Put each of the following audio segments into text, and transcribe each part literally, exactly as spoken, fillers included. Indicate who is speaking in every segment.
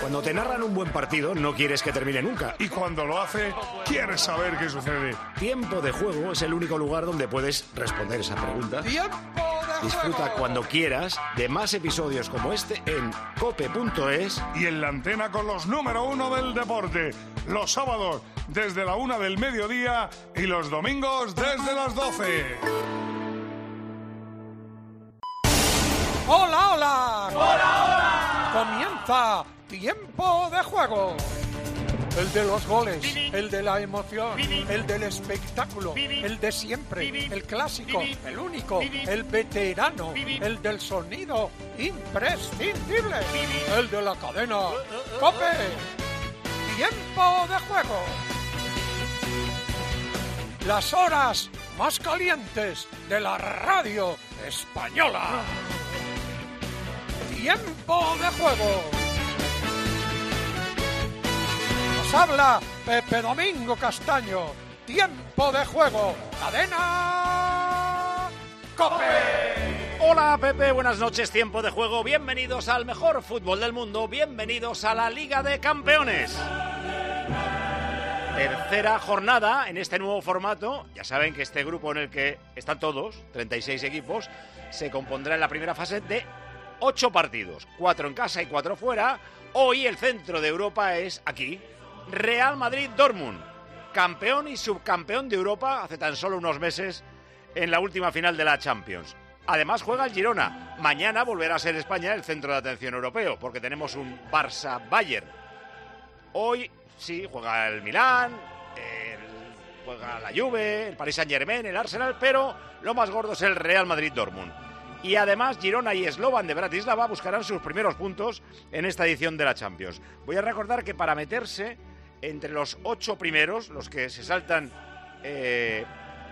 Speaker 1: Cuando te narran un buen partido, no quieres que termine nunca.
Speaker 2: Y cuando lo hace, quieres saber qué sucede.
Speaker 1: Tiempo de Juego es el único lugar donde puedes responder esa pregunta.
Speaker 3: ¡Tiempo de
Speaker 1: Disfruta
Speaker 3: juego!
Speaker 1: cuando quieras de más episodios como este en cope punto es.
Speaker 2: Y en la antena con los número uno del deporte. Los sábados desde la una del mediodía y los domingos desde las doce.
Speaker 3: ¡Hola, hola!
Speaker 4: ¡Hola, hola!
Speaker 3: Comienza Tiempo de Juego. El de los goles, el de la emoción, el del espectáculo, el de siempre, el clásico, el único, el veterano, el del sonido imprescindible, el de la cadena COPE. Tiempo de Juego. Las horas más calientes de la radio española. Tiempo de Juego. Nos habla Pepe Domingo Castaño. Tiempo de Juego. Cadena COPE.
Speaker 1: Hola Pepe, buenas noches, Tiempo de Juego. Bienvenidos al mejor fútbol del mundo. Bienvenidos a la Liga de Campeones. Tercera jornada en este nuevo formato. Ya saben que este grupo en el que están todos, treinta y seis equipos, se compondrá en la primera fase de ocho partidos, cuatro en casa y cuatro fuera. Hoy el centro de Europa es aquí, Real Madrid-Dortmund, campeón y subcampeón de Europa hace tan solo unos meses en la última final de la Champions. Además juega el Girona. Mañana volverá a ser España el centro de atención europeo, porque tenemos un Barça-Bayern. Hoy sí juega el Milán, el, juega la Juve, el Paris Saint-Germain, el Arsenal, pero lo más gordo es el Real Madrid-Dortmund. Y además Girona y Slovan de Bratislava buscarán sus primeros puntos en esta edición de la Champions. Voy a recordar que para meterse entre los ocho primeros, los que se saltan eh,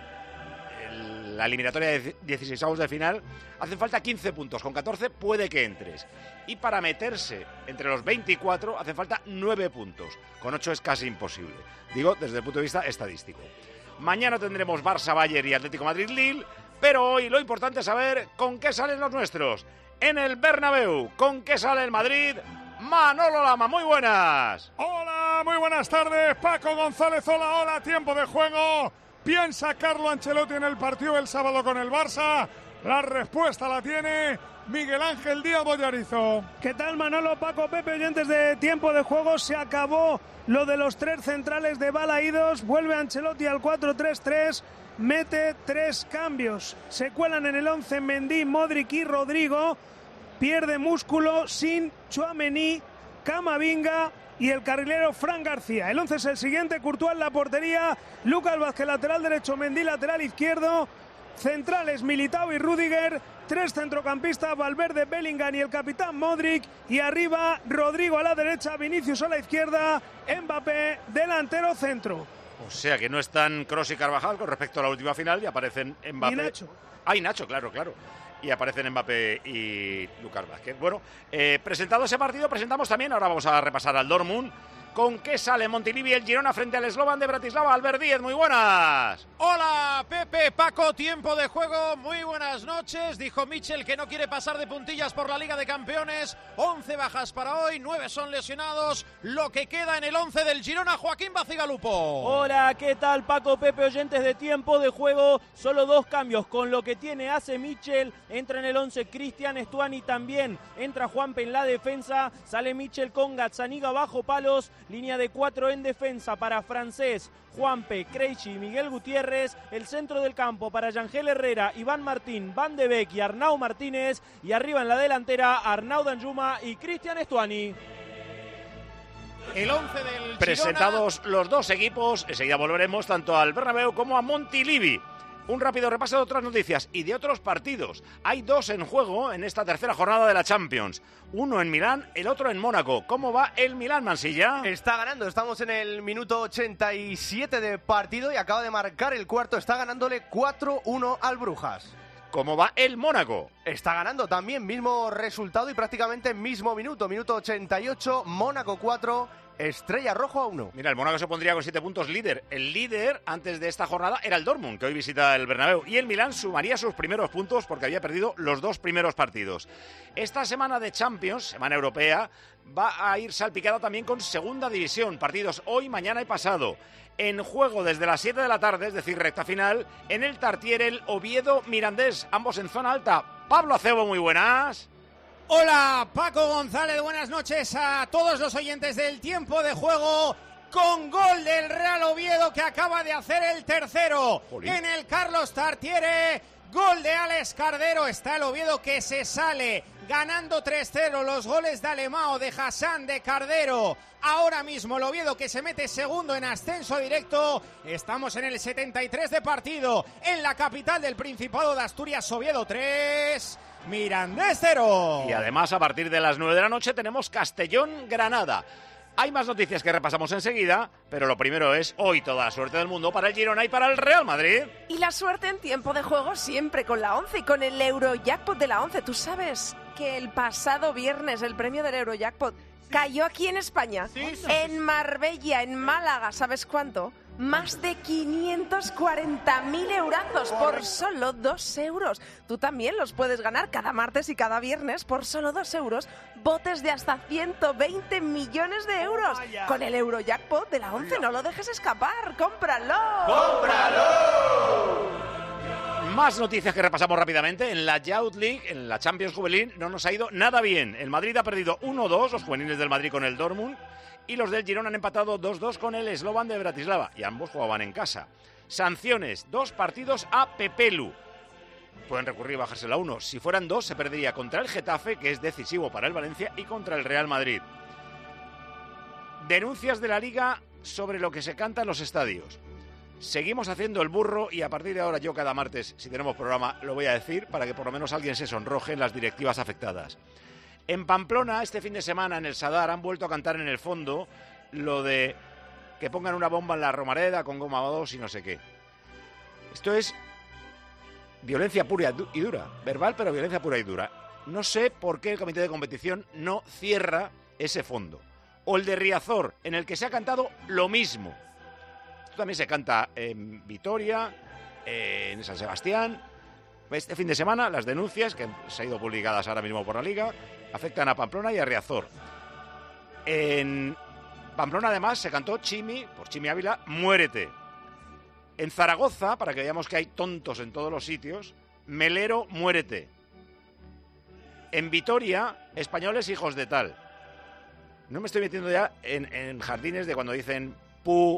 Speaker 1: el, la eliminatoria de dieciseisavos de final, hacen falta quince puntos. Con catorce puede que entres. Y para meterse entre los veinticuatro hacen falta nueve puntos. Con ocho es casi imposible. Digo, desde el punto de vista estadístico. Mañana tendremos Barça-Bayern y Atlético Madrid-Lille. Pero hoy lo importante es saber con qué salen los nuestros. En el Bernabéu, ¿con qué sale el Madrid? Manolo Lama, muy buenas.
Speaker 2: Hola, muy buenas tardes. Paco González, hola, hola, Tiempo de Juego. ¿Piensa Carlo Ancelotti en el partido del sábado con el Barça? La respuesta la tiene Miguel Ángel Díaz Bollarizo.
Speaker 5: ¿Qué tal, Manolo, Paco, Pepe, oyentes de Tiempo de Juego? Se acabó lo de los tres centrales de Balaídos. Vuelve Ancelotti al cuatro tres tres. Mete tres cambios. Se cuelan en el once Mendy, Modric y Rodrigo. Pierde músculo sin Tchouaméni, Camavinga y el carrilero Fran García. El once es el siguiente: Courtois en la portería, Lucas Vázquez lateral derecho, Mendy lateral izquierdo, centrales Militao y Rüdiger, tres centrocampistas, Valverde, Bellingham y el capitán Modric, y arriba Rodrigo a la derecha, Vinicius a la izquierda, Mbappé delantero centro.
Speaker 1: O sea que no están Kroos y Carvajal con respecto a la última final y aparecen Mbappé.
Speaker 5: Y Nacho.
Speaker 1: Ah, y Nacho, claro, claro. Y aparecen Mbappé y Lucas Vázquez. Bueno, eh, presentado ese partido, presentamos también, ahora vamos a repasar al Dortmund. ¿Con qué sale Montilivi el Girona frente al Slovan de Bratislava? Albert Díez, muy buenas.
Speaker 6: Hola, Pepe, Paco, Tiempo de Juego, muy buenas noches. Dijo Michel que no quiere pasar de puntillas por la Liga de Campeones. once bajas para hoy, nueve son lesionados. Lo que queda en el once del Girona, Joaquín Bacigalupo.
Speaker 4: Hola, ¿qué tal, Paco, Pepe, oyentes de Tiempo de Juego? Solo dos cambios con lo que tiene hace Michel. Entra en el once Cristian Stuani también. Entra Juanpe en la defensa. Sale Michel con Gazzaniga bajo palos. Línea de cuatro en defensa para Francés, Juanpe, Krejci y Miguel Gutiérrez. El centro del campo para Yangel Herrera, Iván Martín, Van de Beek y Arnau Martínez. Y arriba en la delantera Arnau Danjuma y Cristian Stuani.
Speaker 6: El once del
Speaker 1: Presentados
Speaker 6: Girona.
Speaker 1: los dos equipos, enseguida volveremos tanto al Bernabéu como a Montilivi. Un rápido repaso de otras noticias y de otros partidos. Hay dos en juego en esta tercera jornada de la Champions. Uno en Milán, el otro en Mónaco. ¿Cómo va el Milán, Mansilla?
Speaker 7: Está ganando, estamos en el minuto ochenta y siete de partido y acaba de marcar el cuarto. Está ganándole cuatro uno al Brujas.
Speaker 1: ¿Cómo va el Mónaco?
Speaker 7: está ganando también, mismo resultado y prácticamente mismo minuto, minuto ochenta y ocho, Mónaco cuatro, Estrella Roja uno.
Speaker 1: Mira, el Mónaco se pondría con siete puntos líder. El líder antes de esta jornada era el Dortmund, que hoy visita el Bernabéu, y el Milán sumaría sus primeros puntos porque había perdido los dos primeros partidos. Esta semana de Champions, semana europea, va a ir salpicada también con segunda división, partidos hoy, mañana y pasado. En juego desde las siete de la tarde, es decir, recta final, en el Tartiere, el Oviedo Mirandés, ambos en zona alta. Pablo Acebo, muy buenas.
Speaker 6: Hola, Paco González, buenas noches a todos los oyentes del Tiempo de Juego, con gol del Real Oviedo que acaba de hacer el tercero. Jolín. En el Carlos Tartiere, gol de Alex Cardero, está el Oviedo que se sale ganando tres cero, los goles de Alemão, de Hassan, de Cardero. Ahora mismo el Oviedo que se mete segundo en ascenso directo. Estamos en el setenta y tres de partido en la capital del Principado de Asturias. Oviedo tres, Mirandés cero.
Speaker 1: Y además a partir de las nueve de la noche tenemos Castellón-Granada. Hay más noticias que repasamos enseguida, pero lo primero es hoy toda la suerte del mundo para el Girona y para el Real Madrid.
Speaker 8: Y la suerte en tiempo de juego siempre con la once y con el Eurojackpot de la once. Tú sabes que el pasado viernes el premio del Eurojackpot cayó aquí en España, sí, sí. En Marbella, en Málaga. ¿Sabes cuánto? Más de quinientos cuarenta mil eurazos por solo dos euros. Tú también los puedes ganar cada martes y cada viernes por solo dos euros. Botes de hasta ciento veinte millones de euros. Con el Eurojackpot de la once, no lo dejes escapar. ¡Cómpralo!
Speaker 1: ¡Cómpralo! Más noticias que repasamos rápidamente. En la Youth League, en la Champions Juvenil, no nos ha ido nada bien. El Madrid ha perdido uno dos, los juveniles del Madrid con el Dortmund. Y los del Girona han empatado dos dos con el Slovan de Bratislava. Y ambos jugaban en casa. Sanciones, dos partidos a Pepelu. Pueden recurrir y bajársela a uno. Si fueran dos, se perdería contra el Getafe, que es decisivo para el Valencia, y contra el Real Madrid. Denuncias de la Liga sobre lo que se canta en los estadios. Seguimos haciendo el burro y a partir de ahora yo cada martes, si tenemos programa, lo voy a decir para que por lo menos alguien se sonroje en las directivas afectadas. En Pamplona, este fin de semana, en el Sadar, han vuelto a cantar en el fondo lo de que pongan una bomba en la Romareda con goma dos y no sé qué. Esto es violencia pura y dura, verbal, pero violencia pura y dura. No sé por qué el comité de competición no cierra ese fondo. O el de Riazor, en el que se ha cantado lo mismo. Esto también se canta en Vitoria, en San Sebastián. Este fin de semana las denuncias, que se han ido publicadas ahora mismo por la Liga, afectan a Pamplona y a Riazor. En Pamplona además se cantó Chimi, por Chimi Ávila, muérete. En Zaragoza, para que veamos que hay tontos en todos los sitios, Melero, muérete. En Vitoria, españoles hijos de tal. No me estoy metiendo ya en, en jardines de cuando dicen pu,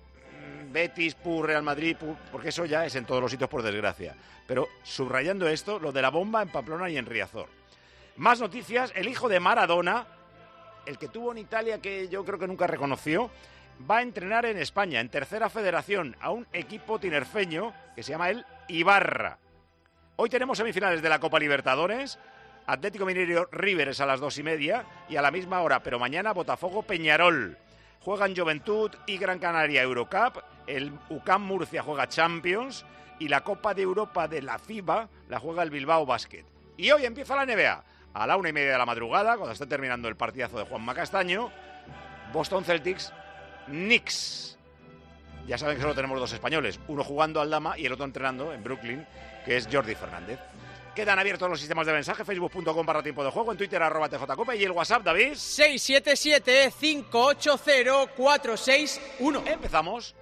Speaker 1: Betis, pu, Real Madrid, pu, porque eso ya es en todos los sitios por desgracia. Pero subrayando esto, lo de la bomba en Pamplona y en Riazor. Más noticias, el hijo de Maradona, el que tuvo en Italia que yo creo que nunca reconoció, va a entrenar en España, en tercera federación, a un equipo tinerfeño que se llama el Ibarra. Hoy tenemos semifinales de la Copa Libertadores, Atlético Mineiro River es a las dos y media y a la misma hora, pero mañana Botafogo Peñarol. Juegan Juventud y Gran Canaria Eurocup, el U C A M Murcia juega Champions y la Copa de Europa de la FIBA la juega el Bilbao Basket. Y hoy empieza la N B A. A la una y media de la madrugada, cuando esté terminando el partidazo de Juanma Castaño, Boston Celtics, Knicks. Ya saben que solo tenemos dos españoles, uno jugando al Dama y el otro entrenando en Brooklyn, que es Jordi Fernández. Quedan abiertos los sistemas de mensaje, facebook punto com barra tiempo de juego, en Twitter arroba tjcope y el WhatsApp, David.
Speaker 9: seis siete siete, cinco ocho cero, cuatro seis uno.
Speaker 1: Empezamos.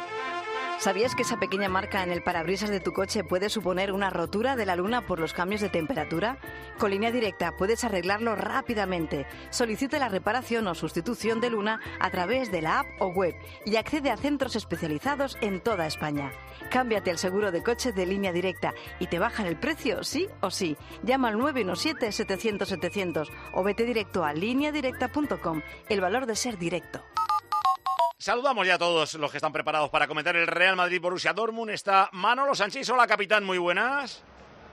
Speaker 10: ¿Sabías que esa pequeña marca en el parabrisas de tu coche puede suponer una rotura de la luna por los cambios de temperatura? Con Línea Directa puedes arreglarlo rápidamente. Solicite la reparación o sustitución de luna a través de la app o web y accede a centros especializados en toda España. Cámbiate el seguro de coche de Línea Directa y te bajan el precio sí o sí. Llama al nueve uno siete, setecientos, setecientos o vete directo a línea directa punto com. El valor de ser directo.
Speaker 1: Saludamos ya a todos los que están preparados para comentar el Real Madrid-Borussia Dortmund. Está Manolo Sanchís. Hola, capitán, muy buenas.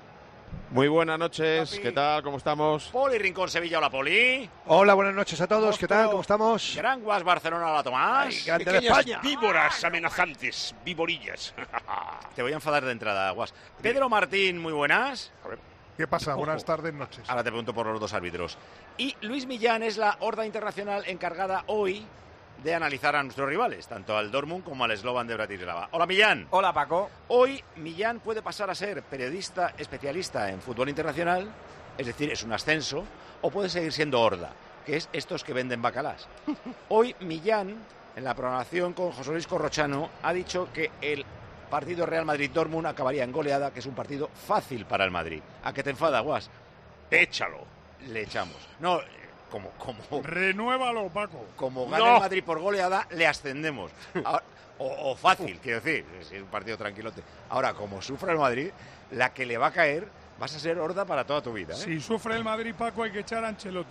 Speaker 11: Muy buenas noches, Papi. ¿Qué tal? ¿Cómo estamos?
Speaker 1: Poli Rincón, Sevilla, hola, Poli.
Speaker 12: Hola, buenas noches a todos, ¿qué tal? ¿Cómo estamos?
Speaker 1: Gran Guas, Barcelona, hola, Tomás.
Speaker 12: Ay, grande de España.
Speaker 13: Víboras amenazantes, víborillas.
Speaker 1: Te voy a enfadar de entrada, Guas. Pedro Martín, muy buenas.
Speaker 13: A ver.
Speaker 2: ¿Qué pasa?
Speaker 1: Ojo.
Speaker 2: Buenas tardes, noches.
Speaker 1: Ahora te pregunto por los dos árbitros. Y Luis Millán es la horda internacional encargada hoy de analizar a nuestros rivales, tanto al Dortmund como al Slovan de Bratislava. Hola, Millán.
Speaker 14: Hola, Paco.
Speaker 1: Hoy Millán puede pasar a ser periodista especialista en fútbol internacional, es decir, es un ascenso, o puede seguir siendo horda, que es estos que venden bacalás. Hoy Millán, en la programación con José Luis Corrochano, ha dicho que el partido Real Madrid-Dortmund acabaría en goleada, que es un partido fácil para el Madrid. ¿A qué te enfada, Guas? Échalo. Le echamos. No, como... como
Speaker 2: Renuévalo, Paco.
Speaker 1: Como gana
Speaker 2: No.
Speaker 1: el Madrid por goleada, le ascendemos. Ahora, o, o fácil, quiero decir, si es un partido tranquilote. Ahora, como sufra el Madrid, la que le va a caer, vas a ser horda para toda tu vida, ¿eh?
Speaker 2: Si sufre el Madrid, Paco, hay que echar a Ancelotti.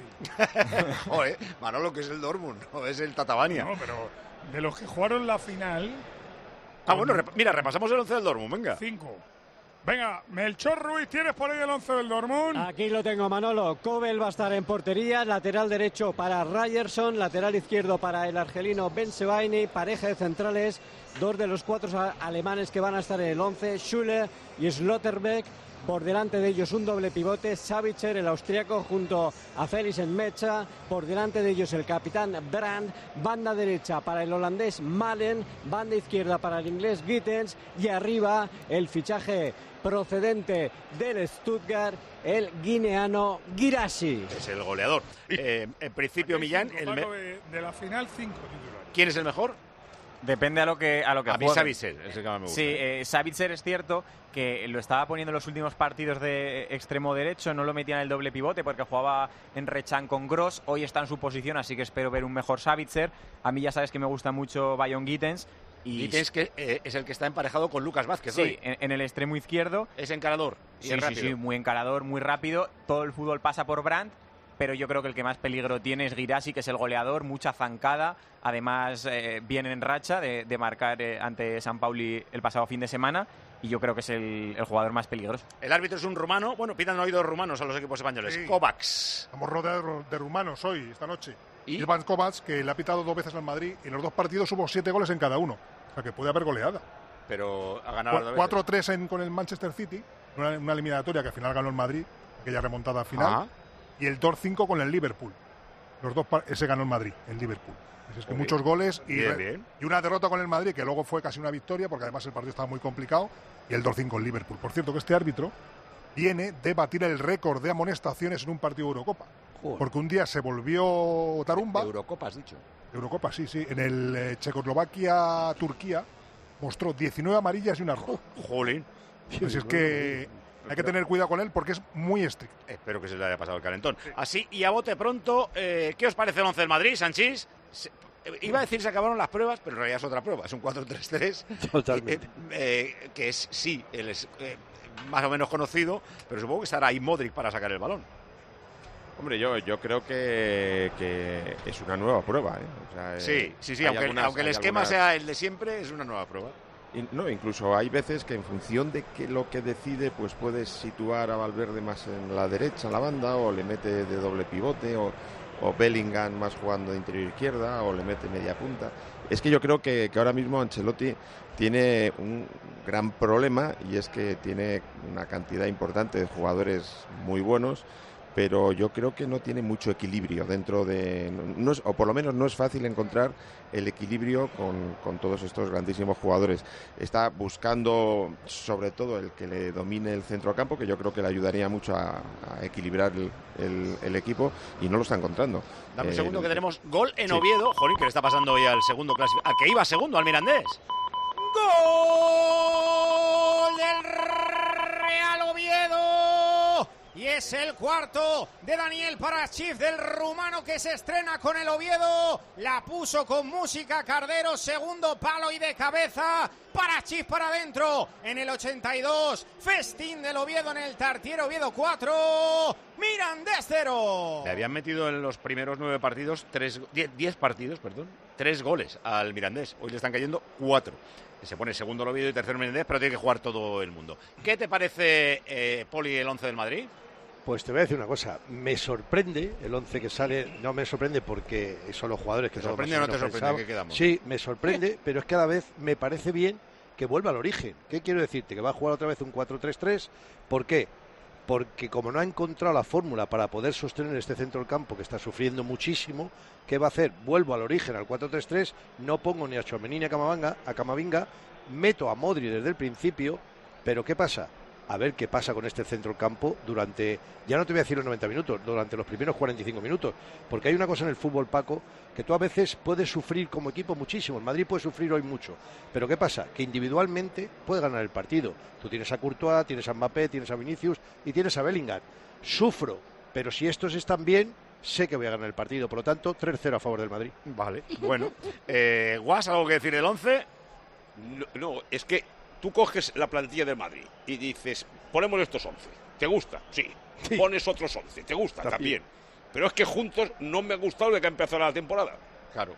Speaker 1: Joder, Manolo, que es el Dortmund, no es el Tatabania.
Speaker 2: No, pero de los que jugaron la final...
Speaker 1: Ah, bueno, rep mira, repasamos el once del Dortmund, venga.
Speaker 2: Cinco. Venga, Melchor Ruiz, ¿tienes por ahí el once del Dortmund?
Speaker 15: Aquí lo tengo, Manolo. Kobel va a estar en portería, lateral derecho para Ryerson, lateral izquierdo para el argelino Ben Sebaini, pareja de centrales, dos de los cuatro alemanes que van a estar en el once, Schüller y Schlotterbeck. Por delante de ellos un doble pivote, Savitzer, el austriaco, junto a Felix Mecha. Por delante de ellos el capitán Brandt. Banda derecha para el holandés Malen. Banda izquierda para el inglés Gittens. Y arriba el fichaje procedente del Stuttgart, el guineano Guirassy.
Speaker 1: Es el goleador. Eh, en principio, Millán...
Speaker 2: Cinco,
Speaker 1: El
Speaker 2: Paco,
Speaker 1: me...
Speaker 2: de, de la final, cinco titulares.
Speaker 1: ¿Quién es el mejor?
Speaker 14: Depende a lo que a lo que
Speaker 1: A mí
Speaker 14: juegue.
Speaker 1: Savitzer, es el que más me gusta.
Speaker 14: Sí, eh, Savitzer es cierto que lo estaba poniendo en los últimos partidos de extremo derecho, no lo metía en el doble pivote porque jugaba en Rechan con Gross. Hoy está en su posición, así que espero ver un mejor Savitzer. A mí ya sabes que me gusta mucho Bayon Gittens. Y
Speaker 1: Gittens que eh, es el que está emparejado con Lucas Vázquez
Speaker 14: sí,
Speaker 1: hoy.
Speaker 14: en, en el extremo izquierdo.
Speaker 1: Es encarador y
Speaker 14: Sí,
Speaker 1: es
Speaker 14: sí,
Speaker 1: rápido.
Speaker 14: sí, muy encarador, muy rápido. Todo el fútbol pasa por Brandt, pero yo creo que el que más peligro tiene es Guirassy, que es el goleador, mucha zancada. Además, eh, viene en racha de, de marcar eh, ante San Pauli el pasado fin de semana. Y yo creo que es el, el jugador más peligroso.
Speaker 1: El árbitro es un rumano. Bueno, pitan oídos rumanos a los equipos españoles.
Speaker 2: Sí.
Speaker 1: Kovacs.
Speaker 2: Estamos rodeados de rumanos hoy, esta noche. ¿Y? Ivan Kovacs, que le ha pitado dos veces al Madrid, y en los dos partidos hubo siete goles en cada uno. O sea que puede haber goleada.
Speaker 1: Pero ha ganado las dos veces.
Speaker 2: cuatro tres con el Manchester City, una, una eliminatoria que al final ganó el Madrid, aquella remontada final.
Speaker 1: Ajá.
Speaker 2: Y el dos cinco con el Liverpool. Los dos ese ganó el Madrid, el Liverpool. Es que
Speaker 1: Muy
Speaker 2: muchos
Speaker 1: bien.
Speaker 2: goles y,
Speaker 1: Bien,
Speaker 2: re-
Speaker 1: bien.
Speaker 2: y una derrota con el Madrid, que luego fue casi una victoria, porque además el partido estaba muy complicado, y el dos cinco en Liverpool. Por cierto, que este árbitro viene de batir el récord de amonestaciones en un partido de Eurocopa.
Speaker 1: Joder.
Speaker 2: Porque un día se volvió tarumba.
Speaker 1: Eurocopa, has dicho.
Speaker 2: Eurocopa, sí, sí. En el eh, Checoslovaquia-Turquía mostró diecinueve amarillas y una roja.
Speaker 1: Jolín.
Speaker 2: Así es que hay que tener cuidado con él porque es muy estricto.
Speaker 1: Espero que se le haya pasado el calentón. Así, y a bote pronto, eh, ¿qué os parece el once del Madrid, Sanchís? Se- eh, iba a decir se acabaron las pruebas, pero en realidad es otra prueba. Es un cuatro tres tres.
Speaker 12: Totalmente.
Speaker 1: Eh, eh, que es, sí, él es eh, más o menos conocido, pero supongo que estará ahí Modric para sacar el balón.
Speaker 11: Hombre, yo, yo creo que, que es una nueva prueba. ¿eh? O sea, eh,
Speaker 1: Sí, sí, sí,
Speaker 11: hay
Speaker 1: aunque,
Speaker 11: algunas-
Speaker 1: aunque el
Speaker 11: hay
Speaker 1: esquema
Speaker 11: algunas-
Speaker 1: sea el de siempre, es una nueva prueba.
Speaker 11: Y no, incluso hay veces que en función de que lo que decide, pues puedes situar a Valverde más en la derecha, en la banda, o le mete de doble pivote, o, o Bellingham más jugando de interior izquierda, o le mete media punta. Es que yo creo que, que ahora mismo Ancelotti tiene un gran problema, y es que tiene una cantidad importante de jugadores muy buenos, pero yo creo que no tiene mucho equilibrio dentro de... No es, o por lo menos no es fácil encontrar el equilibrio con, con todos estos grandísimos jugadores. Está buscando sobre todo el que le domine el centrocampo, que yo creo que le ayudaría mucho a, a equilibrar el, el- el equipo, y no lo está encontrando.
Speaker 1: Dame un
Speaker 11: Eh,
Speaker 1: segundo que tenemos gol en
Speaker 11: sí.
Speaker 1: Oviedo. Jolín, que le está pasando hoy al segundo clasificado. Al que iba segundo, al Mirandés.
Speaker 6: ¡Gol del Real Oviedo! Y es el cuarto de Daniel Paraschif, del rumano, que se estrena con el Oviedo. La puso con música Cardero, segundo palo y de cabeza. Paraschif para adentro en el ochenta y dos. Festín del Oviedo en el Tartiere. Oviedo cuatro, Mirandés cero.
Speaker 1: Le habían metido en los primeros nueve partidos, tres, diez, diez partidos, perdón, tres goles al Mirandés. Hoy le están cayendo cuatro. Se pone segundo el Oviedo y tercero Mirandés, pero tiene que jugar todo el mundo. ¿Qué te parece, eh, Poli, el once del Madrid?
Speaker 12: Pues te voy a decir una cosa, me sorprende el once que sale, no me sorprende porque son los jugadores que
Speaker 1: ¿Te
Speaker 12: todos
Speaker 1: sorprende
Speaker 12: más
Speaker 1: o no te
Speaker 12: menos
Speaker 1: sorprende?
Speaker 12: pensamos.
Speaker 1: ¿Qué quedamos?
Speaker 12: Sí, me sorprende, pero es que a la vez me parece bien que vuelva al origen. ¿Qué quiero decirte? Que va a jugar otra vez un cuatro tres tres. ¿Por qué? porque como no ha encontrado la fórmula para poder sostener este centro del campo que está sufriendo muchísimo, ¿qué va a hacer? Vuelvo al origen, al cuatro tres tres, no pongo ni a Tchouaméni ni a Camavinga, a Camavinga, meto a Modri desde el principio, pero ¿qué pasa? A ver qué pasa con este centro del campo durante, ya no te voy a decir los noventa minutos, durante los primeros cuarenta y cinco minutos, porque hay una cosa en el fútbol, Paco, que tú a veces puedes sufrir como equipo muchísimo, el Madrid puede sufrir hoy mucho, pero ¿qué pasa? Que individualmente puede ganar el partido. Tú tienes a Courtois, tienes a Mbappé, tienes a Vinicius y tienes a Bellingham. Sufro, pero si estos están bien, sé que voy a ganar el partido, por lo tanto, tres cero a favor del Madrid.
Speaker 1: Vale, bueno. eh, Guas, ¿algo que decir del once?
Speaker 13: No, no, es que tú coges la plantilla del Madrid y dices, ponemos estos once. ¿Te gusta? Sí. sí. Pones otros once. ¿Te gusta? También. También. Pero es que juntos no me ha gustado de que ha empezado la temporada.
Speaker 1: Claro.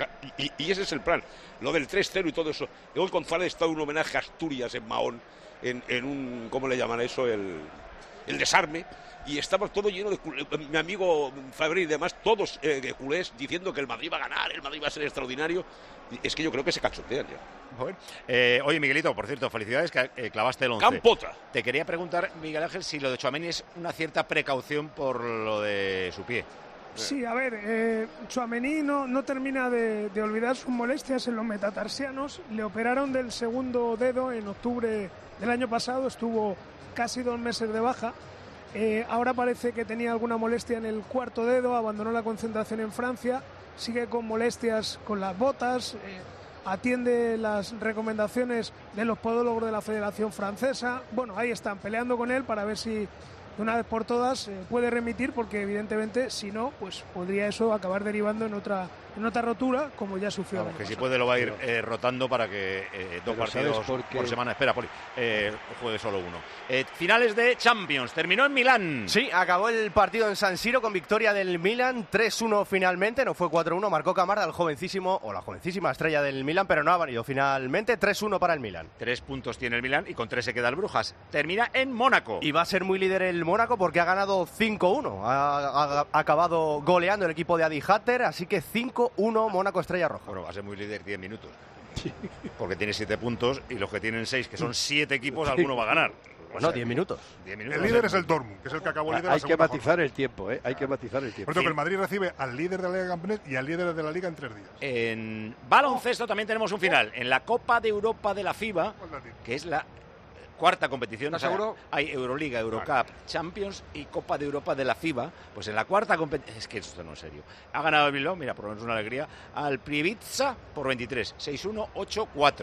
Speaker 13: Y, y ese es el plan. Lo del tres cero y todo eso. Hoy González está en un homenaje a Asturias en Mahón, en, en un, ¿cómo le llaman eso? El, el desarme. Y estaba todo lleno de culés. Mi amigo Fabri y demás, todos eh, culés, diciendo que el Madrid va a ganar, el Madrid va a ser extraordinario. Es que yo creo que se cachotean ya.
Speaker 1: Bueno, eh, oye, Miguelito, por cierto, felicidades que eh, clavaste el once.
Speaker 13: ¡Campota!
Speaker 1: Te quería preguntar, Miguel Ángel, si lo de Tchouaméni es una cierta precaución por lo de su pie.
Speaker 5: Sí, a ver, eh, Tchouaméni no, no termina de, de olvidar sus molestias en los metatarsianos. Le operaron del segundo dedo en octubre del año pasado, estuvo casi dos meses de baja. Eh, ahora parece que tenía alguna molestia en el cuarto dedo, abandonó la concentración en Francia, sigue con molestias con las botas, eh, atiende las recomendaciones de los podólogos de la Federación Francesa. Bueno, ahí están peleando con él para ver si de una vez por todas eh, puede remitir, porque evidentemente si no, pues podría eso acabar derivando en otra en otra rotura, como ya sufrió.
Speaker 1: Vamos, que si puede lo va a ir eh, rotando para que eh, dos partidos por, por semana, espera, Poli, eh, juegue solo uno. Eh, finales de Champions, terminó en Milán.
Speaker 7: Sí, acabó el partido en San Siro con victoria del Milan, tres uno finalmente, no fue cuatro uno, marcó Camarda, el jovencísimo, o la jovencísima estrella del Milan, pero no ha valido finalmente, tres uno para el Milan.
Speaker 1: Tres puntos tiene el Milan y con tres se queda el Brujas. Termina en Mónaco.
Speaker 7: Y va a ser muy líder el Mónaco porque ha ganado cinco uno, ha, ha, ha acabado goleando el equipo de Adi Hatter, así que cinco uno Mónaco Estrella Roja.
Speaker 1: Bueno, va a ser muy líder diez minutos. Porque tiene siete puntos y los que tienen seis, que son siete equipos, alguno va a ganar.
Speaker 7: Bueno, diez minutos.
Speaker 2: minutos. El líder es el Dortmund, que es el que acabó líder.
Speaker 12: Hay que matizar jornada. el tiempo, ¿eh? Hay que matizar el tiempo.
Speaker 2: Por eso sí. que el Madrid recibe al líder de la Liga de Campeones y al líder de la Liga en tres días.
Speaker 1: En baloncesto también tenemos un final. En la Copa de Europa de la FIBA, que es la cuarta competición, o sea, hay Euroliga, Eurocup, vale. Champions y Copa de Europa de la FIBA. Pues en la cuarta competición, es que esto no es serio, ha ganado el Bilbao, mira, por lo menos una alegría, al Privitsa por veintitrés, seis uno, ocho cuatro.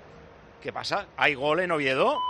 Speaker 1: ¿Qué pasa? ¿Hay gol en Oviedo?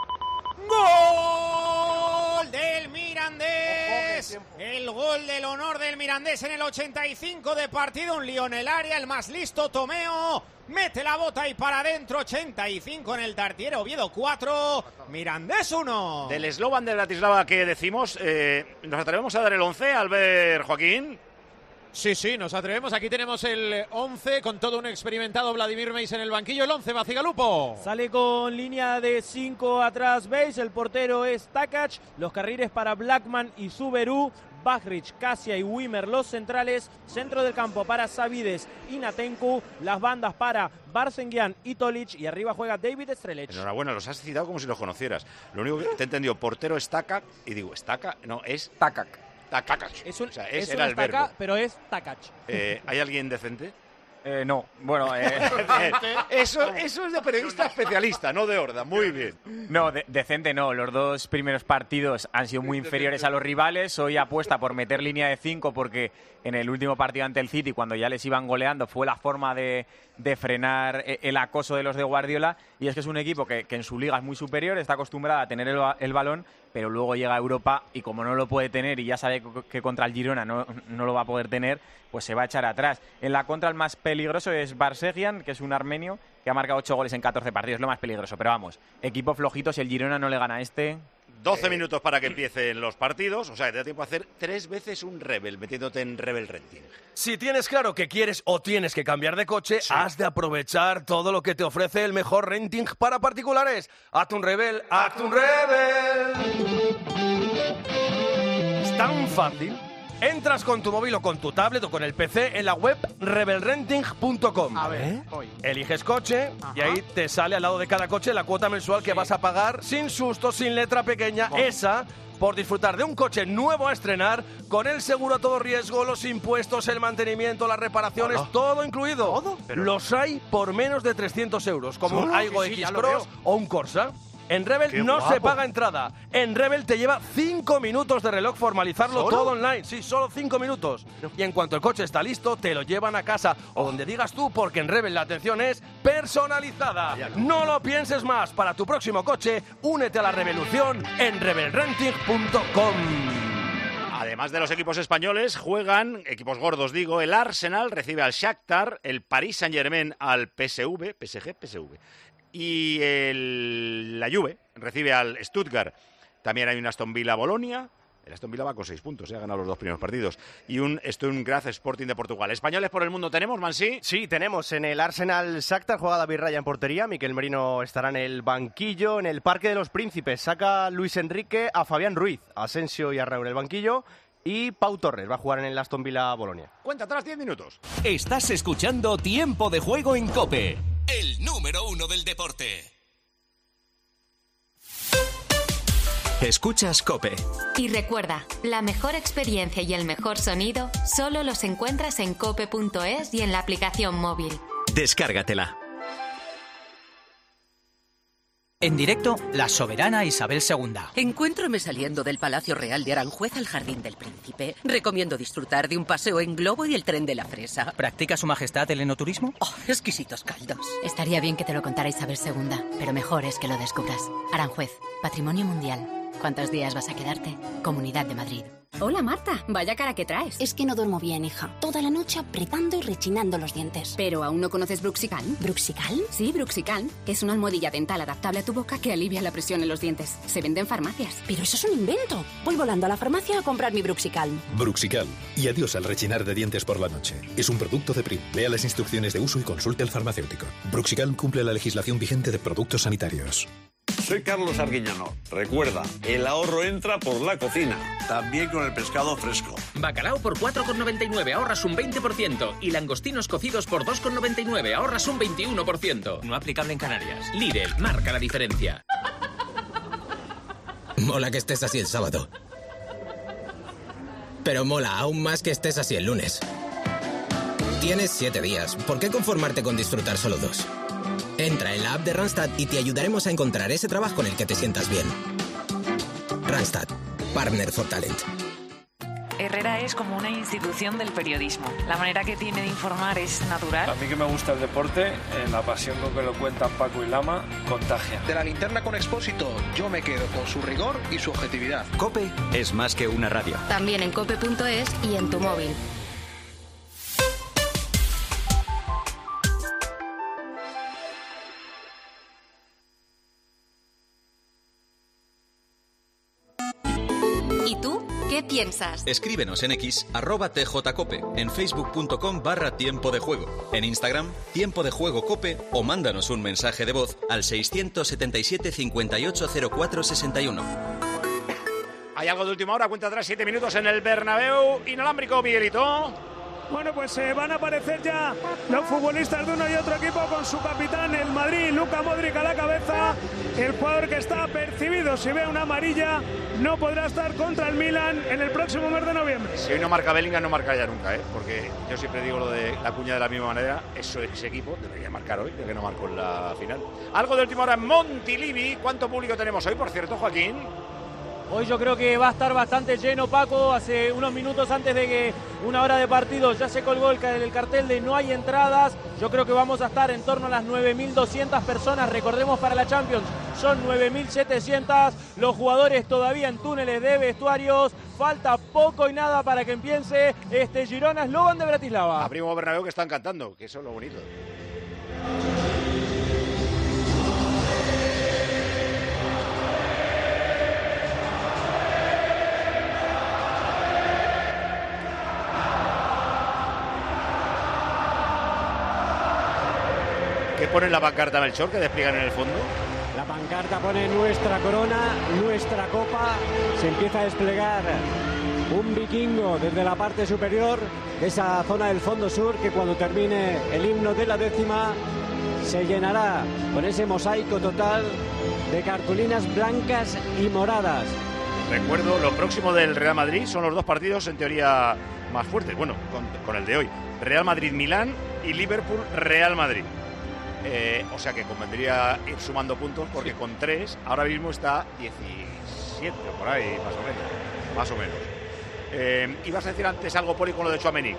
Speaker 6: ¡Gol del Mirandés! El gol del honor del Mirandés en el ochenta y cinco de partido, un lío en el área, el más listo, Tomeo, mete la bota y para adentro, ochenta y cinco en el Tartiere, Oviedo cuatro, Mirandés uno.
Speaker 1: Del eslogan de Bratislava que decimos, eh, ¿nos atrevemos a dar el once, Albert Joaquín?
Speaker 6: Sí, sí, nos atrevemos. Aquí tenemos el once con todo un experimentado Vladimir Meis en el banquillo. El once, Bacigalupo.
Speaker 4: Sale con línea de cinco atrás Beis. El portero es Takac. Los carriles para Blackman y Zuberú. Bajric, Casia y Wimmer los centrales. Centro del campo para Savides y Natenku. Las bandas para Barsengian y Tolic. Y arriba juega David Strelec.
Speaker 1: Enhorabuena, los has citado como si los conocieras. Lo único que te he entendido, portero es Takac. Y digo, ¿es Takac? No, es
Speaker 14: Takac.
Speaker 1: Takac.
Speaker 4: Es un,
Speaker 1: o sea, es,
Speaker 4: es
Speaker 1: era
Speaker 4: un
Speaker 1: el verbo.
Speaker 4: Taka, pero es Takac.
Speaker 1: Eh, ¿Hay alguien decente?
Speaker 14: Eh, no, bueno... Eh...
Speaker 1: eso, eso es de periodista especialista, no de horda, muy bien.
Speaker 14: No, de decente no, los dos primeros partidos han sido muy inferiores a los rivales. Hoy apuesta por meter línea de cinco porque en el último partido ante el City, cuando ya les iban goleando, fue la forma de, de frenar el acoso de los de Guardiola. Y es que es un equipo que, que en su liga es muy superior, está acostumbrada a tener el, el balón, pero luego llega a Europa y como no lo puede tener y ya sabe que contra el Girona no, no lo va a poder tener, pues se va a echar atrás. En la contra el más peligroso es Barsegian, que es un armenio que ha marcado ocho goles en catorce partidos, lo más peligroso. Pero vamos, equipo flojito, si el Girona no le gana a este...
Speaker 1: doce eh... minutos para que empiecen los partidos, o sea, que te da tiempo a hacer tres veces un Rebel, metiéndote en Rebel Renting.
Speaker 16: Si tienes claro que quieres o tienes que cambiar de coche, sí. has de aprovechar todo lo que te ofrece el mejor renting para particulares. Hazte un Rebel, hazte un Rebel. Es tan fácil Entras con tu móvil o con tu tablet o con el P C en la web rebel renting punto com.
Speaker 3: A ver, hoy.
Speaker 16: Eliges coche y ahí te sale al lado de cada coche la cuota mensual que vas a pagar sin susto, sin letra pequeña, esa por disfrutar de un coche nuevo a estrenar con el seguro a todo riesgo, los impuestos, el mantenimiento, las reparaciones, ¿todo? todo incluido. ¿Todo? Pero... Los hay por menos de trescientos euros, como ¿Solo? un Aigo sí, sí, X Cross o un Corsa. En Rebel Qué no guapo. se paga entrada. En Rebel te lleva cinco minutos de reloj formalizarlo ¿Solo? todo online. Sí, solo cinco minutos. Y en cuanto el coche está listo, te lo llevan a casa o donde digas tú, porque en Rebel la atención es personalizada. No lo pienses más. Para tu próximo coche, únete a la revolución en rebel renting punto com.
Speaker 1: Además de los equipos españoles, juegan, equipos gordos digo, el Arsenal recibe al Shakhtar, el Paris Saint-Germain al P S V, P S G, P S V. Y el, la Juve recibe al Stuttgart. También hay un Aston Villa-Bolonia. El Aston Villa va con seis puntos, ¿eh? Ha ganado los dos primeros partidos. Y un Sturm Graz Sporting de Portugal. ¿Españoles por el mundo tenemos, Mansi?
Speaker 7: Sí, tenemos. En el Arsenal Shakhtar juega David Raya en portería. Miquel Merino estará en el banquillo. En el Parque de los Príncipes saca Luis Enrique a Fabián Ruiz, Asensio y Arnau en el banquillo. Y Pau Torres va a jugar en el Aston Villa-Bolonia.
Speaker 1: Cuenta atrás, diez minutos.
Speaker 17: Estás escuchando Tiempo de Juego en COPE, el número uno del deporte. Escuchas COPE.
Speaker 18: Y recuerda, la mejor experiencia y el mejor sonido solo los encuentras en cope punto es y en la aplicación móvil.
Speaker 17: Descárgatela.
Speaker 19: En directo, la soberana Isabel segunda.
Speaker 20: Encuéntrome saliendo del Palacio Real de Aranjuez al Jardín del Príncipe. Recomiendo disfrutar de un paseo en globo y el tren de la fresa.
Speaker 19: ¿Practica su majestad el enoturismo?
Speaker 20: Oh, exquisitos caldos.
Speaker 21: Estaría bien que te lo contara Isabel segunda, pero mejor es que lo descubras. Aranjuez, Patrimonio Mundial. ¿Cuántos días vas a quedarte? Comunidad de Madrid.
Speaker 22: Hola Marta, vaya cara que traes.
Speaker 21: Es que no duermo bien, hija. Toda la noche apretando y rechinando los dientes.
Speaker 22: ¿Pero aún no conoces Bruxical?
Speaker 21: ¿Bruxical?
Speaker 22: Sí, Bruxical, que es una almohadilla dental adaptable a tu boca que alivia la presión en los dientes. Se vende en farmacias.
Speaker 21: Pero eso es un invento. Voy volando a la farmacia a comprar mi Bruxical.
Speaker 23: Bruxical. Y adiós al rechinar de dientes por la noche. Es un producto de Prim. Lea las instrucciones de uso y consulte al farmacéutico. Bruxical cumple la legislación vigente de productos sanitarios.
Speaker 24: Soy Carlos Arguiñano. Recuerda, el ahorro entra por la cocina. También con el pescado fresco.
Speaker 25: Bacalao por cuatro con noventa y nueve, ahorras un veinte por ciento. Y langostinos cocidos por dos con noventa y nueve, ahorras un veintiuno por ciento.
Speaker 14: No aplicable en Canarias.
Speaker 25: Lidl, marca la diferencia.
Speaker 26: Mola que estés así el sábado. Pero mola aún más que estés así el lunes. Tienes siete días. ¿Por qué conformarte con disfrutar solo dos? Entra en la app de Randstad y te ayudaremos a encontrar ese trabajo con el que te sientas bien. Randstad, Partner for Talent.
Speaker 27: Herrera es como una institución del periodismo. La manera que tiene de informar es natural.
Speaker 28: A mí que me gusta el deporte, eh, la pasión con que lo cuentan Paco y Lama, contagia.
Speaker 29: De la linterna con Expósito, yo me quedo con su rigor y su objetividad.
Speaker 17: COPE es más que una radio.
Speaker 21: También en cope punto es y en tu móvil.
Speaker 18: ¿Y tú? ¿Qué piensas?
Speaker 17: Escríbenos en X, arroba tjcope, en facebook.com barra tiempo de juego, en Instagram, tiempo de juego cope, o mándanos un mensaje de voz al seiscientos setenta y siete, cincuenta y ocho, cero cuatro sesenta y uno.
Speaker 1: Hay algo de última hora, cuenta atrás, siete minutos en el Bernabéu. Inalámbrico, Miguelito.
Speaker 5: Bueno, pues eh, van a aparecer ya los futbolistas de uno y otro equipo con su capitán, el Madrid, Luka Modric a la cabeza, el jugador que está percibido. Si ve una amarilla, no podrá estar contra el Milan en el próximo mes de noviembre.
Speaker 1: Si hoy no marca Bellingham, no marca ya nunca, ¿eh? Porque yo siempre digo lo de la cuña de la misma manera. Eso, ese equipo debería marcar hoy, ya que no marcó en la final. Algo de última hora en Montilivi. ¿Cuánto público tenemos hoy, por cierto, Joaquín?
Speaker 4: Hoy yo creo que va a estar bastante lleno, Paco. Hace unos minutos antes de que una hora de partido ya se colgó el, el cartel de no hay entradas. Yo creo que vamos a estar en torno a las nueve mil doscientas personas. Recordemos, para la Champions son nueve mil setecientas. Los jugadores todavía en túneles de vestuarios. Falta poco y nada para que empiece este Girona Slovan de Bratislava.
Speaker 1: Abrimos Bernabéu, que están cantando, que eso es lo bonito. ¿Qué pone en la pancarta, Melchor, que despliegan en el fondo?
Speaker 15: La pancarta pone nuestra corona, nuestra copa. Se empieza a desplegar un vikingo desde la parte superior de esa zona del fondo sur, que cuando termine el himno de la décima se llenará con ese mosaico total de cartulinas blancas y moradas.
Speaker 1: Recuerdo, lo próximo del Real Madrid son los dos partidos en teoría más fuertes, bueno, con, con el de hoy. Real Madrid-Milán y Liverpool-Real Madrid. Eh, o sea que convendría ir sumando puntos porque con tres ahora mismo está diecisiete o por ahí, más o menos. Más o menos. Eh, ¿Ibas a decir antes algo, Poli, con lo de Tchouaméni?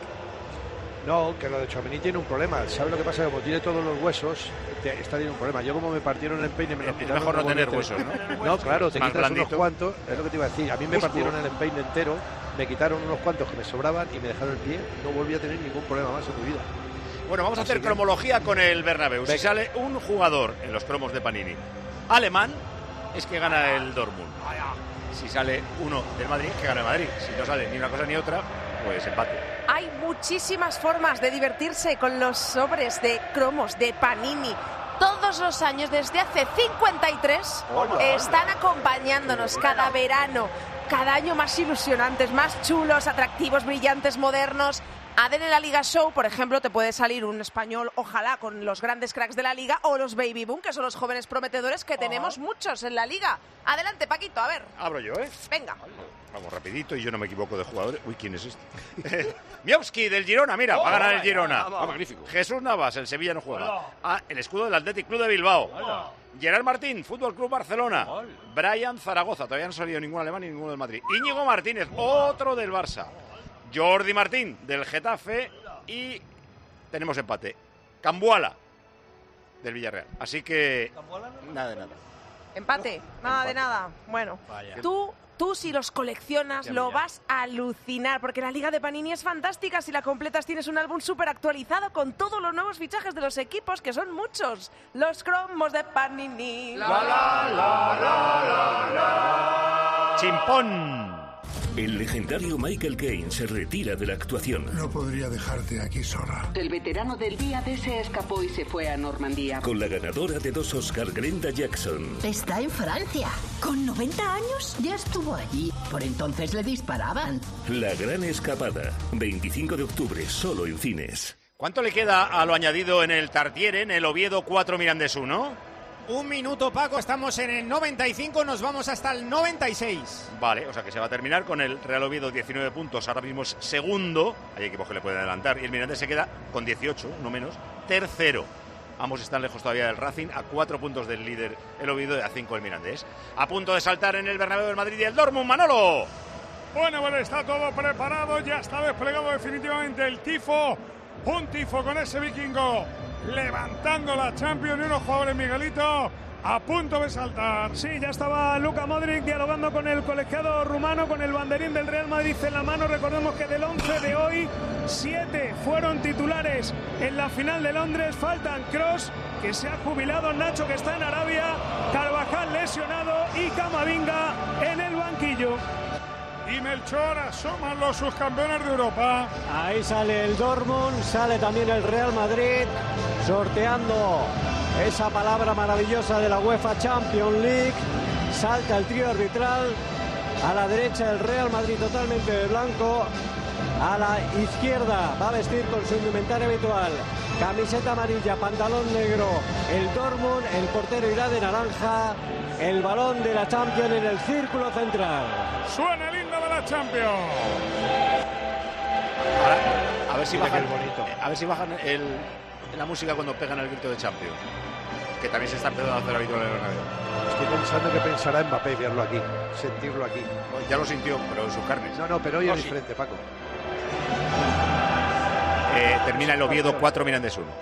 Speaker 2: No, que lo de Tchouaméni tiene un problema. ¿Sabes lo que pasa? Como tiene todos los huesos, te, está teniendo un problema. Yo, como me partieron el empeine, me lo
Speaker 1: Es mejor no tener huesos, ¿no?
Speaker 2: No, claro, te
Speaker 1: Más
Speaker 2: quitas
Speaker 1: blandito.
Speaker 2: unos cuantos. Es lo que te iba a decir. A mí me
Speaker 1: Justo.
Speaker 2: partieron el empeine entero, me quitaron unos cuantos que me sobraban y me dejaron el pie. No volví a tener ningún problema más en mi vida.
Speaker 1: Bueno, vamos a
Speaker 2: Así
Speaker 1: hacer
Speaker 2: que-
Speaker 1: cromología con el Bernabéu. Si
Speaker 2: Venga.
Speaker 1: sale un jugador en los cromos de Panini alemán, es que gana el Dortmund. Si sale uno del Madrid, es que gana el Madrid. Si no sale ni una cosa ni otra, pues empate.
Speaker 3: Hay muchísimas formas de divertirse con los sobres de cromos de Panini. Todos los años, desde hace cincuenta y tres,
Speaker 6: Hola,
Speaker 3: están acompañándonos cada verano. Cada año más ilusionantes, más chulos, atractivos, brillantes, modernos. Aden en la Liga Show, por ejemplo, te puede salir un español, ojalá, con los grandes cracks de la Liga, o los Baby Boom, que son los jóvenes prometedores que tenemos muchos en la Liga. Adelante, Paquito, a ver.
Speaker 1: Abro yo, ¿eh?
Speaker 3: Venga.
Speaker 1: Vamos rapidito y yo no me equivoco de jugadores. Uy, ¿quién es este? Miowski del Girona, mira, va a
Speaker 6: Oh,
Speaker 1: ganar el
Speaker 6: vaya,
Speaker 1: Girona.
Speaker 6: vamos. Ah, magnífico.
Speaker 1: Jesús Navas, el Sevilla no juega. Ah, el escudo del Athletic Club de Bilbao. Gerard Martín, Fútbol Club Barcelona. Brian Zaragoza, todavía no ha salido ningún alemán ni ninguno del Madrid. Íñigo Martínez, otro del Barça. Jordi Martín, del Getafe. Y tenemos empate. Cambuala, del Villarreal. Así que nada de nada.
Speaker 3: Empate, nada de nada. Bueno,
Speaker 1: Vaya.
Speaker 3: tú, tú si los coleccionas
Speaker 1: Ya,
Speaker 3: lo
Speaker 1: ya.
Speaker 3: vas a alucinar, porque la Liga de Panini es fantástica. Si la completas tienes un álbum súper actualizado con todos los nuevos fichajes de los equipos, que son muchos. Los cromos de Panini.
Speaker 1: Chimpón.
Speaker 8: El legendario Michael Caine se retira de la actuación.
Speaker 9: No podría dejarte aquí sola.
Speaker 10: El veterano del día D se escapó y se fue a Normandía.
Speaker 8: Con la ganadora de dos Oscar, Glenda Jackson.
Speaker 10: Está en Francia. ¿Con noventa años? Ya estuvo allí. Por entonces le disparaban.
Speaker 8: La gran escapada. veinticinco de octubre, solo en cines.
Speaker 1: ¿Cuánto le queda a lo añadido en el Tartiere, en el Oviedo cuatro Mirandés uno?
Speaker 11: Un minuto, Paco, estamos en el noventa y cinco, nos vamos hasta el noventa y seis.
Speaker 1: Vale, o sea que se va a terminar con el Real Oviedo diecinueve puntos, ahora mismo es segundo, hay equipos que le pueden adelantar, y el Mirandés se queda con dieciocho, no menos, tercero. Ambos están lejos todavía del Racing, a cuatro puntos del líder el Oviedo y a cinco el Mirandés. A punto de saltar en el Bernabéu del Madrid y el Dortmund, Manolo.
Speaker 12: Bueno, bueno, está todo preparado, ya está desplegado definitivamente el tifo. Un tifo con ese vikingo levantando la Champions y unos jugadores, Miguelito, a punto de saltar.
Speaker 5: Sí, ya estaba Luka Modric dialogando con el colegiado rumano, con el banderín del Real Madrid en la mano. Recordemos que del once de hoy, siete fueron titulares en la final de Londres. Faltan Kroos, que se ha jubilado, Nacho, que está en Arabia, Carvajal lesionado y Camavinga en el banquillo.
Speaker 12: Y Melchor asoman los subcampeones de Europa.
Speaker 15: Ahí sale el Dortmund, sale también el Real Madrid, sorteando esa palabra maravillosa de la UEFA Champions League. Salta el trío arbitral, a la derecha el Real Madrid totalmente de blanco, a la izquierda va a vestir con su indumentaria habitual, camiseta amarilla, pantalón negro, el Dortmund, el portero irá de naranja, el balón de la Champions en el círculo central.
Speaker 12: Suena el himno de la Champions.
Speaker 1: A ver si bajan, a ver si bajan el, la música cuando pegan el grito de Champions, que también se está empezando a hacer habitual en el Bernabéu.
Speaker 2: Estoy pensando que pensará Mbappé verlo aquí, sentirlo aquí.
Speaker 1: Ya lo sintió, pero en sus carnes.
Speaker 2: No, no, pero hoy
Speaker 1: No,
Speaker 2: es
Speaker 1: sí.
Speaker 2: diferente, Paco.
Speaker 1: Eh, termina el Oviedo cuatro Mirandés uno.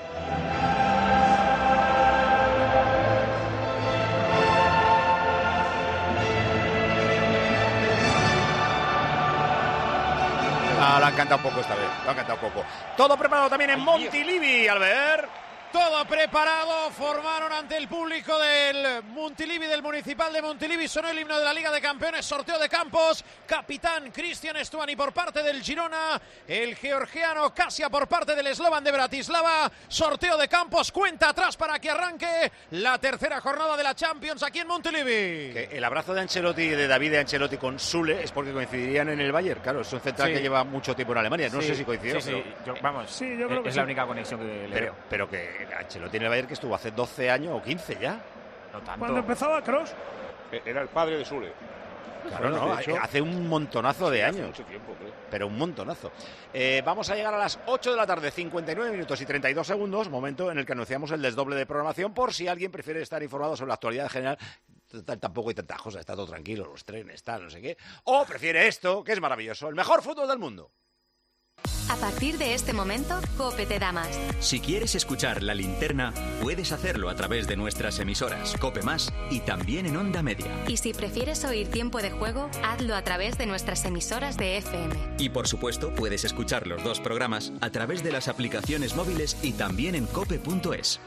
Speaker 1: Ah, lo han cantado poco esta vez, lo han cantado poco. Todo preparado también en Montilivi, Albert.
Speaker 11: Todo preparado, formaron ante el público del Montilivi, del Municipal de Montilivi, sonó el himno de la Liga de Campeones, sorteo de campos, capitán Cristian Stuani por parte del Girona, el georgiano Kasia por parte del Slovan de Bratislava, sorteo de campos, cuenta atrás para que arranque la tercera jornada de la Champions aquí en Montilivi.
Speaker 1: Que el abrazo de Ancelotti y de David de Ancelotti con Sule es porque coincidirían en el Bayern, claro, es un central
Speaker 14: Sí.
Speaker 1: que lleva mucho tiempo en Alemania, no
Speaker 14: Sí,
Speaker 1: sé si coincidió.
Speaker 14: sí, sí.
Speaker 1: Pero...
Speaker 14: Yo- vamos,
Speaker 5: Sí, yo creo
Speaker 14: es
Speaker 5: que
Speaker 14: es
Speaker 5: sí.
Speaker 14: la única conexión que le
Speaker 1: Pero,
Speaker 14: veo.
Speaker 1: pero que Ancelotti en el Bayern que estuvo hace doce años o quince ya.
Speaker 14: No tanto.
Speaker 5: Cuando empezaba Kroos.
Speaker 12: Era el padre de Sule.
Speaker 1: Claro, no,
Speaker 12: de hecho,
Speaker 1: hace un montonazo de
Speaker 12: hace
Speaker 1: años.
Speaker 12: mucho tiempo, creo.
Speaker 1: Pero un montonazo. Eh, vamos a llegar a las ocho de la tarde, cincuenta y nueve minutos y treinta y dos segundos, momento en el que anunciamos el desdoble de programación por si alguien prefiere estar informado sobre la actualidad general. T- Tampoco hay tantas cosas, está todo tranquilo, los trenes, tal, no sé qué. O prefiere esto, que es maravilloso, el mejor fútbol del mundo.
Speaker 18: A partir de este momento, COPE te da más.
Speaker 6: Si quieres escuchar La Linterna, puedes hacerlo a través de nuestras emisoras COPE Más y también en Onda Media.
Speaker 18: Y si prefieres oír Tiempo de Juego, hazlo a través de nuestras emisoras de F M.
Speaker 6: Y por supuesto, puedes escuchar los dos programas a través de las aplicaciones móviles y también en cope punto es.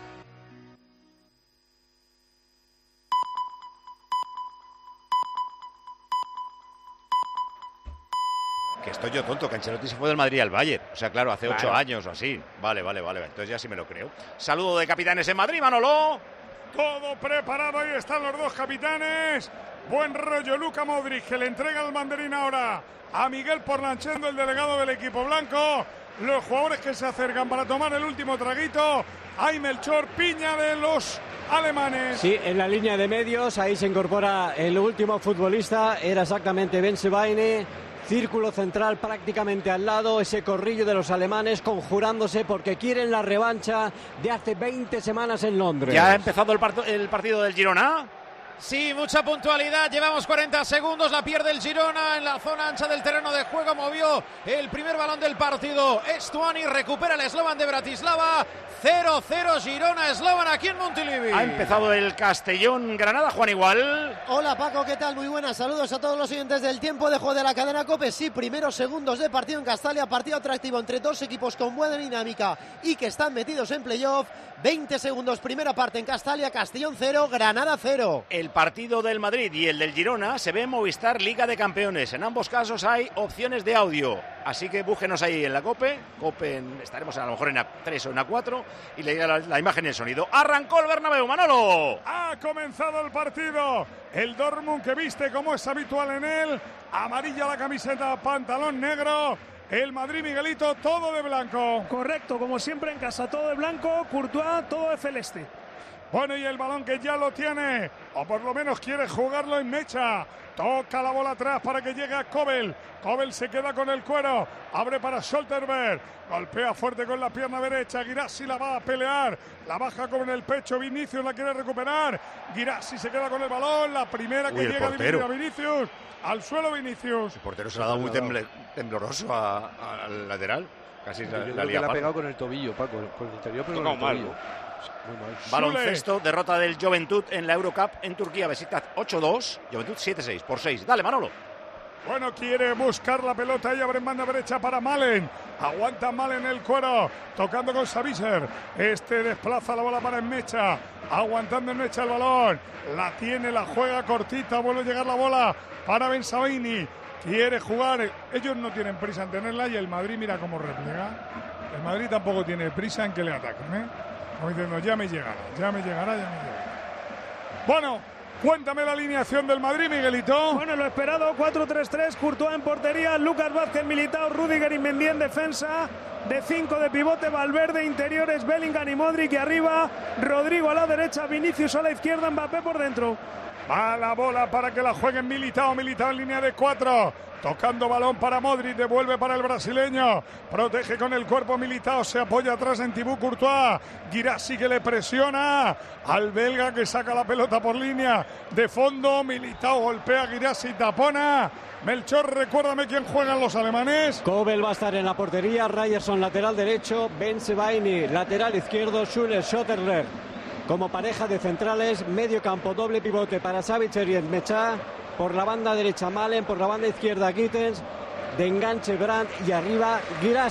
Speaker 1: Que estoy yo tonto, que Ancelotti se fue del Madrid al Bayern. O sea, claro, hace ocho
Speaker 14: Claro.
Speaker 1: años o así. Vale, vale, vale. Entonces ya sí me lo creo. Saludo de capitanes en Madrid, Manolo.
Speaker 12: Todo preparado, ahí están los dos capitanes. Buen rollo, Luka Modric, que le entrega el banderín ahora a Miguel Porlanchendo, el delegado del equipo blanco. Los jugadores que se acercan para tomar el último traguito. Hay Melchor Piña de los alemanes.
Speaker 15: Sí, en la línea de medios, ahí se incorpora el último futbolista, era exactamente Ben Sebaini. Círculo central prácticamente al lado, ese corrillo de los alemanes conjurándose porque quieren la revancha de hace veinte semanas en Londres.
Speaker 1: Ya ha empezado el, parto- el partido del Girona.
Speaker 11: Sí, mucha puntualidad, llevamos cuarenta segundos, la pierde el Girona en la zona ancha del terreno de juego, movió el primer balón del partido, Stuani recupera el Slovan de Bratislava, cero cero Girona, Slovan aquí en Montilivi.
Speaker 1: Ha empezado el Castellón Granada, Juan Igual.
Speaker 7: Hola Paco, ¿qué tal? Muy buenas, saludos a todos los oyentes del Tiempo de Juego de la cadena COPE. Sí, primeros segundos de partido en Castalia, partido atractivo entre dos equipos con buena dinámica y que están metidos en playoff. veinte segundos, primera parte en Castalia, Castellón cero, Granada cero.
Speaker 1: El partido del Madrid y el del Girona se ve en Movistar Liga de Campeones. En ambos casos hay opciones de audio. Así que búsquenos ahí en la COPE. COPE en- estaremos a lo mejor en A tres o en A cuatro y le llega la, la imagen y el sonido. Arrancó el Bernabéu, Manolo.
Speaker 12: Ha comenzado el partido. El Dortmund, que viste como es habitual en él. Amarilla la camiseta, pantalón negro. El Madrid, Miguelito, todo de blanco.
Speaker 5: Correcto, como siempre en casa, todo de blanco, Courtois, todo de celeste.
Speaker 12: Bueno, y el balón que ya lo tiene, o por lo menos quiere jugarlo en mecha. Toca la bola atrás para que llegue a Kobel. Kobel se queda con el cuero. Abre para Scholterberg. Golpea fuerte con la pierna derecha. Guirassi la va a pelear. La baja con el pecho. Vinicius la quiere recuperar. Guirassi se queda con el balón. La primera que
Speaker 1: Uy, el
Speaker 12: llega
Speaker 1: portero.
Speaker 12: a Vinicius. Al suelo Vinicius.
Speaker 1: El portero se lo ha dado muy temble- tembloroso a- a- al lateral. Casi
Speaker 2: Yo
Speaker 1: la,
Speaker 2: creo
Speaker 1: la
Speaker 2: que
Speaker 1: lía
Speaker 2: le ha
Speaker 1: palo.
Speaker 2: pegado con el tobillo, Paco, con el interior, pero con
Speaker 1: Tocado
Speaker 2: el
Speaker 1: mal,
Speaker 2: tobillo.
Speaker 1: ¿no?
Speaker 2: Muy mal.
Speaker 1: Baloncesto, derrota del Juventud en la Eurocup en Turquía. Besiktas ocho dos, Juventud siete seis por seis. Dale, Manolo.
Speaker 12: Bueno, quiere buscar la pelota y abre en banda derecha para Malen. Aguanta Malen el cuero, tocando con Savicer. Este desplaza la bola para Enmecha. Aguantando Enmecha el balón. La tiene, la juega cortita. Vuelve a llegar la bola para Benzabaini. Quiere jugar. Ellos no tienen prisa en tenerla y el Madrid mira cómo repliega. El Madrid tampoco tiene prisa en que le ataquen, ¿eh? Como diciendo, ya me llegará, ya me llegará, ya me llegará. Bueno, cuéntame la alineación del Madrid, Miguelito.
Speaker 5: Bueno, lo esperado, cuatro tres tres, Courtois en portería, Lucas Vázquez, Militao, Rüdiger y Mendy en defensa, de cinco de pivote, Valverde, interiores, Bellingham y Modric, y arriba, Rodrigo a la derecha, Vinicius a la izquierda, Mbappé por dentro.
Speaker 12: Va la bola para que la jueguen Militao, Militao en línea de cuatro. Tocando balón para Modric, devuelve para el brasileño. Protege con el cuerpo Militao, se apoya atrás en Thibaut Courtois. Guirassi que le presiona al belga que saca la pelota por línea de fondo. Militao golpea a Guirassi, tapona. Melchor, recuérdame quién juegan los alemanes.
Speaker 15: Kobel va a estar en la portería, Ryerson lateral derecho, Ben Sebaini lateral izquierdo, Schuller, Schotterler como pareja de centrales, medio campo doble pivote para Savitzer y Enmecha, por la banda derecha Malen, por la banda izquierda Gittens, de enganche Brandt y arriba Guirassi.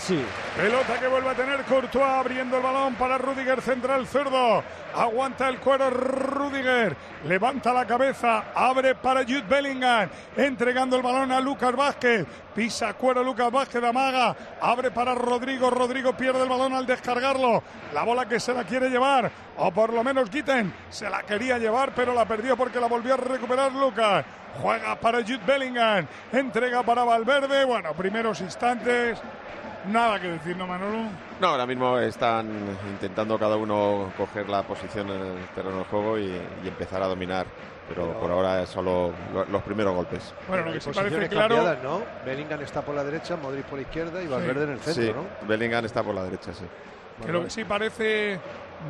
Speaker 12: Pelota que vuelve a tener Courtois, abriendo el balón para Rüdiger, central zurdo. Aguanta el cuero Rüdiger, levanta la cabeza, abre para Jude Bellingham, entregando el balón a Lucas Vázquez. Pisa cuero Lucas Vázquez, amaga, abre para Rodrigo. Rodrigo pierde el balón al descargarlo. La bola que se la quiere llevar, o por lo menos Guiten se la quería llevar, pero la perdió porque la volvió a recuperar Lucas. Juega para Jude Bellingham, entrega para Valverde. Bueno, primeros instantes. Nada que decir, ¿no, Manolo?
Speaker 13: No, ahora mismo están intentando cada uno coger la posición en el terreno de juego y, y empezar a dominar, pero, pero por ahora es solo lo, los primeros golpes.
Speaker 2: Bueno, lo que sí parece claro, ¿no? Bellingham está por la derecha, Modric por la izquierda y Valverde sí. en el centro,
Speaker 13: sí,
Speaker 2: ¿no?
Speaker 13: Bellingham está por la derecha, sí.
Speaker 12: Que lo que sí parece,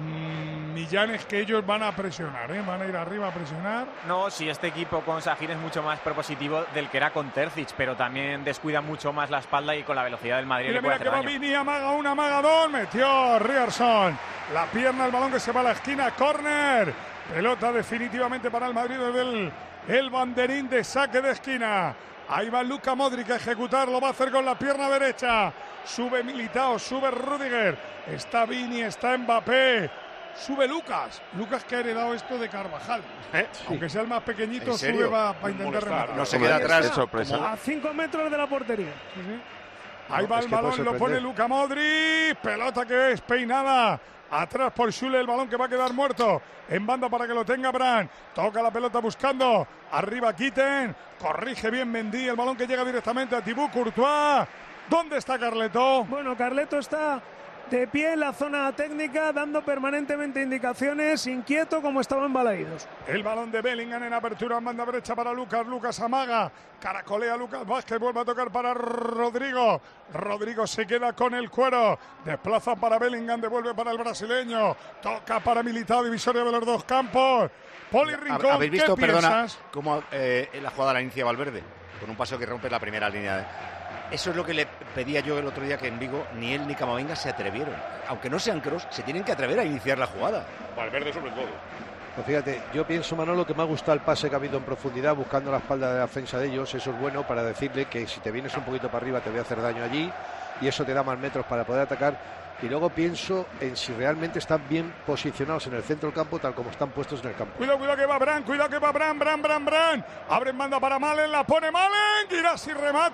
Speaker 12: mmm, Millán, es que ellos van a presionar, ¿eh? Van a ir arriba a presionar.
Speaker 14: No, si este equipo con Sajín es mucho más propositivo del que era con Terzic, pero también descuida mucho más la espalda y con la velocidad del Madrid
Speaker 12: Mira,
Speaker 14: le puede
Speaker 12: mira
Speaker 14: hacer
Speaker 12: que
Speaker 14: daño.
Speaker 12: va Vini, amaga una, amaga dos, metió Ryerson. La pierna, el balón que se va a la esquina, córner. Pelota definitivamente para el Madrid desde el, el banderín de saque de esquina. Ahí va Luka Modric a ejecutar, lo va a hacer con la pierna derecha. Sube Militao, sube Rüdiger. Está Vini, está Mbappé. Sube Lucas. Lucas que ha heredado esto de Carvajal. ¿Eh? Aunque sea el más pequeñito, sube para pa intentar rematar.
Speaker 1: No se queda atrás.
Speaker 13: Es sorpresa.
Speaker 5: A cinco metros de la portería.
Speaker 12: Sí, sí. Ahí no, va el balón, lo pone Luka Modric. Pelota que es peinada. Atrás por Schüle, el balón que va a quedar muerto. En banda para que lo tenga Brandt. Toca la pelota buscando. Arriba Guiten. Corrige bien Mendy. El balón que llega directamente a Thibaut Courtois. ¿Dónde está Carleto?
Speaker 5: Bueno, Carleto está de pie en la zona técnica, dando permanentemente indicaciones, inquieto como estaba en Balaídos.
Speaker 12: El balón de Bellingham en apertura en banda derecha para Lucas. Lucas amaga. Caracolea Lucas Vázquez. Vuelve a tocar para Rodrigo. Rodrigo se queda con el cuero. Desplaza para Bellingham. Devuelve para el brasileño. Toca para Militao. Divisoria de los dos campos. Poli Rincón.
Speaker 1: ¿Habéis visto,
Speaker 12: ¿qué
Speaker 1: perdona,
Speaker 12: piensas?
Speaker 1: cómo eh, la jugada la inicia Valverde? Con un paso que rompe la primera línea de... Eso es lo que le pedía yo el otro día, que en Vigo ni él ni Camavinga se atrevieron. Aunque no sean cross, se tienen que atrever a iniciar la jugada.
Speaker 16: Valverde sobre todo.
Speaker 2: Pues fíjate, yo pienso, Manolo, que me ha gustado el pase que ha habido en profundidad, buscando la espalda de la defensa de ellos. Eso es bueno para decirle que si te vienes un poquito para arriba te voy a hacer daño allí, y eso te da más metros para poder atacar. Y luego pienso en si realmente están bien posicionados en el centro del campo, tal como están puestos en el campo.
Speaker 12: Cuidado, cuidado que va Brandt, cuidado que va Brandt, Brandt, Brandt, Brandt. Abre en banda para Malen, la pone Malen, Guirassy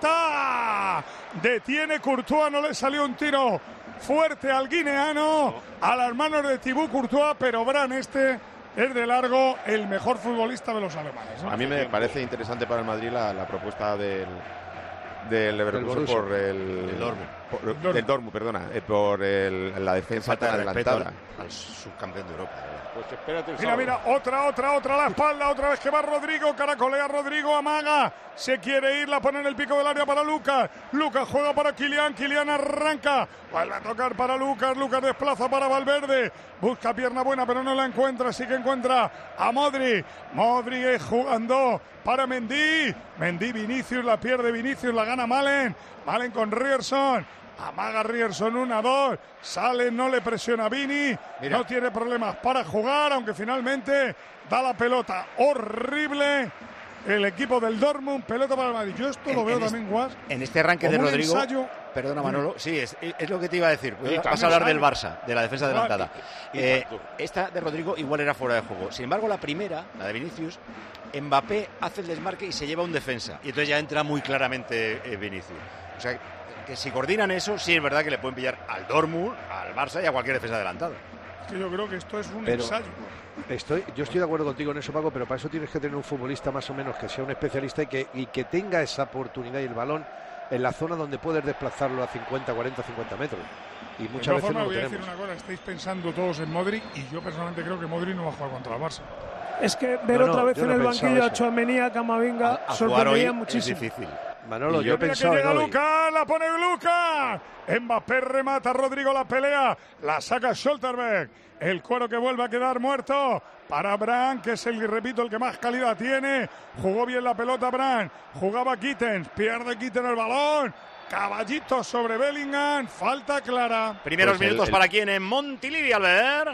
Speaker 12: remata. Detiene Courtois, no le salió un tiro fuerte al guineano, a las manos de Thibaut Courtois, pero Brandt este es de largo el mejor futbolista de los alemanes, ¿no?
Speaker 13: A mí me parece interesante para el Madrid la, la propuesta del... del Leverkusen por el,
Speaker 1: el Dortmund.
Speaker 13: Por, Dortmund. Del Dortmund, perdona, eh, por el, la defensa
Speaker 1: falta de
Speaker 13: adelantada
Speaker 1: al, al subcampeón de Europa.
Speaker 16: Pues espérate el
Speaker 12: mira,
Speaker 16: sábado.
Speaker 12: mira, otra, otra, otra a la espalda, otra vez que va Rodrigo, caracolea Rodrigo, amaga, se quiere ir, la pone en el pico del área para Lucas, Lucas juega para Kylian, Kylian arranca, vuelve a tocar para Lucas, Lucas desplaza para Valverde, busca pierna buena pero no la encuentra, sí que encuentra a Modric, Modric jugando para Mendy, Mendy, Vinicius la pierde, Vinicius la gana Malen, Malen con Ryerson, amaga Ryerson, una, dos, sale, no le presiona Vini, Mira. no tiene problemas para jugar, aunque finalmente da la pelota horrible el equipo del Dortmund, pelota para el Madrid. Yo esto en, lo veo también, Guas.
Speaker 1: En este arranque de Rodrigo,
Speaker 12: ensayo.
Speaker 1: Perdona Manolo, sí, es, es lo que te iba a decir, vas a hablar del Barça, de la defensa adelantada. Eh, esta de Rodrigo igual era fuera de juego, sin embargo la primera, la de Vinicius, Mbappé hace el desmarque y se lleva un defensa, y entonces ya entra muy claramente eh, Vinicius. O sea, que si coordinan eso, sí es verdad que le pueden pillar al Dortmund, al Barça y a cualquier defensa adelantada.
Speaker 12: Es que yo creo que esto es un
Speaker 2: pero
Speaker 12: ensayo.
Speaker 2: Estoy, yo estoy de acuerdo contigo en eso, Paco, pero para eso tienes que tener un futbolista más o menos que sea un especialista y que, y que tenga esa oportunidad y el balón en la zona donde puedes desplazarlo a cincuenta, cuarenta, cincuenta metros. Y muchas
Speaker 12: de todas
Speaker 2: veces
Speaker 12: formas,
Speaker 2: no lo
Speaker 12: voy a
Speaker 2: tenemos.
Speaker 12: decir una cosa, estáis pensando todos en Modric y yo personalmente creo que Modric no va a jugar contra el Barça.
Speaker 5: Es que ver
Speaker 2: no, no,
Speaker 5: otra vez en
Speaker 2: no
Speaker 5: el banquillo a
Speaker 2: eso.
Speaker 5: Tchouaméni, a Camavinga,
Speaker 1: a, a
Speaker 5: sorprendería muchísimo.
Speaker 1: Es difícil.
Speaker 2: Manolo,
Speaker 12: yo,
Speaker 2: yo
Speaker 12: mira
Speaker 2: pensaba
Speaker 12: que llega
Speaker 2: en hoy.
Speaker 12: Lucas, la pone Lucas. Mbappé remata, Rodrigo la pelea, la saca Scholterberg. El cuero que vuelve a quedar muerto para Brandt, que es el, repito, el que más calidad tiene. Jugó bien la pelota Brandt, jugaba Gittens, pierde Gittens el balón. Caballito sobre Bellingham, falta clara.
Speaker 1: Primeros
Speaker 13: Pues el-
Speaker 1: minutos
Speaker 13: el-
Speaker 1: para quien en Montilivi, Albert.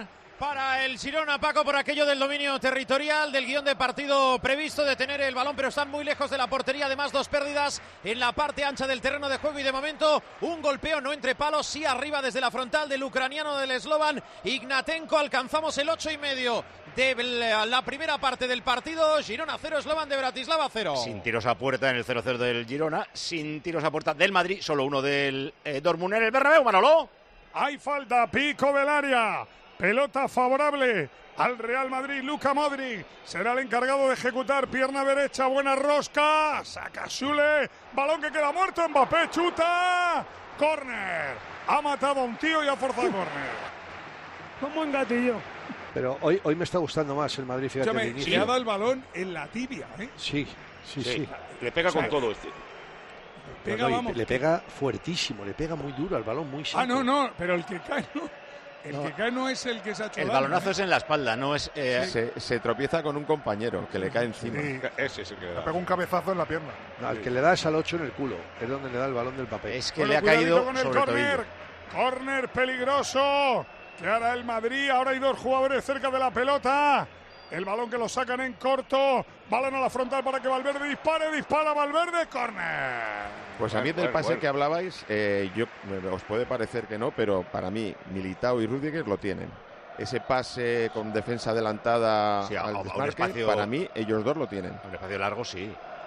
Speaker 11: para el Girona, Paco, por aquello del dominio territorial, del guión de partido previsto, de tener el balón, pero están muy lejos de la portería. Además, dos pérdidas en la parte ancha del terreno de juego y de momento un golpeo, no entre palos, sí arriba desde la frontal del ucraniano, del eslovan Ignatenko. Alcanzamos el ocho y medio de la primera parte del partido. Girona cero, Slovan de Bratislava cero.
Speaker 1: Sin tiros a puerta en el cero cero del Girona, sin tiros a puerta del Madrid, solo uno del eh, Dortmund en el Bernabéu, Manolo.
Speaker 12: Hay falta, pico del área. Pelota favorable al Real Madrid. Luka Modric será el encargado de ejecutar. Pierna derecha, buena rosca. Saca Sule. Balón que queda muerto. Mbappé chuta. Córner. Ha matado a un tío y ha forzado uh. córner.
Speaker 5: Como un gatillo.
Speaker 2: Pero hoy, hoy me está gustando más el Madrid, fíjate.
Speaker 12: Me, le ha dado el balón en la tibia, ¿eh?
Speaker 2: Sí, sí, sí. sí.
Speaker 16: Le pega o sea, con todo este.
Speaker 12: Le pega,
Speaker 2: bueno, le pega fuertísimo, le pega muy duro al balón, muy simple.
Speaker 12: Ah, no, no, pero el que cae no. El no. que cae no es el que se ha hecho
Speaker 1: El
Speaker 12: daño,
Speaker 1: balonazo
Speaker 12: ¿eh?
Speaker 1: es en la espalda, no es... Eh...
Speaker 13: Se, se tropieza con un compañero que le cae encima.
Speaker 12: Sí.
Speaker 16: Ese es el que le da.
Speaker 12: Le pega un cabezazo en la pierna.
Speaker 2: No, al que le da es al ocho en el culo, es donde le da el balón del papel.
Speaker 1: Es que bueno, le ha caído
Speaker 12: con el
Speaker 1: sobre
Speaker 12: córner. Córner peligroso. Que hará el Madrid. Ahora hay dos jugadores cerca de la pelota. El balón que lo sacan en corto. Balón a la frontal para que Valverde dispare. Dispara Valverde. Córner.
Speaker 13: Pues a mí del pase que hablabais, eh, yo os puede parecer que no, pero para mí Militao y Rüdiger lo tienen. Ese pase con defensa adelantada
Speaker 1: sí,
Speaker 13: al
Speaker 1: a,
Speaker 13: desmarque,
Speaker 1: a espacio,
Speaker 13: para mí ellos dos lo tienen.
Speaker 1: Un espacio largo, sí.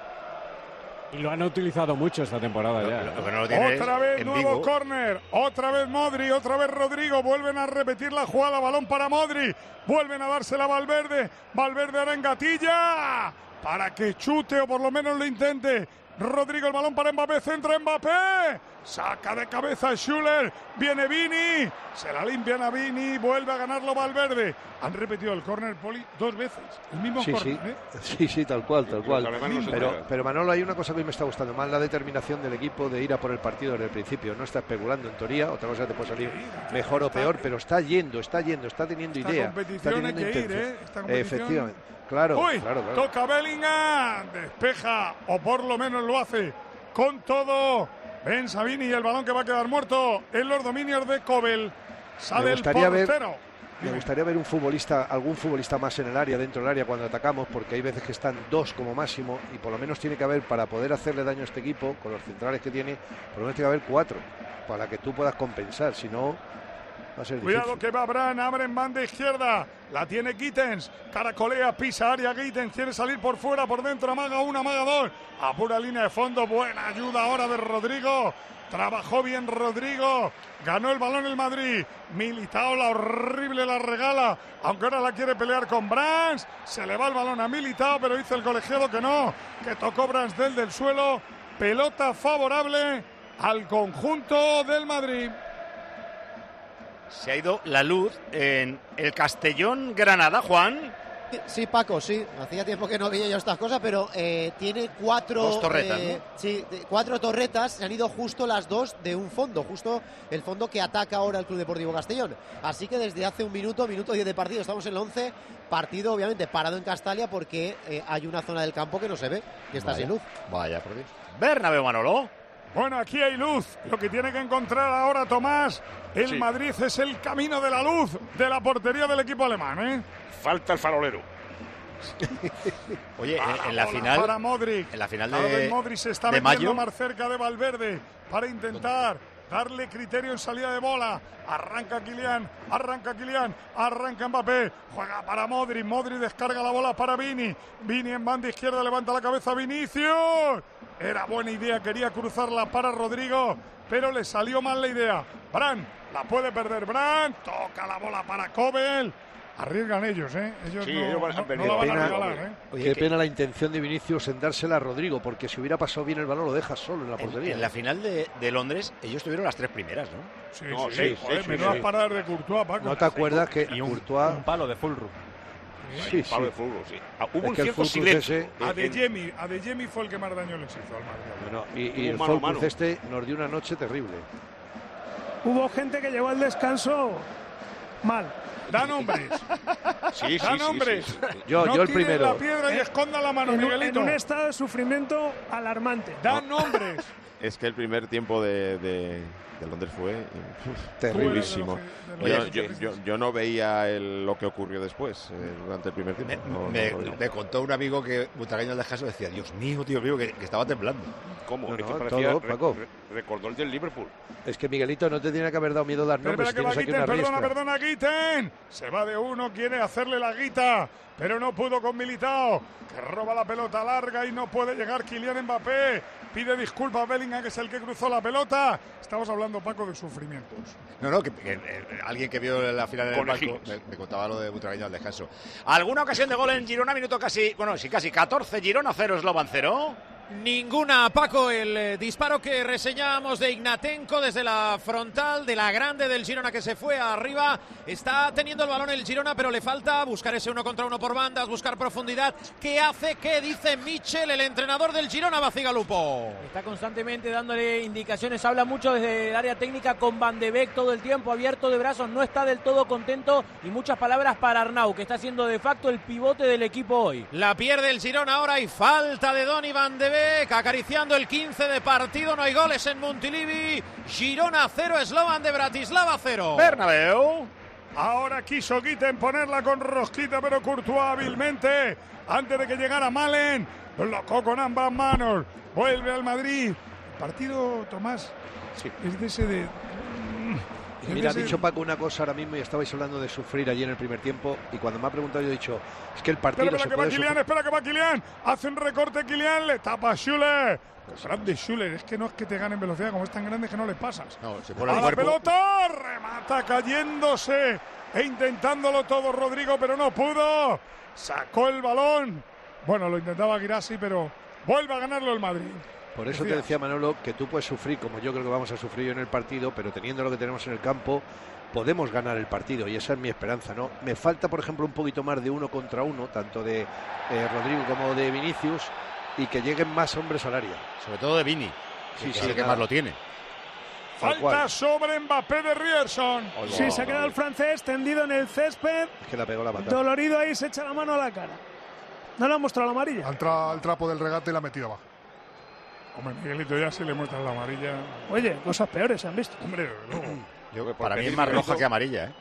Speaker 15: Y lo han utilizado mucho esta temporada
Speaker 1: lo,
Speaker 15: ya.
Speaker 1: Lo, lo que no lo tiene
Speaker 12: otra vez
Speaker 1: en
Speaker 12: nuevo
Speaker 1: Vigo.
Speaker 12: Córner, otra vez Modri, otra vez Rodrigo, vuelven a repetir la jugada, balón para Modri, vuelven a dársela a Valverde, Valverde ahora en gatilla, para que chute o por lo menos lo intente. Rodrigo, el balón para Mbappé, centra Mbappé, saca de cabeza Schuller, viene Vini, se la limpian a Vini, vuelve a ganarlo Valverde. Han repetido el córner, Poli, dos veces, el mismo
Speaker 2: sí,
Speaker 12: córner,
Speaker 2: sí.
Speaker 12: ¿eh?
Speaker 2: Sí, sí, tal cual, tal cual.
Speaker 12: No
Speaker 2: pero, pero Manolo, hay una cosa que me está gustando más, la determinación del equipo de ir a por el partido desde el principio. No está especulando en teoría, otra cosa te puede salir mejor o peor, pero está yendo, está yendo, está teniendo
Speaker 12: Esta
Speaker 2: idea.
Speaker 12: Competición
Speaker 2: está
Speaker 12: hay que ir, ¿eh? Esta competición...
Speaker 2: Efectivamente. Claro,
Speaker 12: Uy,
Speaker 2: claro, claro.
Speaker 12: Toca Bellingham, despeja, o por lo menos lo hace con todo. Ben Sabini y el balón que va a quedar muerto en los dominios de Kobel. Sale el portero.
Speaker 2: Ver, me gustaría ver un futbolista, algún futbolista más en el área, dentro del área cuando atacamos, porque hay veces que están dos como máximo y por lo menos tiene que haber, para poder hacerle daño a este equipo, con los centrales que tiene, por lo menos tiene que haber cuatro, para que tú puedas compensar, si no... Va a ser
Speaker 12: Cuidado
Speaker 2: difícil.
Speaker 12: que va Bran, abre en banda izquierda, la tiene Gittens, caracolea, pisa área Gittens, quiere salir por fuera, por dentro, amaga una, amaga dos, a pura línea de fondo, buena ayuda ahora de Rodrigo, trabajó bien Rodrigo, ganó el balón el Madrid, Militao la horrible la regala, aunque ahora la quiere pelear con Brands, se le va el balón a Militao, pero dice el colegiado que no, que tocó Brands del del suelo, pelota favorable al conjunto del Madrid.
Speaker 1: Se ha ido la luz en el Castellón-Granada, Juan.
Speaker 7: Sí, Paco, sí. Hacía tiempo que no veía yo estas cosas, pero eh, tiene cuatro...
Speaker 1: Dos torretas,
Speaker 7: eh,
Speaker 1: ¿no?
Speaker 7: Sí, cuatro torretas. Se han ido justo las dos de un fondo, justo el fondo que ataca ahora el Club Deportivo Castellón. Así que desde hace un minuto, minuto diez de partido, estamos en el once. Partido, obviamente, parado en Castalia porque eh, hay una zona del campo que no se ve, que está
Speaker 1: Vaya.
Speaker 7: sin luz.
Speaker 1: Vaya, por Dios. Bernabéu, Manolo.
Speaker 12: Bueno, aquí hay luz. Lo que tiene que encontrar ahora Tomás, el
Speaker 16: sí.
Speaker 12: Madrid, es el camino de la luz de la portería del equipo alemán, ¿eh?
Speaker 16: Falta el farolero.
Speaker 1: Oye,
Speaker 12: para
Speaker 1: en la
Speaker 12: bola,
Speaker 1: final...
Speaker 12: Para Modric.
Speaker 1: En la final
Speaker 12: Claro,
Speaker 1: de,
Speaker 12: Modric se está
Speaker 1: de
Speaker 12: metiendo
Speaker 1: mayo...
Speaker 12: más cerca de Valverde para intentar darle criterio en salida de bola. Arranca Kylian, arranca Kylian, arranca Mbappé, juega para Modric, Modric descarga la bola para Vini, Vini en banda izquierda, levanta la cabeza Vinicius. Era buena idea, quería cruzarla para Rodrigo, pero le salió mal la idea. Bran, la puede perder Bran, toca la bola para Kobel. Arriesgan ellos, ¿eh? Ellos
Speaker 16: Sí,
Speaker 12: no,
Speaker 16: ellos van a
Speaker 12: no,
Speaker 16: venir.
Speaker 12: no la van a
Speaker 2: Pena-
Speaker 12: regalar, ¿eh?
Speaker 2: Oye,
Speaker 1: Qué
Speaker 2: qué pena la intención de Vinicius en dársela a Rodrigo, porque si hubiera pasado bien el balón lo deja solo en la
Speaker 1: En,
Speaker 2: portería.
Speaker 1: en la final de, de Londres, ellos tuvieron las tres primeras, ¿no?
Speaker 12: Sí,
Speaker 16: No,
Speaker 12: sí,
Speaker 16: sí,
Speaker 12: joder,
Speaker 16: sí,
Speaker 12: menudas
Speaker 16: sí.
Speaker 12: paradas de Courtois, Paco.
Speaker 2: ¿No te acuerdas que
Speaker 14: Y un,
Speaker 2: Courtois...
Speaker 14: un palo de Fulru.
Speaker 2: Sí,
Speaker 16: Palo
Speaker 2: sí.
Speaker 16: de fútbol, sí. Ah, hubo
Speaker 2: Es
Speaker 16: un
Speaker 2: que el
Speaker 16: cierto
Speaker 2: Fulcrum
Speaker 16: silencio.
Speaker 2: ese-
Speaker 12: A
Speaker 16: en-
Speaker 12: De
Speaker 16: en-
Speaker 12: Jemi, a De Jemi fue el que más daño les hizo al Madrid.
Speaker 2: Bueno, y, y
Speaker 16: Hubo
Speaker 2: el
Speaker 16: mano a
Speaker 2: Fulcrum
Speaker 16: mano.
Speaker 2: este nos dio una noche terrible.
Speaker 5: Hubo gente que llegó al descanso mal.
Speaker 12: Da nombres.
Speaker 16: Sí, sí,
Speaker 12: Da
Speaker 16: sí,
Speaker 12: nombres.
Speaker 16: sí, sí.
Speaker 2: Yo,
Speaker 12: no
Speaker 2: yo el
Speaker 12: tires
Speaker 2: primero.
Speaker 12: la piedra y
Speaker 5: Eh,
Speaker 12: esconda la mano,
Speaker 5: En un,
Speaker 12: Miguelito.
Speaker 5: en un estado de sufrimiento alarmante.
Speaker 12: Da nombres.
Speaker 13: Es que el primer tiempo de, de, de Londres fue
Speaker 2: terriblísimo.
Speaker 13: Yo, yo, yo, yo no veía el, lo que ocurrió después, eh, durante el primer tiempo.
Speaker 1: Me,
Speaker 13: no,
Speaker 1: me,
Speaker 13: no lo
Speaker 1: me contó un amigo que Butragueño al descanso decía, Dios mío, tío mío, que, que estaba temblando.
Speaker 16: ¿Cómo?
Speaker 2: No,
Speaker 16: es que
Speaker 2: no,
Speaker 16: parecía,
Speaker 2: todo,
Speaker 16: re,
Speaker 2: Paco.
Speaker 16: re, recordó el del Liverpool.
Speaker 2: Es que Miguelito no te tiene que haber dado miedo dar nombres.
Speaker 12: Espera, que va
Speaker 2: Tienes aquí
Speaker 12: Guiten,
Speaker 2: una
Speaker 12: perdona,
Speaker 2: riestra.
Speaker 12: perdona, Guiten. Se va de uno, quiere hacerle la guita, pero no pudo con Militao, que roba la pelota larga y no puede llegar Kylian Mbappé. Pide disculpas a Bellingham, que es el que cruzó la pelota. Estamos hablando, Paco, de sufrimientos.
Speaker 1: No, no, que, que, eh, alguien que vio la final en el banco me, me contaba lo de Butragueño al descanso. ¿Alguna ocasión de gol en Girona? Minuto casi, bueno, sí, casi catorce, Girona cero, Slovan cero.
Speaker 11: Ninguna, Paco. El eh, disparo que reseñábamos de Ignatenko desde la frontal de la grande del Girona, que se fue arriba. Está teniendo el balón el Girona, pero le falta buscar ese uno contra uno por bandas, buscar profundidad. ¿Qué hace? ¿Qué dice Michel, el entrenador del Girona, Bacigalupo?
Speaker 4: Está constantemente dándole indicaciones, habla mucho desde el área técnica con Van de Beek todo el tiempo, abierto de brazos, no está del todo contento, y muchas palabras para Arnau, que está siendo de facto el pivote del equipo hoy.
Speaker 11: La pierde el Girona ahora y falta de Donny Van de Beek, acariciando el quince de partido, no hay goles en Montilivi. Girona cero, Slovan de Bratislava cero.
Speaker 1: Bernabéu.
Speaker 12: Ahora quiso Guiten ponerla con rosquita, pero Courtois hábilmente, antes de que llegara Malen, bloqueó con ambas manos. Vuelve al Madrid. El partido, Tomás, sí, es de ese de...
Speaker 2: Y mira, ha dicho Paco una cosa ahora mismo y estabais hablando de sufrir allí en el primer tiempo, y cuando me ha preguntado yo he dicho, es que el partido
Speaker 12: espera,
Speaker 2: se
Speaker 12: que
Speaker 2: puede
Speaker 12: va Kylian,
Speaker 2: sufrir.
Speaker 12: espera que va Kylian, hace un recorte Kylian, le tapa a Schuller. Pues grande Schuller, es que no es que te ganen velocidad, como es tan grande que no le pasas.
Speaker 1: No, se pone
Speaker 12: a
Speaker 1: el
Speaker 12: la
Speaker 1: cuerpo.
Speaker 12: pelota, remata cayéndose e intentándolo todo Rodrigo, pero no pudo. Sacó el balón. Bueno, lo intentaba Guirassi, pero vuelve a ganarlo el Madrid.
Speaker 2: Por eso te decía, Manolo, que tú puedes sufrir, como yo creo que vamos a sufrir en el partido, pero teniendo lo que tenemos en el campo, podemos ganar el partido, y esa es mi esperanza, ¿no? Me falta, por ejemplo, un poquito más de uno contra uno, tanto de eh, Rodrigo como de Vinicius, y que lleguen más hombres al área.
Speaker 1: Sobre todo de Vini,
Speaker 2: sí,
Speaker 1: que
Speaker 2: sí,
Speaker 1: es el que
Speaker 2: nada.
Speaker 1: más lo tiene.
Speaker 12: Falta sobre Mbappé de Rierson.
Speaker 5: Oh, sí, se ha quedado el francés tendido en el césped.
Speaker 2: Es que la pegó la patada.
Speaker 5: Dolorido ahí, se echa la mano a la cara. No le han mostrado la amarilla.
Speaker 12: Al, tra al trapo del regate y la ha metido abajo. Hombre, Miguelito, ya si le muestran la amarilla.
Speaker 5: Oye, cosas peores se han visto.
Speaker 12: Hombre, luego.
Speaker 1: Yo, para mí es más roja que amarilla, ¿eh?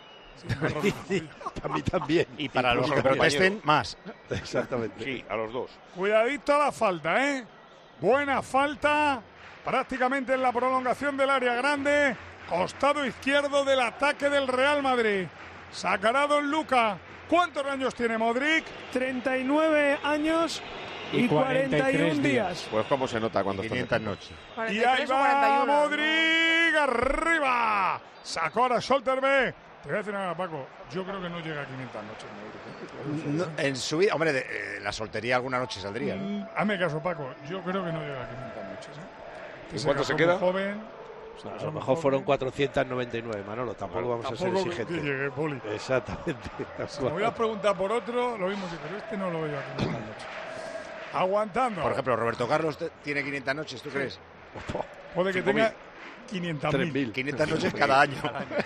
Speaker 2: Sí, para mí también.
Speaker 1: Y para los
Speaker 2: Incluso
Speaker 1: que
Speaker 2: compañero.
Speaker 1: protesten, más.
Speaker 2: Exactamente.
Speaker 16: Sí, a los dos.
Speaker 12: Cuidadito a la falta, ¿eh? Buena falta. Prácticamente en la prolongación del área grande. Costado izquierdo del ataque del Real Madrid. Sacará Don Luca. ¿Cuántos años tiene Modric?
Speaker 5: treinta y nueve años y, y cuarenta y uno días.
Speaker 13: Pues cómo se nota cuando
Speaker 1: quinientas noches.
Speaker 12: Y ahí va Modric arriba. Sacó ahora Scholterbeck. Te voy a decir nada, Paco. Yo creo que no llega a quinientas noches Modric.
Speaker 1: No, en su vida, hombre, de, eh, la soltería alguna noche saldría, ¿no?
Speaker 12: Mm, hazme caso, Paco. Yo creo que no llega a quinientas noches. ¿eh?
Speaker 16: ¿Y cuánto se
Speaker 12: casó
Speaker 16: queda?
Speaker 12: muy joven.
Speaker 2: A lo mejor fueron cuatrocientos noventa y nueve, Manolo. Tampoco vamos
Speaker 12: Tampoco
Speaker 2: a ser exigentes.
Speaker 12: que llegue, Poli.
Speaker 2: Exactamente.
Speaker 12: Si me hubieras preguntado por otro, lo mismo, sí, pero este no lo veo a quinientas noches. Aguantando.
Speaker 1: Por ejemplo, Roberto Carlos te- tiene quinientas noches, ¿tú crees?
Speaker 12: Puede que
Speaker 1: cinco
Speaker 12: tenga
Speaker 1: mil.
Speaker 12: quinientas
Speaker 2: tres
Speaker 12: mil.
Speaker 2: mil.
Speaker 1: quinientas noches cada año.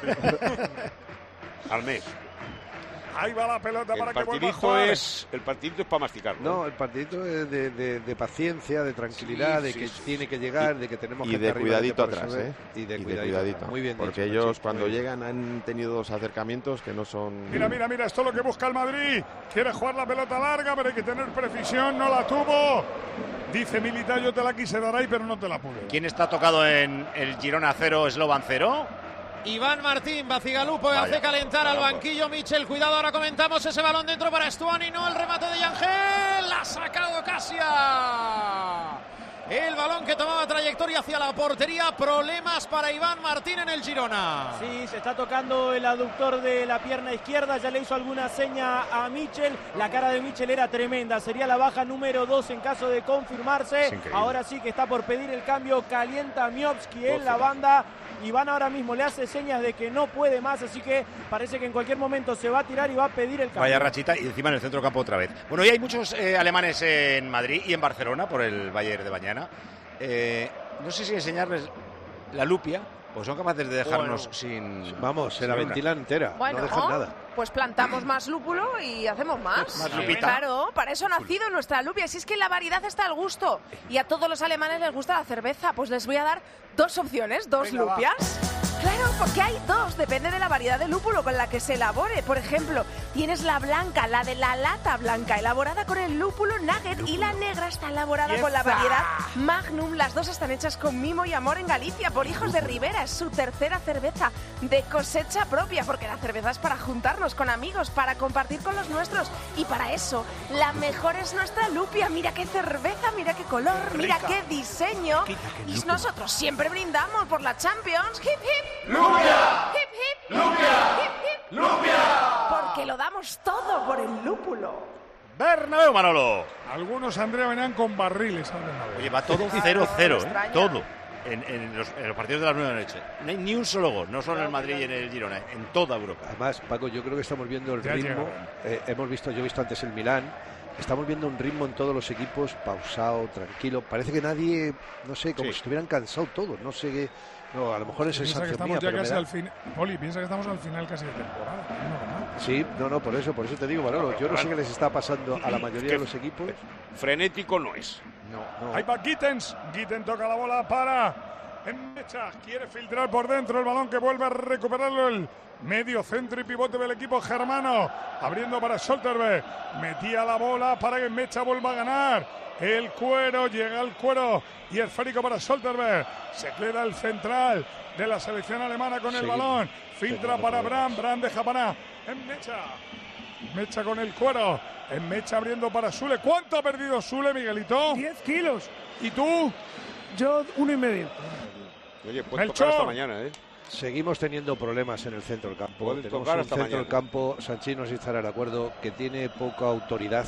Speaker 16: Al mes.
Speaker 12: Ahí va la pelota
Speaker 16: El
Speaker 12: para que vuelva a
Speaker 16: partidito
Speaker 12: jugar.
Speaker 16: es, el partidito es para masticarlo.
Speaker 2: No, el partidito es de, de, de paciencia, de tranquilidad,
Speaker 16: Sí,
Speaker 2: de
Speaker 16: sí,
Speaker 2: que
Speaker 16: sí.
Speaker 2: tiene que llegar, de que tenemos
Speaker 13: Y
Speaker 2: gente
Speaker 13: de
Speaker 2: arriba
Speaker 13: cuidadito
Speaker 2: que puede
Speaker 13: atrás,
Speaker 2: resolver.
Speaker 13: ¿eh?
Speaker 2: Y de
Speaker 13: Y de
Speaker 2: cuidadito.
Speaker 13: cuidadito.
Speaker 2: Muy bien
Speaker 13: Porque
Speaker 2: dicho,
Speaker 13: ellos
Speaker 2: Machín,
Speaker 13: cuando
Speaker 2: muy bien.
Speaker 13: llegan han tenido dos acercamientos que no son...
Speaker 12: Mira, mira, mira, esto es lo que busca el Madrid. Quiere jugar la pelota larga, pero hay que tener precisión. No la tuvo. Dice Militao, yo te la quise dar ahí, pero no te la pude.
Speaker 1: ¿Quién está tocado en el Girona cero, Slovan cero?
Speaker 11: Iván Martín, Bacigalupo
Speaker 1: Vaya.
Speaker 11: hace calentar al banquillo Michel. Cuidado, ahora comentamos ese balón dentro para Stuani. No, el remate de Yangel. La ha sacado Casia. El balón que tomaba trayectoria hacia la portería. Problemas para Iván Martín en el Girona.
Speaker 4: Sí, se está tocando el aductor de la pierna izquierda, ya le hizo alguna seña a Michel, la cara de Michel era tremenda, sería la baja número dos en caso de confirmarse. Ahora sí que está por pedir el cambio, calienta Miovski en la banda. Iván ahora mismo le hace señas de que no puede más, así que parece que en cualquier momento se va a tirar y va a pedir el cambio.
Speaker 1: Vaya rachita, y encima en el centro campo otra vez. Bueno, y hay muchos eh, alemanes en Madrid y en Barcelona por el Bayern de mañana. Eh, no sé si enseñarles la lupia Pues son capaces de dejarnos
Speaker 2: Bueno,
Speaker 1: sin...
Speaker 2: Vamos, se la
Speaker 1: sin
Speaker 2: ventilan entera,
Speaker 3: Bueno,
Speaker 2: no dejan nada.
Speaker 3: Pues plantamos más lúpulo y hacemos más.
Speaker 1: Más lupita.
Speaker 3: Claro, para eso ha nacido nuestra lupia. Si es que la variedad está al gusto. Y a todos los alemanes les gusta la cerveza, pues les voy a dar dos opciones, dos
Speaker 1: Venga,
Speaker 3: lupias. Va. Claro, porque hay dos, depende de la variedad de lúpulo con la que se elabore. Por ejemplo, tienes la blanca, la de la lata blanca, elaborada con el lúpulo nugget, y la negra está elaborada
Speaker 1: ¡Yesa!
Speaker 3: con la variedad Magnum. Las dos están hechas con mimo y amor en Galicia por Hijos de Rivera. Es su tercera cerveza de cosecha propia, porque la cerveza es para juntarnos con amigos, para compartir con los nuestros. Y para eso, la mejor es nuestra lupia. Mira qué cerveza, mira qué color, mira qué diseño. Y nosotros siempre brindamos por la Champions. ¡Hip, hip!
Speaker 1: ¡Lupia!
Speaker 3: ¡Hip, hip!
Speaker 1: ¡Lupia!
Speaker 3: ¡Hip, hip!
Speaker 1: ¡Lupia!
Speaker 3: Porque lo damos todo por el lúpulo.
Speaker 1: Bernabéu, Manolo.
Speaker 12: Algunos, Andrea, venían con barriles al Bernabéu.
Speaker 1: Oye, va todo
Speaker 3: Ay,
Speaker 1: cero cero,
Speaker 3: no me
Speaker 1: ¿eh?
Speaker 3: extraña.
Speaker 1: Todo. En, en los, en los partidos de las nueve de la noche. No hay ni un solo gol, no solo en el Madrid y en el Girona, en toda Europa.
Speaker 2: Además, Paco, yo creo que estamos viendo el
Speaker 12: Ya
Speaker 2: ritmo.
Speaker 12: llegó.
Speaker 2: Eh, hemos visto, yo he visto antes el Milán. Estamos viendo un ritmo en todos los equipos pausado, tranquilo. Parece que nadie, no sé, como
Speaker 1: Sí.
Speaker 2: si estuvieran cansados todos. No sé qué. No, a lo mejor es
Speaker 12: Piensa que
Speaker 2: sensación
Speaker 12: estamos
Speaker 2: mía,
Speaker 12: ya
Speaker 2: pero me
Speaker 12: casi
Speaker 2: da-
Speaker 12: al final. Poli, piensa que estamos al final casi de temporada. No, no.
Speaker 2: Sí, no, no, por eso, por eso te digo, Manolo. Yo no sé qué les está pasando a la mayoría de los equipos.
Speaker 16: Frenético no es.
Speaker 2: No, no.
Speaker 12: Ahí va Gittens. Gittens toca la bola para Mecha. Quiere filtrar por dentro el balón, que vuelve a recuperarlo el medio centro y pivote del equipo germano. Abriendo para Scholterberg. Metía la bola para que Mecha vuelva a ganar. El cuero, llega el cuero y esférico para Scholterberg. Se queda el central de la selección alemana con el
Speaker 2: Seguimos.
Speaker 12: balón. Filtra
Speaker 2: Seguimos
Speaker 12: para
Speaker 2: problemas.
Speaker 12: Bran. Bran deja para en Mecha. Mecha con el cuero. En Mecha abriendo para Sule. ¿Cuánto ha perdido Sule, Miguelito?
Speaker 5: diez kilos.
Speaker 12: ¿Y tú?
Speaker 5: Yo, uno y medio.
Speaker 16: Oye, puede
Speaker 12: Melchor.
Speaker 16: tocar hasta mañana, ¿eh?
Speaker 2: Seguimos teniendo problemas en el centro del campo.
Speaker 16: Puede
Speaker 2: Tenemos
Speaker 16: tocar
Speaker 2: un
Speaker 16: hasta
Speaker 2: centro del
Speaker 16: mañana.
Speaker 2: campo, Sanchís no sé si estará de acuerdo, que tiene poca autoridad,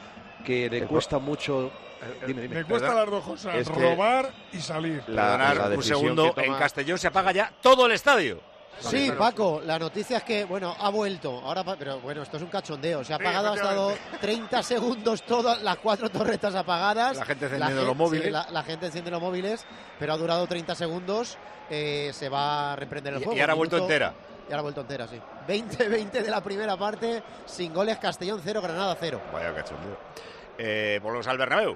Speaker 2: que le cuesta mucho. eh, dime, dime.
Speaker 12: Me cuesta
Speaker 1: Perdón.
Speaker 12: las dos cosas,
Speaker 13: Es que-
Speaker 12: robar y salir.
Speaker 13: La-
Speaker 1: Perdonar
Speaker 13: la
Speaker 1: un
Speaker 13: decisión
Speaker 1: segundo,
Speaker 13: que toma-
Speaker 1: en Castellón se apaga ya todo el estadio.
Speaker 7: Sí, Paco, la noticia es que, bueno, ha vuelto. Ahora, pa- pero bueno, esto es un cachondeo. Se ha
Speaker 12: Sí,
Speaker 7: apagado, ha estado
Speaker 12: efectivamente.
Speaker 7: treinta segundos todas las cuatro torretas apagadas.
Speaker 1: La gente encendiendo
Speaker 7: gen-
Speaker 1: los móviles.
Speaker 7: sí, la, la gente enciende los móviles, pero ha durado treinta segundos. Eh, se va a reprender el
Speaker 1: Y-
Speaker 7: juego.
Speaker 1: y ahora ha vuelto
Speaker 7: Minuto-
Speaker 1: entera.
Speaker 7: Y ahora ha vuelto entera, sí. veinte veinte de la primera parte, sin goles, Castellón cero, Granada cero.
Speaker 1: Vaya cachondeo. Eh, volvemos al Bernabéu.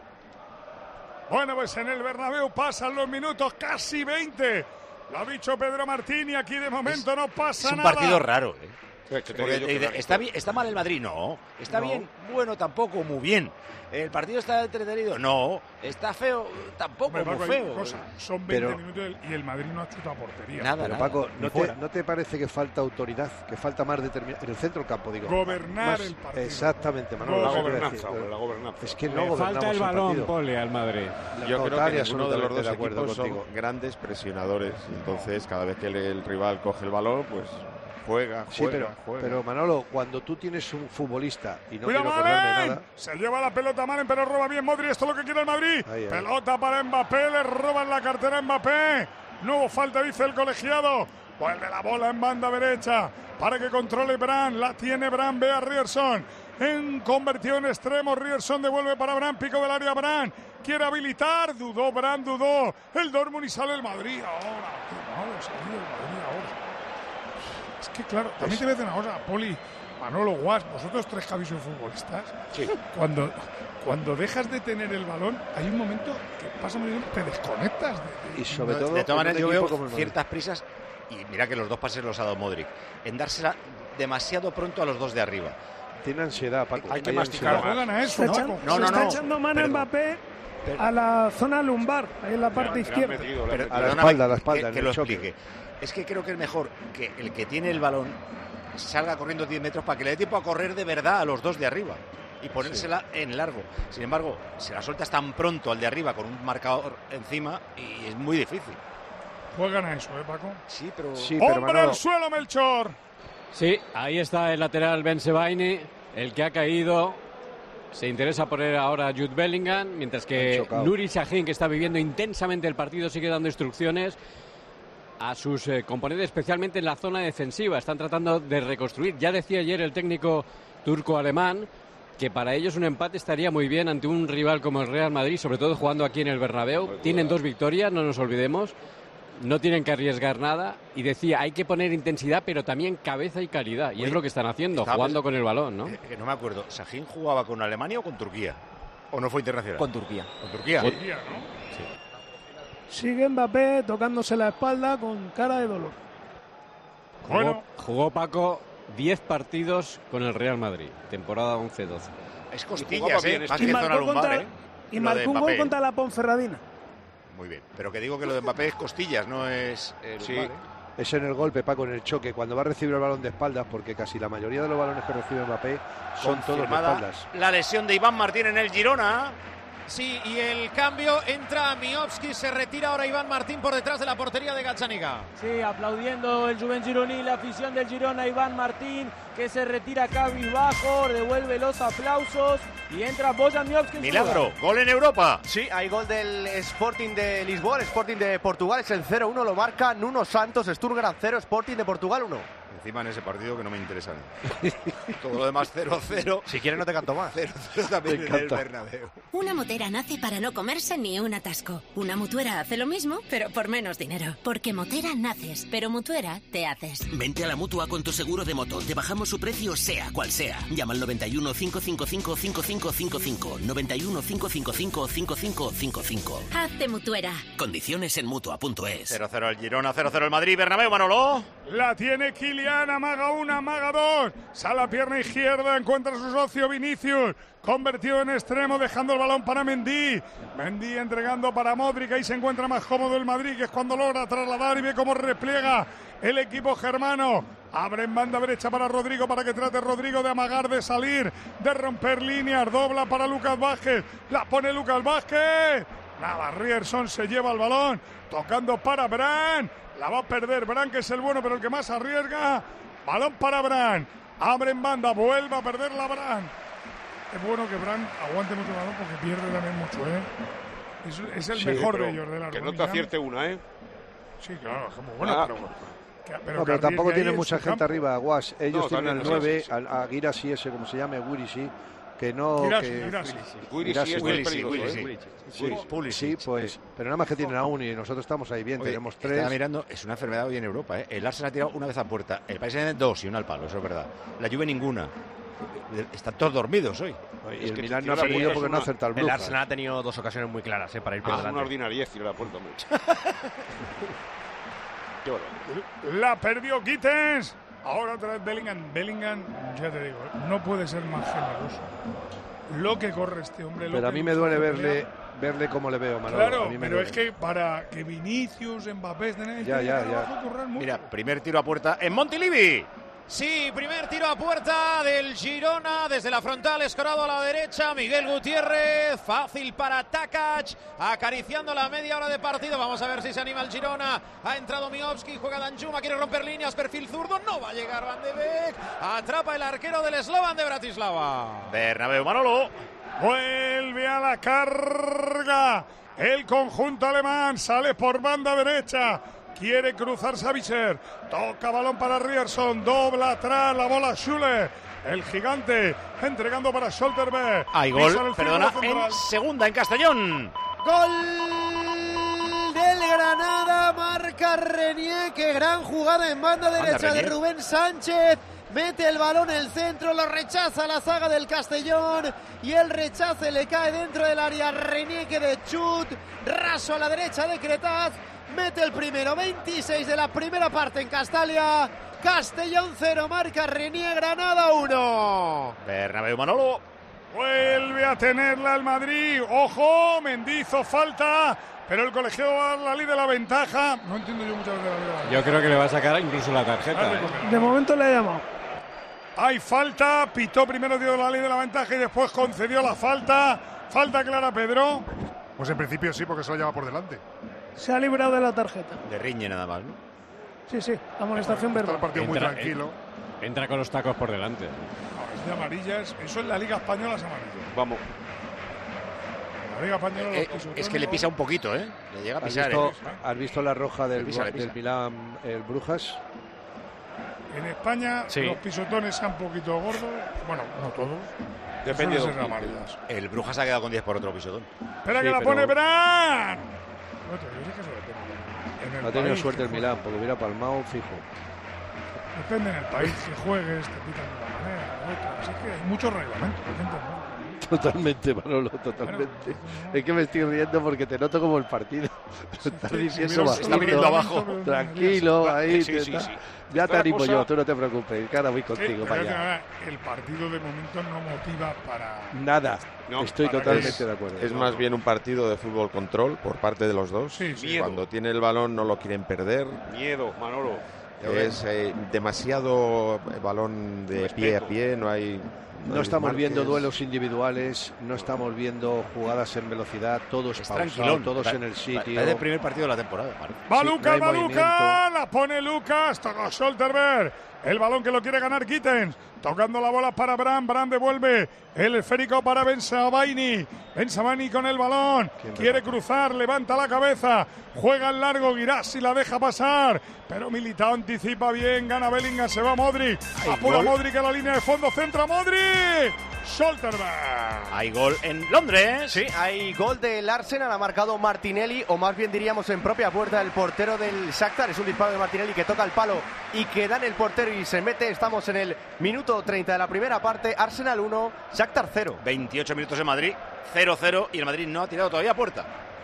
Speaker 12: Bueno, pues en el Bernabéu pasan los minutos, casi veinte. Lo ha dicho Pedro Martín y aquí de momento no pasa
Speaker 1: Es un
Speaker 12: nada.
Speaker 1: partido raro, ¿eh?
Speaker 16: Que te
Speaker 1: Porque
Speaker 16: digo yo que
Speaker 1: dice,
Speaker 16: raro.
Speaker 1: ¿está, bien, ¿Está mal el Madrid? No. ¿Está
Speaker 12: No.
Speaker 1: bien? Bueno, tampoco, muy bien. ¿El partido está entretenido? No. ¿Está feo? Tampoco,
Speaker 12: Hombre,
Speaker 1: muy
Speaker 12: Paco, hay
Speaker 1: feo.
Speaker 12: cosa, son veinte
Speaker 2: Pero-
Speaker 12: minutos y el Madrid no ha chutado a portería.
Speaker 1: Nada,
Speaker 2: Pero
Speaker 1: nada.
Speaker 2: Paco,
Speaker 1: ni
Speaker 2: ¿no te,
Speaker 1: fuera.
Speaker 2: ¿no te parece que falta autoridad? Que falta más determinación. En el centro del campo, digo.
Speaker 12: Gobernar
Speaker 2: Más-
Speaker 12: el partido.
Speaker 2: Exactamente, Manolo.
Speaker 16: La
Speaker 2: eso quiero
Speaker 16: gobernanza,
Speaker 2: decir.
Speaker 16: hombre, la gobernanza.
Speaker 2: Es que no
Speaker 15: Le
Speaker 2: gobernamos
Speaker 15: falta el
Speaker 2: el
Speaker 15: balón,
Speaker 2: partido.
Speaker 15: Pole, al Madrid.
Speaker 13: Yo creo
Speaker 2: Total y
Speaker 13: que ninguno de los
Speaker 2: absolutamente
Speaker 13: dos
Speaker 2: de acuerdo
Speaker 13: equipos son
Speaker 2: contigo.
Speaker 13: grandes presionadores. Y entonces, cada vez que el, el rival coge el balón, pues juega, juega,
Speaker 2: Sí, pero,
Speaker 13: juega.
Speaker 2: pero Manolo, cuando tú tienes un futbolista y no
Speaker 12: Cuida
Speaker 2: quiero acordarme
Speaker 12: Malen.
Speaker 2: nada.
Speaker 12: Se lleva la pelota Malen, pero roba bien Modri. Esto es lo que quiere el Madrid.
Speaker 2: Ahí, ahí.
Speaker 12: Pelota para Mbappé. Le roban la cartera a Mbappé. No hubo falta, dice el colegiado. Vuelve la bola en banda derecha para que controle Bran. La tiene Bran. Ve a Rierson. En convertido en extremo. Rierson devuelve para Bran. Pico del área Bran. Quiere habilitar. Dudó Bran, dudó. El Dortmund y sale el Madrid ahora. Qué malo ha salido el Madrid ahora. Es que claro, también te voy a decir una cosa, Poli, Manolo, Guas, vosotros tres que habéis sido futbolistas, cuando, cuando dejas de tener el balón, hay un momento que pasa muy bien, te desconectas. De,
Speaker 2: Y sobre
Speaker 1: No,
Speaker 2: todo,
Speaker 1: de todas
Speaker 2: en
Speaker 1: maneras,
Speaker 2: un
Speaker 1: yo
Speaker 2: equipo
Speaker 1: veo
Speaker 2: como el Madrid.
Speaker 1: ciertas prisas, y mira que los dos pases los ha dado Modric, en dársela demasiado pronto a los dos de arriba.
Speaker 2: Tiene ansiedad, Paco.
Speaker 16: Hay que
Speaker 2: Hay
Speaker 16: masticar
Speaker 2: ansiedad.
Speaker 12: juegan a eso,
Speaker 5: Está
Speaker 12: Paco.
Speaker 5: echando,
Speaker 1: No,
Speaker 5: se
Speaker 1: no,
Speaker 5: está
Speaker 1: no.
Speaker 5: echando mano
Speaker 1: Perdón.
Speaker 5: Mbappé
Speaker 1: Pero-
Speaker 5: a la zona lumbar, ahí en la parte
Speaker 16: Le han- le han
Speaker 5: izquierda.
Speaker 16: metido, le han
Speaker 1: Pero-
Speaker 16: metido.
Speaker 2: A la
Speaker 1: perdóname
Speaker 2: espalda, a la espalda,
Speaker 1: que,
Speaker 2: en
Speaker 1: que
Speaker 2: el
Speaker 1: lo
Speaker 2: choque.
Speaker 1: explique. Es que creo que es mejor que el que tiene el balón salga corriendo diez metros para que le dé tiempo a correr de verdad a los dos de arriba y ponérsela en largo. Sin embargo, se la sueltas tan pronto al de arriba con un marcador encima y es muy difícil.
Speaker 12: Juegan a eso, ¿eh, Paco?
Speaker 1: Sí, pero...
Speaker 2: Sí, pero
Speaker 12: ¡Hombre
Speaker 2: Manolo,
Speaker 12: al suelo, Melchor!
Speaker 15: Sí, ahí está el lateral Ben Sebaini, el que ha caído. Se interesa poner ahora a Jude Bellingham, mientras que
Speaker 2: Han chocado.
Speaker 15: Nuri Sahin, que está viviendo intensamente el partido, sigue dando instrucciones a sus eh, componentes, especialmente en la zona defensiva. Están tratando de reconstruir. Ya decía ayer el técnico turco-alemán que para ellos un empate estaría muy bien ante un rival como el Real Madrid, sobre todo jugando aquí en el Bernabéu. Tienen dos victorias, no nos olvidemos. no tienen que arriesgar nada y decía, hay que poner intensidad, pero también cabeza y calidad. Y
Speaker 1: Oye,
Speaker 15: es lo que están haciendo,
Speaker 1: estaba
Speaker 15: jugando
Speaker 1: pens-
Speaker 15: con el balón, ¿no?
Speaker 1: Eh, que no me acuerdo, ¿Sajín jugaba con Alemania o con Turquía? ¿O no fue internacional?
Speaker 14: Con Turquía.
Speaker 1: Con Turquía.
Speaker 5: Sí.
Speaker 1: Sí.
Speaker 5: Sigue Mbappé tocándose la espalda con cara de dolor.
Speaker 15: Jugó, jugó Paco diez partidos con el Real Madrid, temporada once doce.
Speaker 1: Es
Speaker 5: Y
Speaker 1: costillas,
Speaker 5: jugaba
Speaker 1: ¿eh?
Speaker 5: bien,
Speaker 1: Más
Speaker 5: este.
Speaker 1: que
Speaker 5: Y
Speaker 1: zona
Speaker 5: marcó
Speaker 1: lumbar,
Speaker 5: contra-
Speaker 1: ¿eh?
Speaker 5: Y
Speaker 1: Lo
Speaker 5: marcó
Speaker 1: de
Speaker 5: un gol
Speaker 1: Mbappé.
Speaker 5: contra la Ponferradina.
Speaker 1: Muy bien. Pero que digo que lo de Mbappé es costillas, no es eh,
Speaker 2: Sí.
Speaker 1: lumbar, ¿eh?
Speaker 2: Es en el golpe, Paco, en el choque, cuando va a recibir el balón de espaldas, porque casi la mayoría de los balones que recibe Mbappé son todos de
Speaker 1: Confirmada
Speaker 2: espaldas.
Speaker 1: la lesión de Iván Martín en el Girona.
Speaker 11: Sí, y el cambio entra Miovski, se retira ahora Iván Martín por detrás de la portería de Gazzaniga.
Speaker 4: Sí, aplaudiendo el Juven Gironí, la afición del Girona, Iván Martín, que se retira cabizbajo, devuelve los aplausos y entra Bojan Miovski.
Speaker 1: Milagro, gol en Europa.
Speaker 19: Sí, hay gol del Sporting de Lisboa, el Sporting de Portugal, es el cero uno, lo marca Nuno Santos, Sturgarán cero, Sporting de Portugal uno.
Speaker 1: Encima en ese partido que no me interesa nada. Todo lo demás cero cero.
Speaker 19: Si quieres no te canto más.
Speaker 1: cero cero también
Speaker 19: Me
Speaker 1: en el
Speaker 19: encanta.
Speaker 1: Bernabéu.
Speaker 20: Una motera nace para no comerse ni un atasco. Una mutuera hace lo mismo, pero por menos dinero. Porque motera naces, pero mutuera te haces.
Speaker 22: Vente a la Mutua con tu seguro de moto. Te bajamos su precio sea cual sea. Llama al noventa y uno, cinco cinco cinco, cinco cinco cinco cinco. noventa y uno, cinco cinco cinco, cinco cinco cinco cinco.
Speaker 20: Hazte mutuera.
Speaker 22: Condiciones en Mutua punto es.
Speaker 1: cero cero el Girona, cero cero el Madrid. Bernabéu, Manolo.
Speaker 12: La tiene Kylian, amaga una, amaga dos. Sale a pierna izquierda, encuentra a su socio Vinicius. Convertido en extremo, dejando el balón para Mendy. Mendy entregando para Modric. Ahí se encuentra más cómodo el Madrid, que es cuando logra trasladar y ve cómo repliega el equipo germano. Abre en banda derecha para Rodrigo, para que trate Rodrigo de amagar, de salir, de romper líneas. Dobla para Lucas Vázquez. La pone Lucas Vázquez. Nada, Rierson se lleva el balón. Tocando para Bran. La va a perder Bran, que es el bueno, pero el que más arriesga. Balón para Bran. Abre en banda, vuelve a perder la Bran. Es bueno que Bran aguante mucho el balón porque pierde también mucho, ¿eh? Es, es el
Speaker 16: Sí,
Speaker 12: mejor
Speaker 16: pero
Speaker 12: de ellos, de la
Speaker 16: que no te acierte una, ¿eh?
Speaker 12: Sí, claro, es muy bueno,
Speaker 16: Ah.
Speaker 12: pero, que- pero
Speaker 2: No,
Speaker 12: que
Speaker 2: pero tampoco
Speaker 12: arriesgue
Speaker 2: tiene
Speaker 12: ahí en
Speaker 2: mucha
Speaker 12: su
Speaker 2: gente
Speaker 12: campo.
Speaker 2: arriba, Guas. Ellos
Speaker 16: No,
Speaker 2: tienen al
Speaker 16: también, sí,
Speaker 2: nueve,
Speaker 16: sí, sí.
Speaker 2: al- a Girassi ese, como se llame, Guirassi, que no...
Speaker 12: Girassi,
Speaker 2: que,
Speaker 12: Girassi.
Speaker 16: Guirassi es
Speaker 2: Guirassi,
Speaker 16: peligroso,
Speaker 2: Guirassi.
Speaker 16: ¿eh?
Speaker 2: Sí, sí, pues, pero nada más que tienen a uno y nosotros estamos ahí bien,
Speaker 1: Oye,
Speaker 2: tenemos
Speaker 1: estaba
Speaker 2: tres.
Speaker 1: mirando, es una enfermedad hoy en Europa, ¿eh? El Arsenal ha tirado una vez a puerta, el Paris Saint-Germain dos y una al palo, eso es verdad. La Juve ninguna. Están todos dormidos hoy.
Speaker 2: Y
Speaker 16: Es
Speaker 2: el
Speaker 16: que
Speaker 2: Milán
Speaker 16: si
Speaker 2: no ha
Speaker 16: tira la
Speaker 2: seguido
Speaker 16: puerta
Speaker 2: porque
Speaker 16: es
Speaker 2: no
Speaker 16: una-
Speaker 2: acerta el
Speaker 19: El
Speaker 2: Brujas.
Speaker 19: Arsenal ha tenido dos ocasiones muy claras, ¿eh? Para ir por
Speaker 16: Ah, una
Speaker 19: delante.
Speaker 16: ordinariez tirar la puerta mucho. Qué bueno.
Speaker 12: La perdió Gittens. Ahora otra vez Bellingham. Bellingham, ya te digo, no puede ser más generoso. Lo que corre este hombre. lo
Speaker 2: Pero a
Speaker 12: que
Speaker 2: mí me
Speaker 12: lucha,
Speaker 2: duele
Speaker 12: lo que
Speaker 2: verle,
Speaker 12: pelea.
Speaker 2: verle como le veo, Manolo.
Speaker 12: Claro,
Speaker 2: a mí me
Speaker 12: pero
Speaker 2: duele.
Speaker 12: es que para que Vinicius, Mbappé estén ahí,
Speaker 2: Ya,
Speaker 12: tiene
Speaker 2: ya,
Speaker 12: que
Speaker 2: ya.
Speaker 12: trabajo, currar mucho.
Speaker 1: Mira, primer tiro a puerta en Montilivi.
Speaker 11: Sí, primer tiro a puerta del Girona, desde la frontal, escorado a la derecha, Miguel Gutiérrez, fácil para Takac, acariciando la media hora de partido, vamos a ver si se anima el Girona, ha entrado Miovski, juega Danjuma, quiere romper líneas, perfil zurdo, no va a llegar Van de Beek, atrapa el arquero del Slovan de Bratislava.
Speaker 1: Bernabéu, Manolo.
Speaker 12: Vuelve a la carga el conjunto alemán, sale por banda derecha, quiere cruzar Savicer, toca balón para Rierson, dobla atrás, la bola Schüller, el gigante entregando para Scholterberg.
Speaker 1: Hay
Speaker 12: Pisa
Speaker 1: gol,
Speaker 12: el
Speaker 1: perdona,
Speaker 12: círculo central.
Speaker 1: en segunda en Castellón.
Speaker 7: Gol del Granada, marca Renier, que gran jugada en banda derecha de
Speaker 1: Renier.
Speaker 7: Rubén Sánchez. Mete el balón en el centro, lo rechaza la zaga del Castellón y el rechace le cae dentro del área. Renier que de chut, raso a la derecha de Cretaz, mete el primero, veintiséis de la primera parte en Castalia. Castellón cero, marca Renier, Granada uno.
Speaker 1: Bernabéu, Manolo.
Speaker 12: Vuelve a tenerla el Madrid. Ojo, Mendizo falta, pero el colegiado va a dar la ley de la ventaja. No entiendo yo muchas veces la ley de la ventaja.
Speaker 15: Yo creo que le va a sacar incluso la tarjeta. ¿eh?
Speaker 5: De momento le ha llamado.
Speaker 12: Hay falta, pitó primero, dio la ley de la ventaja y después concedió la falta. Falta clara, Pedro.
Speaker 23: Pues en principio sí, porque se lo lleva por delante.
Speaker 5: Se ha librado de la tarjeta.
Speaker 1: Le riñe nada más, ¿no?
Speaker 5: Sí, sí, amonestación
Speaker 23: Está el
Speaker 5: verbal.
Speaker 23: partido muy
Speaker 15: Entra-
Speaker 23: tranquilo.
Speaker 15: Entra con los tacos por delante.
Speaker 12: No, es de amarillas. Eso en la Liga Española es amarillo.
Speaker 16: Vamos.
Speaker 12: En la Liga Española los
Speaker 1: Eh,
Speaker 12: pisotones
Speaker 1: es que le pisa un poquito, ¿eh? Le llega a
Speaker 2: ¿Has
Speaker 1: pisar,
Speaker 2: visto,
Speaker 1: ¿eh?
Speaker 2: has visto la roja del,
Speaker 1: Le pisa, le
Speaker 2: del
Speaker 1: pisa.
Speaker 2: Milán, el Brujas?
Speaker 12: En España
Speaker 15: Sí.
Speaker 12: los pisotones sean un poquito gordos. Bueno, no todos.
Speaker 16: Depende
Speaker 12: Suelen
Speaker 16: de
Speaker 12: ser
Speaker 16: dónde.
Speaker 12: amarillas.
Speaker 1: El Brujas ha quedado con diez por otro pisotón.
Speaker 12: Espera
Speaker 2: Sí,
Speaker 12: que la
Speaker 2: pero-
Speaker 12: pone Bran. No te digo, es que eso depende. en el
Speaker 2: Ha tenido
Speaker 12: país
Speaker 2: suerte
Speaker 12: que
Speaker 2: el
Speaker 12: juegues.
Speaker 2: Milán, porque hubiera palmado fijo.
Speaker 12: Depende en el país que juegues, te pitan de una manera, de otra. Así que hay muchos reglamentos, hay que entenderlo.
Speaker 2: Totalmente, Manolo, totalmente. Es que me estoy riendo porque te noto como el partido. Estás
Speaker 12: sí,
Speaker 2: diciendo
Speaker 12: sí,
Speaker 2: bajito,
Speaker 12: está viniendo abajo.
Speaker 2: tranquilo, ahí.
Speaker 12: Sí,
Speaker 2: te
Speaker 12: sí,
Speaker 2: está-
Speaker 12: sí.
Speaker 2: Ya
Speaker 12: Está
Speaker 2: te
Speaker 12: la
Speaker 2: animo
Speaker 12: cosa-
Speaker 2: yo, tú no te preocupes, que ahora voy
Speaker 12: Sí,
Speaker 2: contigo
Speaker 12: pero
Speaker 2: para
Speaker 12: es que,
Speaker 2: allá.
Speaker 12: a ver, el partido de momento no motiva para...
Speaker 2: Nada,
Speaker 12: No,
Speaker 2: estoy
Speaker 12: para
Speaker 2: totalmente
Speaker 12: que-
Speaker 2: de acuerdo.
Speaker 13: Es más bien un partido de fútbol control por parte de los dos.
Speaker 12: Sí, sí.
Speaker 16: Miedo.
Speaker 13: Cuando tiene el balón no lo quieren perder.
Speaker 16: Miedo, Manolo.
Speaker 13: Es eh, demasiado balón de
Speaker 16: Respeto.
Speaker 13: pie a pie, no hay...
Speaker 2: No estamos
Speaker 13: desmarques.
Speaker 2: viendo duelos individuales, no estamos viendo jugadas en velocidad, todo es,
Speaker 1: Es
Speaker 2: pausado,
Speaker 1: tranquilón.
Speaker 2: todos
Speaker 1: Pa-
Speaker 2: en el
Speaker 1: pa-
Speaker 2: sitio.
Speaker 1: Parece el primer partido de la temporada. parece.
Speaker 12: Va
Speaker 2: Sí,
Speaker 12: Lucas,
Speaker 2: no
Speaker 12: va
Speaker 2: hay
Speaker 12: Lucas, la pone Lucas, toca Scholterberg, el balón que lo quiere ganar Gittens, tocando la bola para Bran, Bran devuelve el esférico para Bensabaini, Bensabaini con el balón, quiere cruzar, levanta la cabeza, juega en largo, Guirassi la deja pasar, pero Militao anticipa bien, gana Bellingham, se va Modric, apura
Speaker 1: gol.
Speaker 12: Modric a la línea de fondo, centra Modric, Scholterberg.
Speaker 1: Hay gol en Londres.
Speaker 19: Sí, hay gol del Arsenal, ha marcado Martinelli, o más bien diríamos en propia puerta del portero del Shakhtar. Es un disparo de Martinelli que toca el palo y que da en el portero y se mete. Estamos en el minuto treinta de la primera parte. Arsenal uno, Shakhtar cero.
Speaker 1: veintiocho minutos en Madrid, cero cero, y el Madrid no ha tirado todavía a puerta.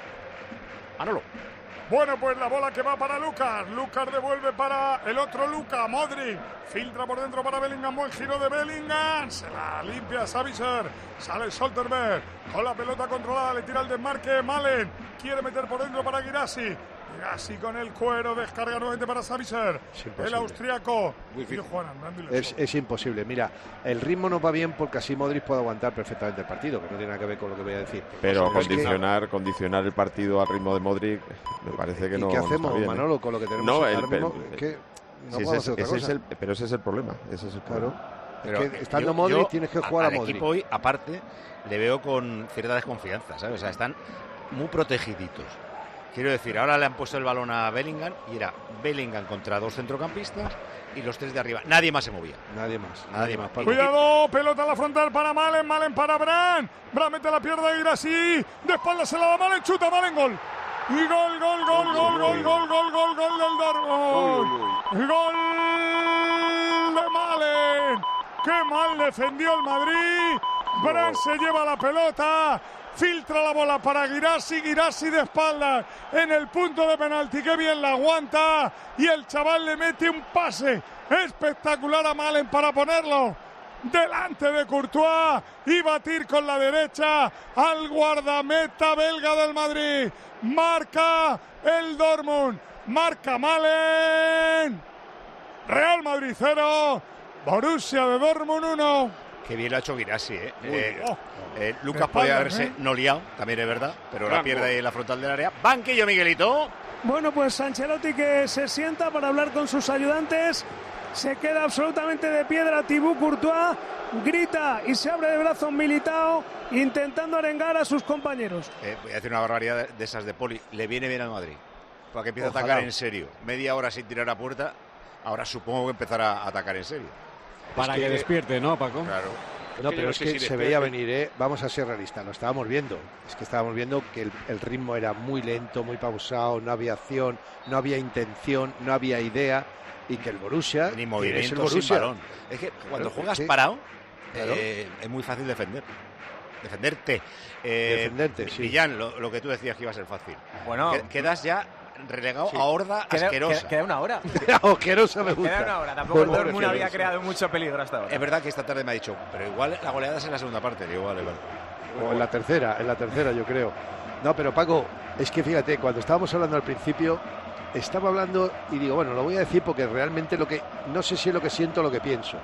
Speaker 1: Manolo.
Speaker 12: Bueno, pues la bola que va para Lucas. Lucas devuelve para el otro Lucas. Modric filtra por dentro para Bellingham. Buen giro de Bellingham. Se la limpia Savitzer. Sale Scholterberg con la pelota controlada. Le tira el desmarque. Malen quiere meter por dentro para Guirassi. Guirassi con el cuero. Descarga nuevamente para Savitzer.
Speaker 2: imposible.
Speaker 12: El austriaco.
Speaker 2: Muy
Speaker 12: Sigue Juan andando y le
Speaker 2: Es,
Speaker 12: sobra.
Speaker 2: es imposible. Mira, el ritmo no va bien porque así Modric puede aguantar perfectamente el partido, que no tiene nada que ver con lo que voy a decir.
Speaker 13: Pero
Speaker 2: Es que-
Speaker 13: condicionar, condicionar el partido al ritmo de Modric me parece que
Speaker 2: ¿Y
Speaker 13: no.
Speaker 2: qué
Speaker 13: no está
Speaker 2: hacemos,
Speaker 13: bien, ¿eh?
Speaker 2: Manolo, con lo que tenemos
Speaker 13: No,
Speaker 2: ahora
Speaker 13: el-
Speaker 2: mismo?
Speaker 13: el-
Speaker 2: Es que no
Speaker 13: sí,
Speaker 2: podemos
Speaker 13: ese,
Speaker 2: hacer otra
Speaker 13: ese es
Speaker 2: cosa.
Speaker 13: el, pero ese es el problema. Ese es el
Speaker 2: Claro.
Speaker 13: problema.
Speaker 2: Es que
Speaker 1: eh,
Speaker 2: estando
Speaker 1: yo-
Speaker 2: Modric
Speaker 1: yo
Speaker 2: tienes que
Speaker 1: a-
Speaker 2: jugar a
Speaker 1: al
Speaker 2: Modric.
Speaker 1: equipo hoy, aparte, le veo con cierta desconfianza, ¿sabes? O sea, están muy protegiditos. Quiero decir, ahora le han puesto el balón a Bellingham y era Bellingham contra dos centrocampistas y los tres de arriba. Nadie más se movía.
Speaker 2: Nadie más.
Speaker 1: Nadie más.
Speaker 12: Cuidado, pelota a la frontal para Malen, Malen para Bran. Bran mete la pierna de Guirassi. De espaldas se la da Malen, chuta Malen, gol. Y gol, gol, gol, gol, gol, gol, gol, gol, gol del Dortmund. Gol de Malen. Qué mal defendió el Madrid. Bran se lleva la pelota. Filtra la bola para Guirassi, Guirassi de espaldas en el punto de penalti, que bien la aguanta, y el chaval le mete un pase espectacular a Malen para ponerlo delante de Courtois y batir con la derecha al guardameta belga del Madrid. Marca el Dortmund, marca Malen. Real Madrid cero, Borussia de Dortmund uno.
Speaker 1: Qué bien lo ha hecho Guirassi, ¿eh?
Speaker 12: Muy
Speaker 1: Eh,
Speaker 12: bien.
Speaker 1: eh,
Speaker 12: De
Speaker 1: Lucas podía
Speaker 12: espaldas,
Speaker 1: haberse
Speaker 12: ¿eh?
Speaker 1: no liado, también es verdad, pero la
Speaker 12: Gran
Speaker 1: pierde
Speaker 12: gol.
Speaker 1: ahí en la frontal del área. Banquillo, Miguelito.
Speaker 5: Bueno, pues Ancelotti que se sienta para hablar con sus ayudantes. Se queda absolutamente de piedra Thibaut Courtois. Grita y se abre de brazos Militao, intentando arengar a sus compañeros.
Speaker 1: Eh, voy a decir una barbaridad de, de esas de Poli. Le viene bien al Madrid. Para que empiece
Speaker 2: Ojalá.
Speaker 1: a atacar en serio. Media hora sin tirar a puerta. Ahora supongo que empezará a atacar en serio.
Speaker 15: Para
Speaker 2: Es
Speaker 15: que,
Speaker 2: que-
Speaker 15: despierte, ¿no, Paco?
Speaker 1: Claro.
Speaker 2: No,
Speaker 16: que yo
Speaker 2: pero
Speaker 16: no
Speaker 2: es
Speaker 16: sé
Speaker 2: que
Speaker 16: si
Speaker 2: se
Speaker 16: después
Speaker 2: veía
Speaker 16: de-
Speaker 2: venir, ¿eh? Vamos a ser realistas, lo estábamos viendo. Es que estábamos viendo que el, el ritmo era muy lento, muy pausado, no había acción, no había intención, no había idea, y que el Borussia
Speaker 1: Ni
Speaker 2: es el
Speaker 1: movimiento sin
Speaker 2: Borussia.
Speaker 1: balón. Es que cuando
Speaker 2: Claro,
Speaker 1: juegas
Speaker 2: sí.
Speaker 1: parado,
Speaker 2: Claro.
Speaker 1: eh, es muy fácil defender. Defenderte. Eh,
Speaker 2: Defenderte, sí.
Speaker 1: Millán, lo, lo que tú decías que iba a ser fácil.
Speaker 14: Bueno.
Speaker 1: Que- quedas ya relegado
Speaker 14: Sí.
Speaker 1: a horda
Speaker 14: Queda,
Speaker 1: asquerosa.
Speaker 14: queda- queda una hora.
Speaker 2: Asquerosa me gusta.
Speaker 14: Queda una hora. Tampoco el
Speaker 2: Por-
Speaker 14: Dortmund había
Speaker 2: asquerosa.
Speaker 14: creado mucho peligro hasta ahora.
Speaker 1: Es verdad que esta tarde me ha dicho, pero igual la goleada es en la segunda parte. Digo, vale, vale.
Speaker 2: O en la tercera, en la tercera yo creo. No, pero Paco, es que fíjate, cuando estábamos hablando al principio, estaba hablando y digo, bueno, lo voy a decir porque realmente lo que, no sé si es lo que siento o lo que pienso.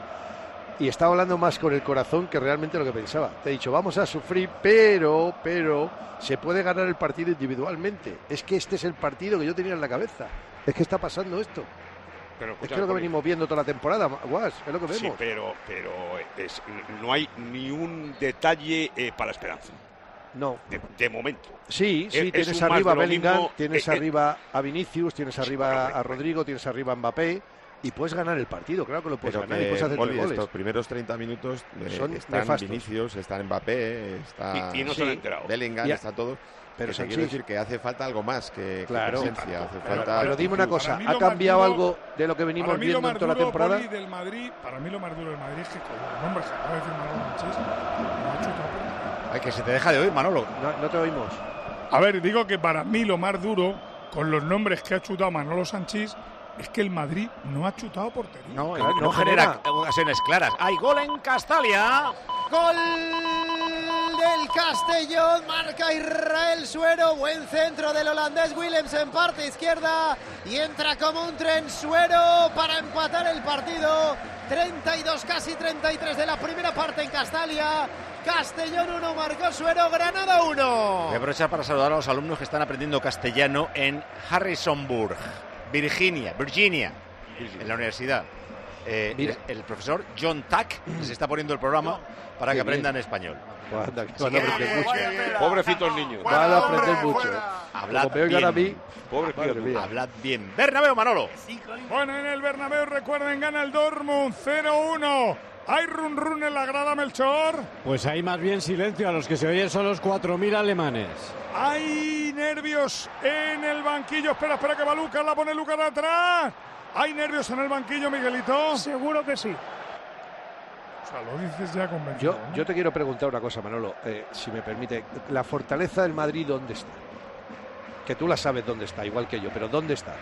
Speaker 2: Y estaba hablando más con el corazón que realmente lo que pensaba. Te he dicho, vamos a sufrir, pero, pero, se puede ganar el partido individualmente. Es que este es el partido que yo tenía en la cabeza. Es que está pasando esto.
Speaker 16: Pero,
Speaker 2: Es que es lo que venimos viendo toda la temporada, Guas, es lo que vemos.
Speaker 16: Sí, pero, pero es- no hay ni un detalle eh, para esperanza.
Speaker 2: No.
Speaker 16: De, de momento.
Speaker 2: Sí, sí,
Speaker 16: Es- es
Speaker 2: tienes
Speaker 16: un más
Speaker 2: arriba a
Speaker 16: de lo
Speaker 2: Bellingham,
Speaker 16: mismo,
Speaker 2: tienes
Speaker 16: eh, eh,
Speaker 2: arriba a Vinicius, tienes arriba a Rodrigo, tienes arriba a Mbappé, y puedes ganar el partido, claro que lo puedes
Speaker 13: Pero
Speaker 2: ganar
Speaker 13: que,
Speaker 2: y puedes hacer
Speaker 13: Oli,
Speaker 2: tres goles.
Speaker 13: estos primeros treinta minutos eh,
Speaker 2: Son
Speaker 13: están
Speaker 2: nefastos.
Speaker 13: Vinicius, están Mbappé, está
Speaker 16: Y- y no se han enterado.
Speaker 13: Bellingham,
Speaker 2: Ya.
Speaker 13: está todo.
Speaker 2: Pero
Speaker 13: Pero
Speaker 2: Sanchís-
Speaker 13: quiero decir que hace falta algo más que, que
Speaker 2: Claro.
Speaker 13: presencia, hace
Speaker 2: Pero,
Speaker 13: falta
Speaker 2: pero dime una
Speaker 13: actitud.
Speaker 2: cosa,
Speaker 12: Para mí
Speaker 2: ¿ha
Speaker 12: lo más
Speaker 2: cambiado
Speaker 12: duro-
Speaker 2: algo de lo que venimos
Speaker 12: Para mí lo
Speaker 2: viendo
Speaker 12: más
Speaker 2: en toda la
Speaker 12: duro,
Speaker 2: temporada?
Speaker 12: Poli, del Madrid, para mí lo más duro del Madrid es que con los nombres que acaba de decir Manolo Sanchís, no ha chutado por-
Speaker 1: Ay, que se te deja de oír, Manolo.
Speaker 2: No, no te oímos.
Speaker 12: A ver, digo que para mí lo más duro, con los nombres que ha chutado Manolo Sanchís, es que el Madrid no ha chutado portería.
Speaker 1: No,
Speaker 2: Claro,
Speaker 1: no,
Speaker 2: no
Speaker 1: genera
Speaker 2: genera.
Speaker 1: ocasiones claras. Hay gol en Castalia.
Speaker 7: Gol del Castellón, marca Israel Suero, buen centro del holandés Willems en parte izquierda y entra como un tren Suero para empatar el partido. treinta y dos, casi treinta y tres de la primera parte en Castalia. Castellón uno, marcó Suero, Granada uno.
Speaker 1: Voy a aprovechar para saludar a los alumnos que están aprendiendo castellano en Harrisonburg, Virginia, Virginia, en la universidad. Eh,
Speaker 2: Mira.
Speaker 1: el, el profesor John Tack les está poniendo el programa para
Speaker 2: Qué
Speaker 1: que
Speaker 2: bien.
Speaker 1: aprendan español.
Speaker 2: Pues anda, que
Speaker 1: Así
Speaker 2: van
Speaker 1: que-
Speaker 2: a aprender mucho.
Speaker 16: Pobrecitos niños.
Speaker 2: Van a aprender mucho.
Speaker 1: Hablad
Speaker 2: Como me oigan
Speaker 1: bien.
Speaker 2: a mí,
Speaker 16: Pobres
Speaker 2: madre
Speaker 16: criaturas.
Speaker 2: mía.
Speaker 1: Hablad bien. Bernabéu, Manolo.
Speaker 12: Bueno, en el Bernabéu, recuerden, gana el Dortmund cero uno. ¿Hay run run en la grada, Melchor?
Speaker 15: Pues hay más bien silencio, a los que se oyen son los cuatro mil alemanes.
Speaker 12: Hay nervios en el banquillo. Espera, espera que va Lucas, la pone Lucas atrás. ¿Hay nervios en el banquillo, Miguelito?
Speaker 5: Seguro que sí.
Speaker 12: O sea, lo dices ya convencido.
Speaker 2: Yo, yo te quiero preguntar una cosa, Manolo, eh, si me permite. La fortaleza del Madrid, ¿dónde está? Que tú la sabes dónde está, igual que yo, pero ¿dónde está?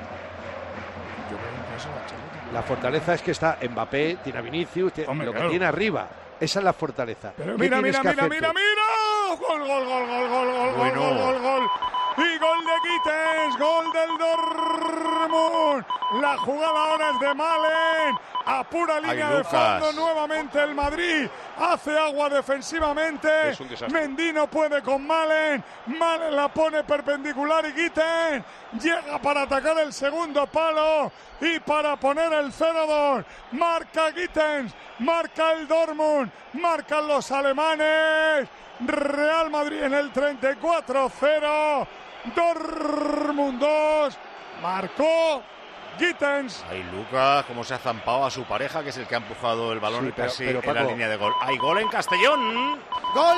Speaker 12: Yo creo que eso va a echar.
Speaker 2: La fortaleza es que está Mbappé, tiene a Vinicius, tiene-
Speaker 12: Hombre,
Speaker 2: lo que
Speaker 12: claro.
Speaker 2: tiene arriba. Esa es la fortaleza.
Speaker 12: Pero
Speaker 2: ¿Qué
Speaker 12: mira,
Speaker 2: tienes
Speaker 12: mira,
Speaker 2: que
Speaker 12: mira,
Speaker 2: hacer
Speaker 12: mira,
Speaker 2: tú?
Speaker 12: mira. Gol, gol, gol, gol, gol, gol,
Speaker 1: Bueno.
Speaker 12: gol, gol, gol. Y gol de Gittens, gol del Dortmund. La jugada ahora es de Malen. A pura línea de
Speaker 1: Lucas.
Speaker 12: fondo nuevamente el Madrid. Hace agua defensivamente.
Speaker 16: Es un desastre.
Speaker 12: Mendino puede con Malen. Malen la pone perpendicular y Gittens llega para atacar el segundo palo y para poner el cero dos. Marca Gittens, marca el Dortmund, marcan los alemanes. Real Madrid en el treinta y cuatro cero. Dortmund dos. Marcó Gittens.
Speaker 1: Ay, Lucas, cómo se ha zampado a su pareja, que es el que ha empujado el balón
Speaker 2: Sí, pero-
Speaker 1: casi
Speaker 2: pero,
Speaker 1: en la
Speaker 2: Paco-
Speaker 1: línea de gol. Hay gol en Castellón.
Speaker 7: Gol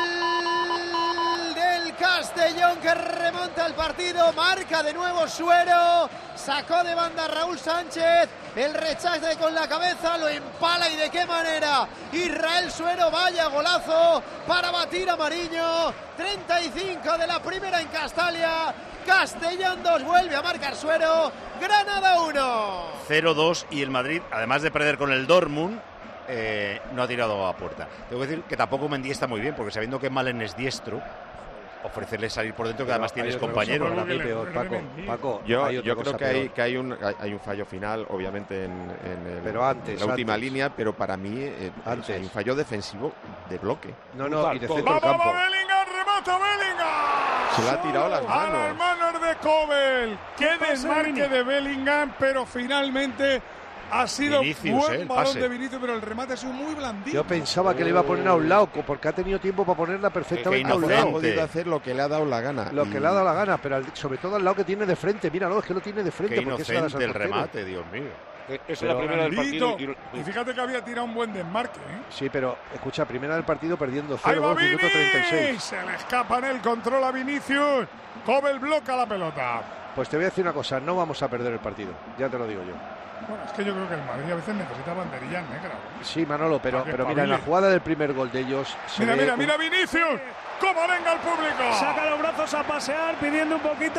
Speaker 7: del Castellón que remonta el partido, marca de nuevo Suero, sacó de banda Raúl Sánchez, el rechace con la cabeza, lo empala y de qué manera. Israel Suero, vaya golazo para batir a Mariño. treinta y cinco de la primera en Castalia. Castellón dos, vuelve a marcar Suero. Granada uno.
Speaker 1: cero dos y el Madrid, además de perder con el Dortmund, eh, no ha tirado a puerta. Tengo que decir que tampoco Mendy está muy bien, porque sabiendo que Malen es diestro, ofrecerle salir por dentro, que
Speaker 2: Pero
Speaker 1: además
Speaker 2: hay
Speaker 1: tienes
Speaker 2: otra cosa
Speaker 1: compañeros.
Speaker 2: para mí
Speaker 12: Porque le-
Speaker 2: peor,
Speaker 12: porque le
Speaker 2: Paco.
Speaker 12: Mendy.
Speaker 2: Paco,
Speaker 13: Yo,
Speaker 2: hay otra
Speaker 13: yo
Speaker 2: cosa
Speaker 13: creo que hay,
Speaker 2: peor.
Speaker 13: que hay un hay- hay un fallo final, obviamente, en, en el-
Speaker 2: Pero antes,
Speaker 13: la última
Speaker 2: antes.
Speaker 13: línea, pero para mí eh,
Speaker 2: Antes.
Speaker 13: hay un fallo defensivo de bloque.
Speaker 2: No, no, y de
Speaker 12: Va,
Speaker 2: centro
Speaker 12: va,
Speaker 2: del campo.
Speaker 12: va, Bellingham, remata Bellingham.
Speaker 13: Se le ha tirado las
Speaker 12: A
Speaker 13: manos.
Speaker 12: las manos de Kobel. Qué
Speaker 5: pase,
Speaker 12: desmarque
Speaker 5: Vini?
Speaker 12: de Bellingham, pero finalmente ha sido
Speaker 1: Vinicius,
Speaker 12: buen
Speaker 1: eh, el
Speaker 12: balón
Speaker 1: pase.
Speaker 12: de Vinicius, pero el remate ha sido muy blandito.
Speaker 2: Yo pensaba que le iba a poner a un lado, co- porque ha tenido tiempo para ponerla perfectamente a un
Speaker 1: inocente.
Speaker 2: lado.
Speaker 13: Ha podido hacer lo que le ha dado la gana.
Speaker 2: Lo
Speaker 13: y-
Speaker 2: que le ha dado la gana, pero al- sobre todo al lado que tiene de frente. Míralo, es que lo tiene de frente.
Speaker 1: Qué
Speaker 2: porque se la das al
Speaker 1: inocente el
Speaker 2: portero.
Speaker 1: remate, Dios mío.
Speaker 16: Esa es
Speaker 2: Pero
Speaker 16: la primera del
Speaker 12: Blandito.
Speaker 16: partido.
Speaker 12: Y fíjate que había tirado un buen desmarque. ¿eh?
Speaker 2: Sí, pero escucha, primera del partido perdiendo
Speaker 12: Ahí
Speaker 2: cero
Speaker 12: va
Speaker 2: dos, minuto treinta y
Speaker 12: Vini.
Speaker 2: seis.
Speaker 12: Se le escapa en el control a Vinicius. Kobel bloca la pelota.
Speaker 2: Pues te voy a decir una cosa, no vamos a perder el partido, ya te lo digo yo.
Speaker 12: Bueno, es que yo creo que el Madrid a veces necesita banderilla negra.
Speaker 2: Sí, Manolo, pero,
Speaker 12: Para que
Speaker 2: pero mira, en la
Speaker 12: espabile.
Speaker 2: jugada del primer gol de ellos... se
Speaker 12: Mira,
Speaker 2: ve
Speaker 12: mira,
Speaker 2: un-
Speaker 12: mira Vinicius. ¿Cómo venga el público?
Speaker 5: Saca los brazos a pasear pidiendo un poquito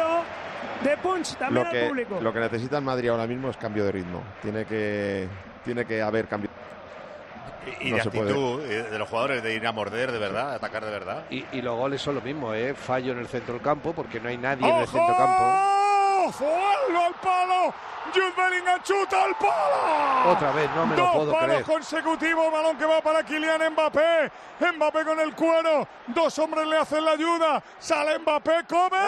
Speaker 5: de punch también
Speaker 13: Lo
Speaker 5: al
Speaker 13: que,
Speaker 5: público.
Speaker 13: lo que necesita el Madrid ahora mismo es cambio de ritmo. Tiene que, tiene que haber cambio.
Speaker 1: Y, y
Speaker 13: No
Speaker 1: de
Speaker 13: se puede.
Speaker 1: actitud eh, de los jugadores de ir a morder de verdad, de atacar de verdad.
Speaker 2: Y, y los goles son lo mismo, ¿eh? Fallo en el centro del campo porque no hay nadie en el centro del campo.
Speaker 12: ¡Ojo! ¡Vuelve al palo! Jude Bellingham chuta al palo.
Speaker 2: Otra vez, no me lo
Speaker 12: Dos
Speaker 2: puedo
Speaker 12: palos
Speaker 2: creer.
Speaker 12: consecutivos, balón que va para Kylian Mbappé. Mbappé con el cuero. Dos hombres le hacen la ayuda. Sale Mbappé, come.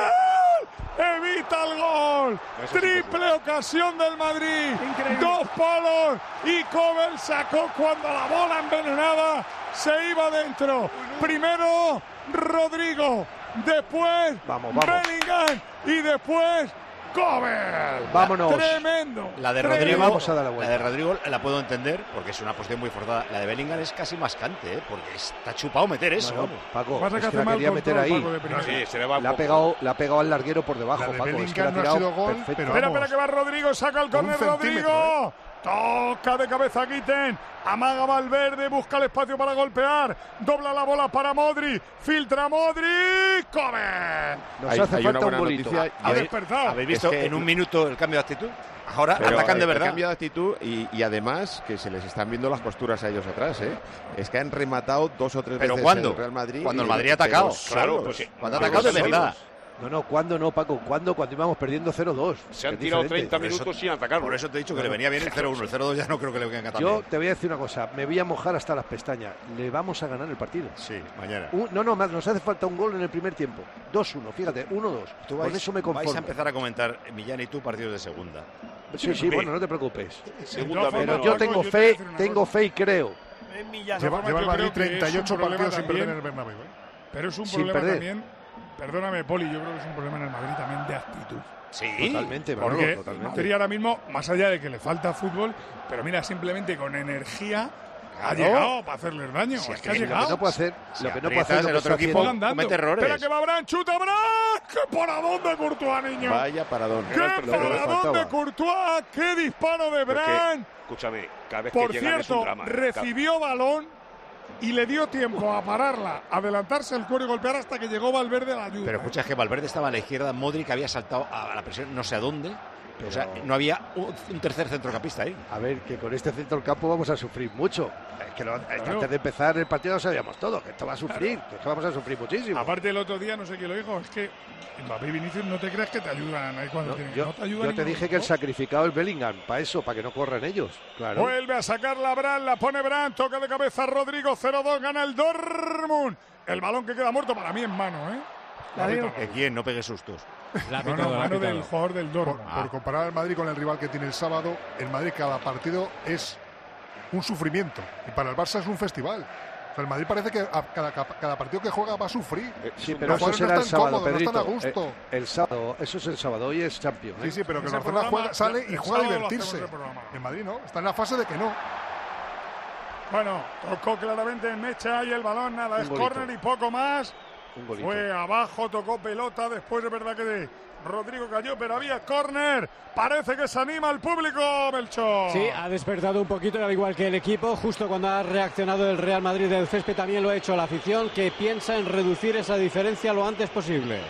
Speaker 12: Evita el gol. Triple ocasión del Madrid. Dos palos. Y Kobel sacó cuando la bola envenenada se iba dentro. Primero Rodrigo. Después
Speaker 2: Vamos, vamos.
Speaker 12: Bellingham. Y después Cobel.
Speaker 2: Vámonos.
Speaker 12: Tremendo.
Speaker 1: La de
Speaker 12: tremendo.
Speaker 1: Rodrigo,
Speaker 2: Vamos a dar la
Speaker 1: la
Speaker 2: vuelta.
Speaker 1: de Rodrigo la puedo entender porque es una posición muy forzada. La de Bellingham es casi más cante, ¿eh? Porque está chupado meter eso.
Speaker 2: No, no, Paco,
Speaker 12: Pasa
Speaker 2: es
Speaker 12: que
Speaker 2: que
Speaker 12: hace
Speaker 2: la
Speaker 12: mal
Speaker 2: quería meter
Speaker 12: control,
Speaker 2: ahí.
Speaker 12: Paco, de primera.
Speaker 16: Sí, se le va un
Speaker 2: La ha
Speaker 16: poco.
Speaker 2: pegado, la ha pegado al larguero por debajo,
Speaker 12: La de
Speaker 2: Paco. Es que
Speaker 12: Bellingham
Speaker 2: la ha
Speaker 12: no ha
Speaker 2: tirado
Speaker 12: sido gol,
Speaker 2: perfecto.
Speaker 12: pero espera, espera que va Rodrigo, saca el
Speaker 2: Un
Speaker 12: córner
Speaker 2: centímetro,
Speaker 12: Rodrigo. Toca de cabeza Guiten, amaga Valverde, busca el espacio para golpear, dobla la bola para Modri, filtra Modri, come.
Speaker 2: Nos
Speaker 13: Hay-
Speaker 2: hace
Speaker 13: hay
Speaker 2: falta
Speaker 13: una
Speaker 2: un
Speaker 13: buena
Speaker 2: bolito.
Speaker 13: noticia,
Speaker 12: Ha
Speaker 13: y hay-
Speaker 12: despertado.
Speaker 1: ¿Habéis visto
Speaker 13: Es que-
Speaker 1: en un minuto el cambio de actitud? Ahora
Speaker 13: Pero
Speaker 1: atacan de
Speaker 13: el-
Speaker 1: verdad.
Speaker 13: el cambio de actitud y, y además que se les están viendo las costuras a ellos atrás, ¿eh? Es que han rematado dos o tres
Speaker 1: ¿Pero
Speaker 13: veces
Speaker 1: cuándo?
Speaker 13: el Real Madrid.
Speaker 1: Cuando el
Speaker 13: y-
Speaker 1: Madrid ha atacado.
Speaker 13: pero
Speaker 16: Claro,
Speaker 13: solos.
Speaker 16: pues,
Speaker 1: Cuando ha
Speaker 16: pero
Speaker 1: atacado de
Speaker 16: solos.
Speaker 1: verdad.
Speaker 2: No, no, ¿cuándo no, Paco? ¿Cuándo? Cuando íbamos perdiendo cero dos.
Speaker 16: Se han
Speaker 2: Es
Speaker 16: tirado
Speaker 2: diferente.
Speaker 16: treinta minutos sin atacar.
Speaker 1: Por eso te he dicho que le venía bien el cero uno. El cero dos ya no creo que le venga tan
Speaker 2: Yo
Speaker 1: bien.
Speaker 2: te voy a decir una cosa, me voy a mojar hasta las pestañas. Le vamos a ganar el partido.
Speaker 1: Sí, mañana.
Speaker 2: Un- no, no, más, nos hace falta un gol en el primer tiempo. dos uno, fíjate, uno dos.
Speaker 1: Tú
Speaker 2: Con
Speaker 1: vais,
Speaker 2: eso me conformo.
Speaker 1: vais a empezar a comentar, Millán y tú, partidos de segunda.
Speaker 2: Sí, sí, bueno, no te preocupes.
Speaker 16: Segunda
Speaker 2: Pero
Speaker 16: menos.
Speaker 2: yo
Speaker 12: Paco,
Speaker 2: tengo
Speaker 12: yo te voy a
Speaker 2: fe,
Speaker 12: decir una
Speaker 2: tengo
Speaker 12: cosa.
Speaker 2: fe y creo.
Speaker 12: En Millán,
Speaker 23: Lleva,
Speaker 12: Rafa,
Speaker 23: lleva el
Speaker 12: yo
Speaker 23: Madrid
Speaker 12: creo que es
Speaker 23: treinta y ocho
Speaker 12: un problema
Speaker 23: partidos sin perder
Speaker 12: también,
Speaker 23: en el Bernabéu. ¿eh?
Speaker 12: Pero es un
Speaker 2: Sin
Speaker 12: problema
Speaker 2: perder.
Speaker 12: también, perdóname Poli, yo creo que es un problema en el Madrid también de actitud.
Speaker 1: Sí,
Speaker 2: Totalmente, Manolo,
Speaker 12: Porque el
Speaker 2: totalmente.
Speaker 12: Madrid ahora mismo, más allá de que le falta fútbol, pero mira, simplemente con energía ha
Speaker 1: Claro.
Speaker 12: llegado para hacerles daño.
Speaker 1: Si
Speaker 12: es
Speaker 1: es
Speaker 12: que ha
Speaker 1: que
Speaker 2: Lo que
Speaker 12: llegado.
Speaker 2: no puede hacer,
Speaker 1: Si
Speaker 2: lo que no puede
Speaker 1: aprietas,
Speaker 2: hacer lo
Speaker 1: el
Speaker 2: que
Speaker 1: otro
Speaker 2: está
Speaker 1: equipo
Speaker 2: haciendo-
Speaker 12: Andando.
Speaker 1: comete errores.
Speaker 12: Espera que va Brand, chuta Brand. ¡Qué paradón de Courtois, niño!
Speaker 13: Vaya paradón.
Speaker 12: ¡Qué
Speaker 13: Era el tercero.
Speaker 12: paradón
Speaker 2: faltaba.
Speaker 12: de Courtois! ¡Qué disparo de
Speaker 16: Pero es que,
Speaker 12: Brand!
Speaker 16: escúchame, cada vez
Speaker 12: Por
Speaker 16: que llegan es un
Speaker 12: cierto,
Speaker 16: drama. ¿eh?
Speaker 12: recibió balón y le dio tiempo a pararla, adelantarse el cuero y golpear hasta que llegó Valverde a la ayuda.
Speaker 1: Pero escucha, es que Valverde estaba a la izquierda, Modric había saltado a la presión no sé a dónde. O sea, no había un, un tercer centrocampista ahí.
Speaker 2: A ver, que con este centro del campo vamos a sufrir mucho. Es que, lo- es que
Speaker 12: Claro.
Speaker 2: antes de empezar el partido lo sabíamos todo, que esto va a sufrir, que es que vamos a sufrir muchísimo.
Speaker 12: Aparte el otro día, no sé quién lo dijo, es que Mbappé y Vinicius no te creas que te ayudan ahí cuando
Speaker 2: No,
Speaker 12: tienen.
Speaker 2: yo
Speaker 12: no te ayudan
Speaker 2: yo te
Speaker 12: ninguno
Speaker 2: dije
Speaker 12: de
Speaker 2: que el
Speaker 12: los dos.
Speaker 2: sacrificado es Bellingham, para eso, para que no corran ellos. Claro.
Speaker 12: Vuelve a sacar la Brand, la pone Brand, toca de cabeza Rodrigo, cero dos, gana el Dortmund. El balón que queda muerto para mí en mano, ¿eh? La digo.
Speaker 1: ¿De quién? No pegue sustos.
Speaker 12: No, no, mano del jugador del
Speaker 23: Por,
Speaker 12: Dortmund.
Speaker 23: por comparar al Madrid con el rival que tiene el sábado, el Madrid cada partido es un sufrimiento. Y para el Barça es un festival. O sea, el Madrid parece que a cada, cada partido que juega va a sufrir.
Speaker 2: Sí,
Speaker 23: Los
Speaker 2: pero eso
Speaker 23: jugadores
Speaker 2: será
Speaker 23: no
Speaker 2: el
Speaker 23: están
Speaker 2: sábado,
Speaker 23: cómodos, no
Speaker 2: Pedrito.
Speaker 23: están a gusto.
Speaker 2: Eh, el sábado, eso es el sábado, hoy es Champions. ¿eh?
Speaker 23: Sí, sí, pero que el
Speaker 12: Ese
Speaker 23: Barcelona
Speaker 12: programa,
Speaker 23: juega, sale y
Speaker 12: el
Speaker 23: juega a
Speaker 12: sábado lo
Speaker 23: divertirse.
Speaker 12: hacemos el programa.
Speaker 23: El Madrid no, está en la fase de que no.
Speaker 12: Bueno, tocó claramente en Mecha y el balón, nada,
Speaker 2: Un
Speaker 12: es
Speaker 2: golito.
Speaker 12: córner y poco más.
Speaker 2: Un golito.
Speaker 12: Fue abajo, tocó pelota, después es verdad que de Rodrigo cayó, pero había córner. Parece que se anima el público, Melchor.
Speaker 15: Sí, ha despertado un poquito, al igual que el equipo. Justo cuando ha reaccionado el Real Madrid del césped, también lo ha hecho la afición, que piensa en reducir esa diferencia lo antes posible.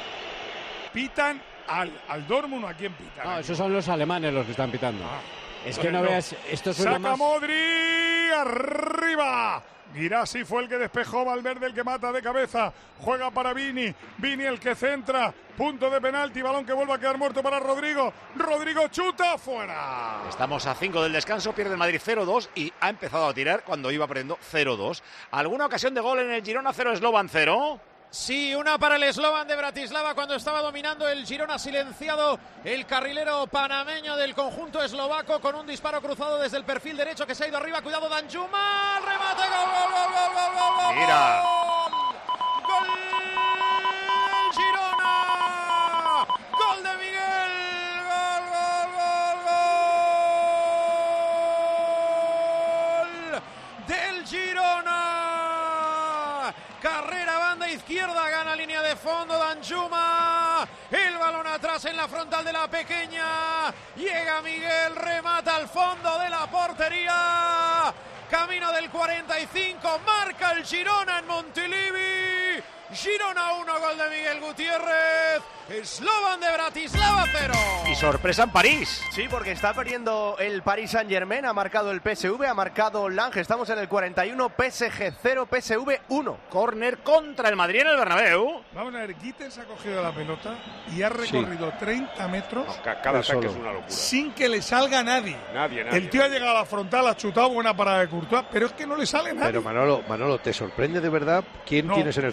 Speaker 12: Pitan al, al Dortmund, ¿a quién pitan?
Speaker 15: No, esos son los alemanes los que están pitando. Es que no
Speaker 12: Bueno,
Speaker 15: veas, esto suena
Speaker 12: Saca
Speaker 15: más...
Speaker 12: Modri, arriba. Girassi fue el que despejó, Valverde el que mata de cabeza. Juega para Vini, Vini el que centra. Punto de penalti, balón que vuelve a quedar muerto para Rodrigo. Rodrigo chuta, fuera.
Speaker 1: Estamos a cinco del descanso, pierde el Madrid cero dos y ha empezado a tirar cuando iba perdiendo cero dos. ¿Alguna ocasión de gol en el Girona? Cero, Slovan cero.
Speaker 11: Sí, una para el Slovan de Bratislava cuando estaba dominando el Girona, silenciado el carrilero panameño del conjunto eslovaco con un disparo cruzado desde el perfil derecho que se ha ido arriba. Cuidado, Danjuma, remate, gol, gol, gol, gol, gol, gol, gol.
Speaker 1: Mira.
Speaker 11: Gol Girona. Gol de Miguel. Gol, gol, gol, gol del Girona. Carrera, banda izquierda, gana línea de fondo Danjuma. El balón atrás en la frontal de la pequeña. Llega Miguel, remata al fondo de la portería. Camino del cuarenta y cinco, marca el Girona en Montilivi. Girona uno, gol de Miguel Gutiérrez. Slovan de Bratislava cero.
Speaker 1: Y sorpresa en París.
Speaker 19: Sí, porque está perdiendo el Paris Saint-Germain, ha marcado el P S V, ha marcado Lange, estamos en el cuarenta y uno, P S G cero, P S V uno.
Speaker 1: Córner contra el Madrid en el Bernabéu.
Speaker 12: Vamos a ver, Gittens ha cogido la pelota y ha recorrido treinta metros
Speaker 16: Ca- Cada
Speaker 2: Él
Speaker 16: ataque
Speaker 2: solo.
Speaker 16: es una locura.
Speaker 12: sin que le salga nadie.
Speaker 16: Nadie, nadie.
Speaker 12: El tío ha llegado a la frontal, ha chutado, buena parada de Courtois, pero es que no le sale nadie.
Speaker 2: Pero Manolo, Manolo, ¿te sorprende de verdad quién
Speaker 12: No.
Speaker 2: tienes en el centro del campo?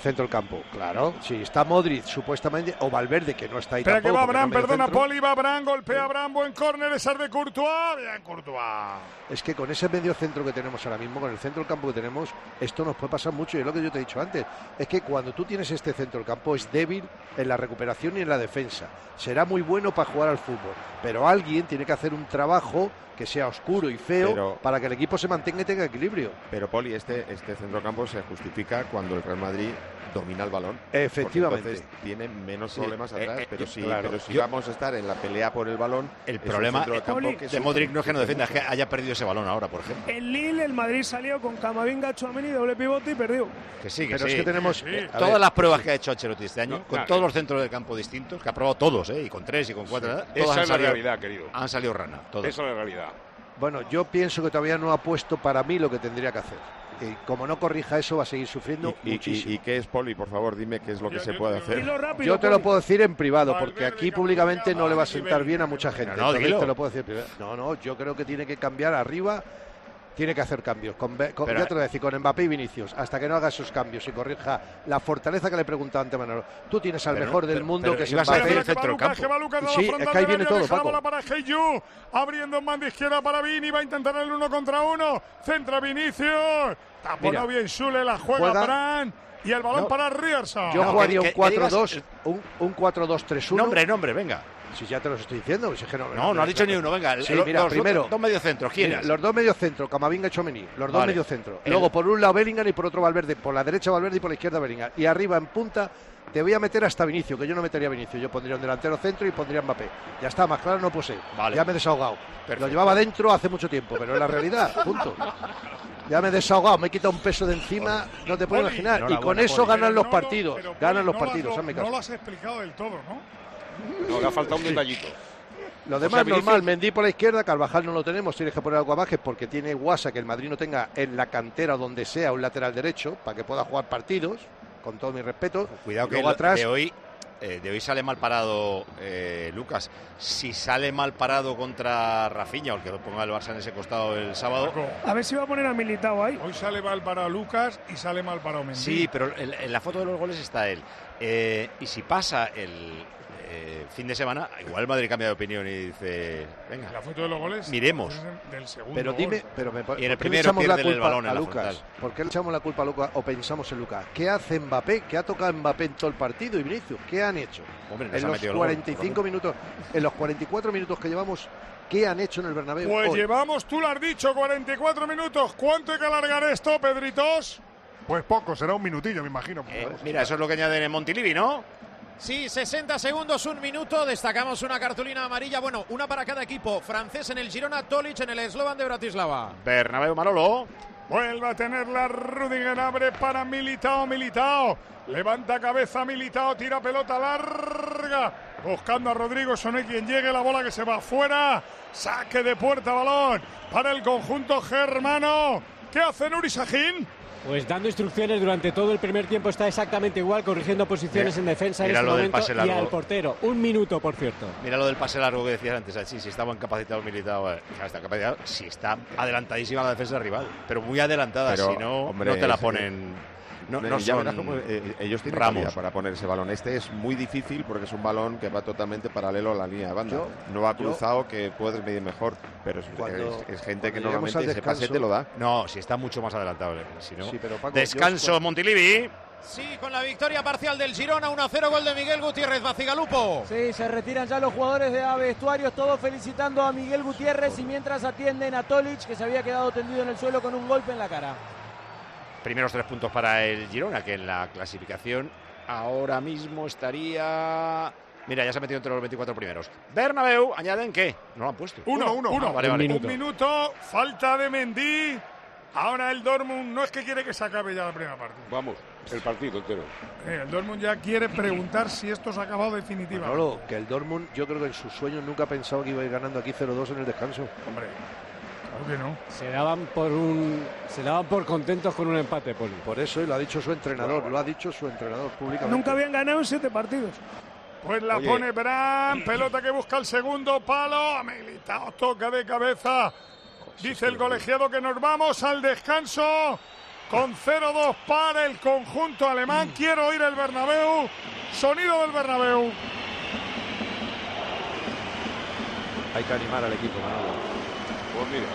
Speaker 2: campo. Claro, si está Modric supuestamente, o Valverde, que no está ahí
Speaker 12: Espera
Speaker 2: tampoco.
Speaker 12: que va Abraham,
Speaker 2: no
Speaker 12: perdona,
Speaker 2: centro.
Speaker 12: Poli, va Abraham, golpea a Abraham, buen córner, esa de Courtois, bien Courtois.
Speaker 2: Es que con ese medio centro que tenemos ahora mismo, con el centro del campo que tenemos, esto nos puede pasar mucho. Y es lo que yo te he dicho antes, es que cuando tú tienes este centro del campo es débil en la recuperación y en la defensa. Será muy bueno para jugar al fútbol, pero alguien tiene que hacer un trabajo que sea oscuro y feo
Speaker 13: Pero-
Speaker 2: para que el equipo se mantenga y tenga equilibrio.
Speaker 13: Pero Poli, este, este centrocampo se justifica cuando el Real Madrid domina el balón.
Speaker 2: Efectivamente.
Speaker 13: Porque entonces tiene menos
Speaker 1: Sí,
Speaker 13: problemas atrás,
Speaker 1: eh, eh,
Speaker 13: pero sí,
Speaker 1: claro.
Speaker 13: pero si
Speaker 1: Yo-
Speaker 13: vamos a estar en la pelea por el balón,
Speaker 1: El
Speaker 13: es un
Speaker 1: problema
Speaker 13: centrocampo que
Speaker 1: de
Speaker 13: sufre.
Speaker 1: Modric no es que no defienda, es que haya perdido ese balón ahora, por ejemplo.
Speaker 5: En Lille, el Madrid salió con Camavinga, Tchouaméni, doble pivote y perdió.
Speaker 1: Que sí, que
Speaker 2: Pero
Speaker 1: sí.
Speaker 2: es que tenemos-
Speaker 1: Sí.
Speaker 2: eh, a
Speaker 1: Todas
Speaker 2: ver.
Speaker 1: las pruebas que ha hecho Ancelotti este año,
Speaker 16: No,
Speaker 1: con
Speaker 16: claro.
Speaker 1: todos los centros del campo distintos, que ha probado todos, ¿eh? Y con tres y con cuatro,
Speaker 16: Sí.
Speaker 1: ¿verdad?
Speaker 16: Esa
Speaker 1: Todas han
Speaker 16: es la
Speaker 1: salido-
Speaker 16: realidad, querido.
Speaker 1: Han salido rana, todos.
Speaker 16: Esa es la realidad.
Speaker 2: Bueno, yo pienso que todavía no ha puesto para mí lo que tendría que hacer. Y como no corrija eso, va a seguir sufriendo
Speaker 13: ¿Y, y,
Speaker 2: muchísimo.
Speaker 13: y, y qué es, Poli? Por favor, dime qué es lo que se puede hacer.
Speaker 5: Dilo rápido,
Speaker 2: Yo te lo
Speaker 5: Poli.
Speaker 2: puedo decir en privado, porque aquí públicamente no le va a sentar bien a mucha gente.
Speaker 1: Pero no,
Speaker 2: Entonces
Speaker 1: dilo.
Speaker 2: te lo puedo decir en privado. No, no, yo creo que tiene que cambiar arriba, tiene que hacer cambios. Con, Be- con-
Speaker 1: Pero-
Speaker 2: ya te lo voy a decir, con Mbappé y Vinicius, hasta que no haga esos cambios y corrija la fortaleza que le preguntaba antes Manolo. Tú tienes al
Speaker 1: Pero-
Speaker 2: mejor del
Speaker 1: pero-
Speaker 2: mundo,
Speaker 1: pero
Speaker 2: que es
Speaker 1: ibas a
Speaker 2: Mbappé.
Speaker 1: decir el
Speaker 12: Que va
Speaker 1: centro del
Speaker 12: Lucas,
Speaker 1: campo.
Speaker 12: que va Lucas a la
Speaker 2: Sí, es
Speaker 12: frontal
Speaker 2: que ahí
Speaker 12: del
Speaker 2: viene
Speaker 12: área,
Speaker 2: todo,
Speaker 12: deja la
Speaker 2: Paco.
Speaker 12: bola para Heyu, abriendo en banda izquierda para Vini, va a intentar el uno contra uno, centra Vinicius, tapó
Speaker 2: Mira,
Speaker 12: bien Sule, la juega,
Speaker 2: juega-
Speaker 12: Fran, y el balón
Speaker 2: No.
Speaker 12: para Rierson.
Speaker 2: Yo
Speaker 1: No,
Speaker 2: jugaría
Speaker 1: que-
Speaker 2: un
Speaker 1: que
Speaker 2: cuatro dos,
Speaker 1: digas-
Speaker 2: un, un cuatro dos tres uno.
Speaker 1: Nombre, nombre, venga.
Speaker 2: Si ya te los estoy diciendo. Si es que no,
Speaker 1: No, no has dicho ni uno, venga.
Speaker 2: Sí,
Speaker 1: lo-
Speaker 2: mira,
Speaker 1: los
Speaker 2: primero.
Speaker 1: Dos, dos mediocentros, ¿quién
Speaker 2: Mira,
Speaker 1: es?
Speaker 2: los dos mediocentros, Camavinga y Tchouaméni, los dos
Speaker 1: Vale.
Speaker 2: mediocentros.
Speaker 1: El-
Speaker 2: Luego por un lado Bellingham y por otro Valverde, por la derecha Valverde y por la izquierda Bellingham. Y arriba en punta te voy a meter hasta Vinicius, que yo no metería a Vinicius, yo pondría un delantero centro y pondría a Mbappé. Ya está, más claro no posee.
Speaker 1: Vale.
Speaker 2: Ya me he desahogado.
Speaker 1: Perfecto.
Speaker 2: Lo llevaba dentro hace mucho tiempo, pero es la realidad, punto. Ya me he desahogado, me he quitado un peso de encima, no te puedes
Speaker 12: Poli,
Speaker 2: imaginar. Y con
Speaker 1: enhorabuena,
Speaker 2: eso
Speaker 1: Poli.
Speaker 2: ganan
Speaker 12: Pero
Speaker 2: los
Speaker 12: no lo-
Speaker 2: partidos,
Speaker 12: pero, Poli,
Speaker 2: ganan los
Speaker 12: no lo has-
Speaker 2: partidos, hazme
Speaker 12: No
Speaker 2: caso.
Speaker 12: lo has explicado del todo, ¿no?
Speaker 16: No, le ha faltado un detallito.
Speaker 2: Lo
Speaker 16: O sea,
Speaker 2: demás
Speaker 16: Vinicius-
Speaker 2: normal, Mendy por la izquierda, Carvajal no lo tenemos, tienes que poner algo a Vázquez porque tiene guasa que el Madrid no tenga en la cantera donde sea un lateral derecho para que pueda jugar partidos, con todo mi respeto.
Speaker 1: Cuidado que
Speaker 2: Luego
Speaker 1: lo-
Speaker 2: atrás,
Speaker 1: de hoy eh, de hoy sale mal parado eh, Lucas. Si sale mal parado contra Rafinha, o el que lo ponga el Barça en ese costado el sábado.
Speaker 5: A ver si va a poner a Militao ahí.
Speaker 12: Hoy sale mal para Lucas y sale mal para Mendy.
Speaker 1: Sí, pero en, en la foto de los goles está él. Eh, y si pasa el eh, fin de semana, igual el Madrid cambia de opinión y dice, venga,
Speaker 12: La foto de los goles.
Speaker 1: miremos.
Speaker 12: es del segundo
Speaker 2: pero dime,
Speaker 12: gol.
Speaker 2: pero me,
Speaker 1: Y en el
Speaker 2: ¿por qué le
Speaker 1: primero
Speaker 2: echamos la
Speaker 1: pierden el
Speaker 2: culpa
Speaker 1: balón en
Speaker 2: a
Speaker 1: la
Speaker 2: Lucas?
Speaker 1: frontal.
Speaker 2: ¿Por qué le echamos la culpa a Lucas o pensamos en Lucas? ¿Qué hace Mbappé? ¿Qué ha tocado Mbappé en todo el partido y Vinicius? ¿Qué han hecho?
Speaker 1: Hombre, nos
Speaker 2: En
Speaker 1: ha
Speaker 2: los
Speaker 1: metido el gol,
Speaker 2: cuarenta y cinco minutos, en los cuarenta y cuatro minutos que llevamos, ¿qué han hecho en el Bernabéu?
Speaker 12: Pues
Speaker 2: hoy?
Speaker 12: llevamos, tú lo has dicho, cuarenta y cuatro minutos. ¿Cuánto hay que alargar esto, Pedritos?
Speaker 23: Pues poco, será un minutillo, me imagino.
Speaker 1: Eh, mira, eso es lo que añaden en Montilivi, ¿no?
Speaker 11: Sí, sesenta segundos, un minuto. Destacamos una cartulina amarilla. Bueno, una para cada equipo. Francés en el Girona, Tolic en el Slovan de Bratislava.
Speaker 1: Bernabéu, Manolo.
Speaker 12: Vuelve a tener la Rudiger, abre para Militao, Militao. Levanta cabeza Militao, tira pelota larga. Buscando a Rodrigo, Soné quien llegue, la bola que se va afuera. Saque de puerta, balón para el conjunto germano. ¿Qué hace Nuri Sahin?
Speaker 15: Pues dando instrucciones durante todo el primer tiempo, está exactamente igual, corrigiendo posiciones
Speaker 1: Mira,
Speaker 15: en defensa en
Speaker 1: mira
Speaker 15: este
Speaker 1: lo del
Speaker 15: momento
Speaker 1: pase
Speaker 15: y
Speaker 1: largo.
Speaker 15: al portero. Un minuto, por cierto.
Speaker 1: Mira lo del pase largo que decías antes. Sí, si estaba incapacitado militado, eh, está capacitado, si está adelantadísima la defensa rival, pero muy adelantada,
Speaker 13: Pero,
Speaker 1: si no,
Speaker 13: hombre,
Speaker 1: no te la
Speaker 13: es-
Speaker 1: ponen. No, no
Speaker 13: ya
Speaker 1: son
Speaker 13: verás cómo, eh, ellos tienen
Speaker 1: Ramos.
Speaker 13: calidad para poner ese balón. Este es muy difícil porque es un balón que va totalmente paralelo a la línea de banda.
Speaker 2: Yo-
Speaker 13: no va
Speaker 2: yo-
Speaker 13: cruzado, que puedes medir mejor, pero es,
Speaker 2: Cuando-
Speaker 13: es- es gente que
Speaker 2: cuando lleguemos
Speaker 13: normalmente
Speaker 2: al
Speaker 13: ese pase
Speaker 2: descanso-
Speaker 13: te lo da.
Speaker 1: No, si está mucho más adelantado. eh, Si no.
Speaker 2: Sí, pero Paco,
Speaker 1: Descanso,
Speaker 2: yo-
Speaker 1: Montilivi.
Speaker 11: Sí, con la victoria parcial del Girona, uno a cero, gol de Miguel Gutiérrez, Bacigalupo.
Speaker 4: Sí, se retiran ya los jugadores de vestuarios, todos felicitando a Miguel Gutiérrez y mientras atienden a Tolic, que se había quedado tendido en el suelo con un golpe en la cara.
Speaker 1: Primeros tres puntos para el Girona, que en la clasificación ahora mismo estaría. Mira, ya se ha metido entre los veinticuatro primeros. Bernabéu, añaden que no lo han puesto.
Speaker 12: Uno, uno, uno.
Speaker 1: Ah, vale,
Speaker 12: un,
Speaker 1: vale.
Speaker 12: minuto. un minuto, falta de Mendy. Ahora el Dortmund no es que quiere que se acabe ya la primera parte.
Speaker 16: Vamos, el partido entero.
Speaker 12: Eh, el Dortmund ya quiere preguntar si esto se ha acabado definitivamente.
Speaker 2: Manolo, que el Dortmund, yo creo que en sus sueños nunca ha pensado que iba a ir ganando aquí cero dos en el descanso.
Speaker 12: Hombre, claro que no.
Speaker 15: Se daban por un, se daban por contentos con un empate, Poli.
Speaker 2: Por eso, y lo ha dicho su entrenador, lo ha dicho su entrenador públicamente.
Speaker 5: Nunca habían ganado en siete partidos.
Speaker 12: Pues la
Speaker 2: Oye.
Speaker 12: pone Bran, pelota que busca el segundo palo. Militao toca de cabeza. Dice el colegiado que nos vamos al descanso. con cero dos para el conjunto alemán. Quiero oír el Bernabéu, sonido del Bernabéu.
Speaker 2: Hay que animar al equipo, Manolo.
Speaker 16: Pues mira.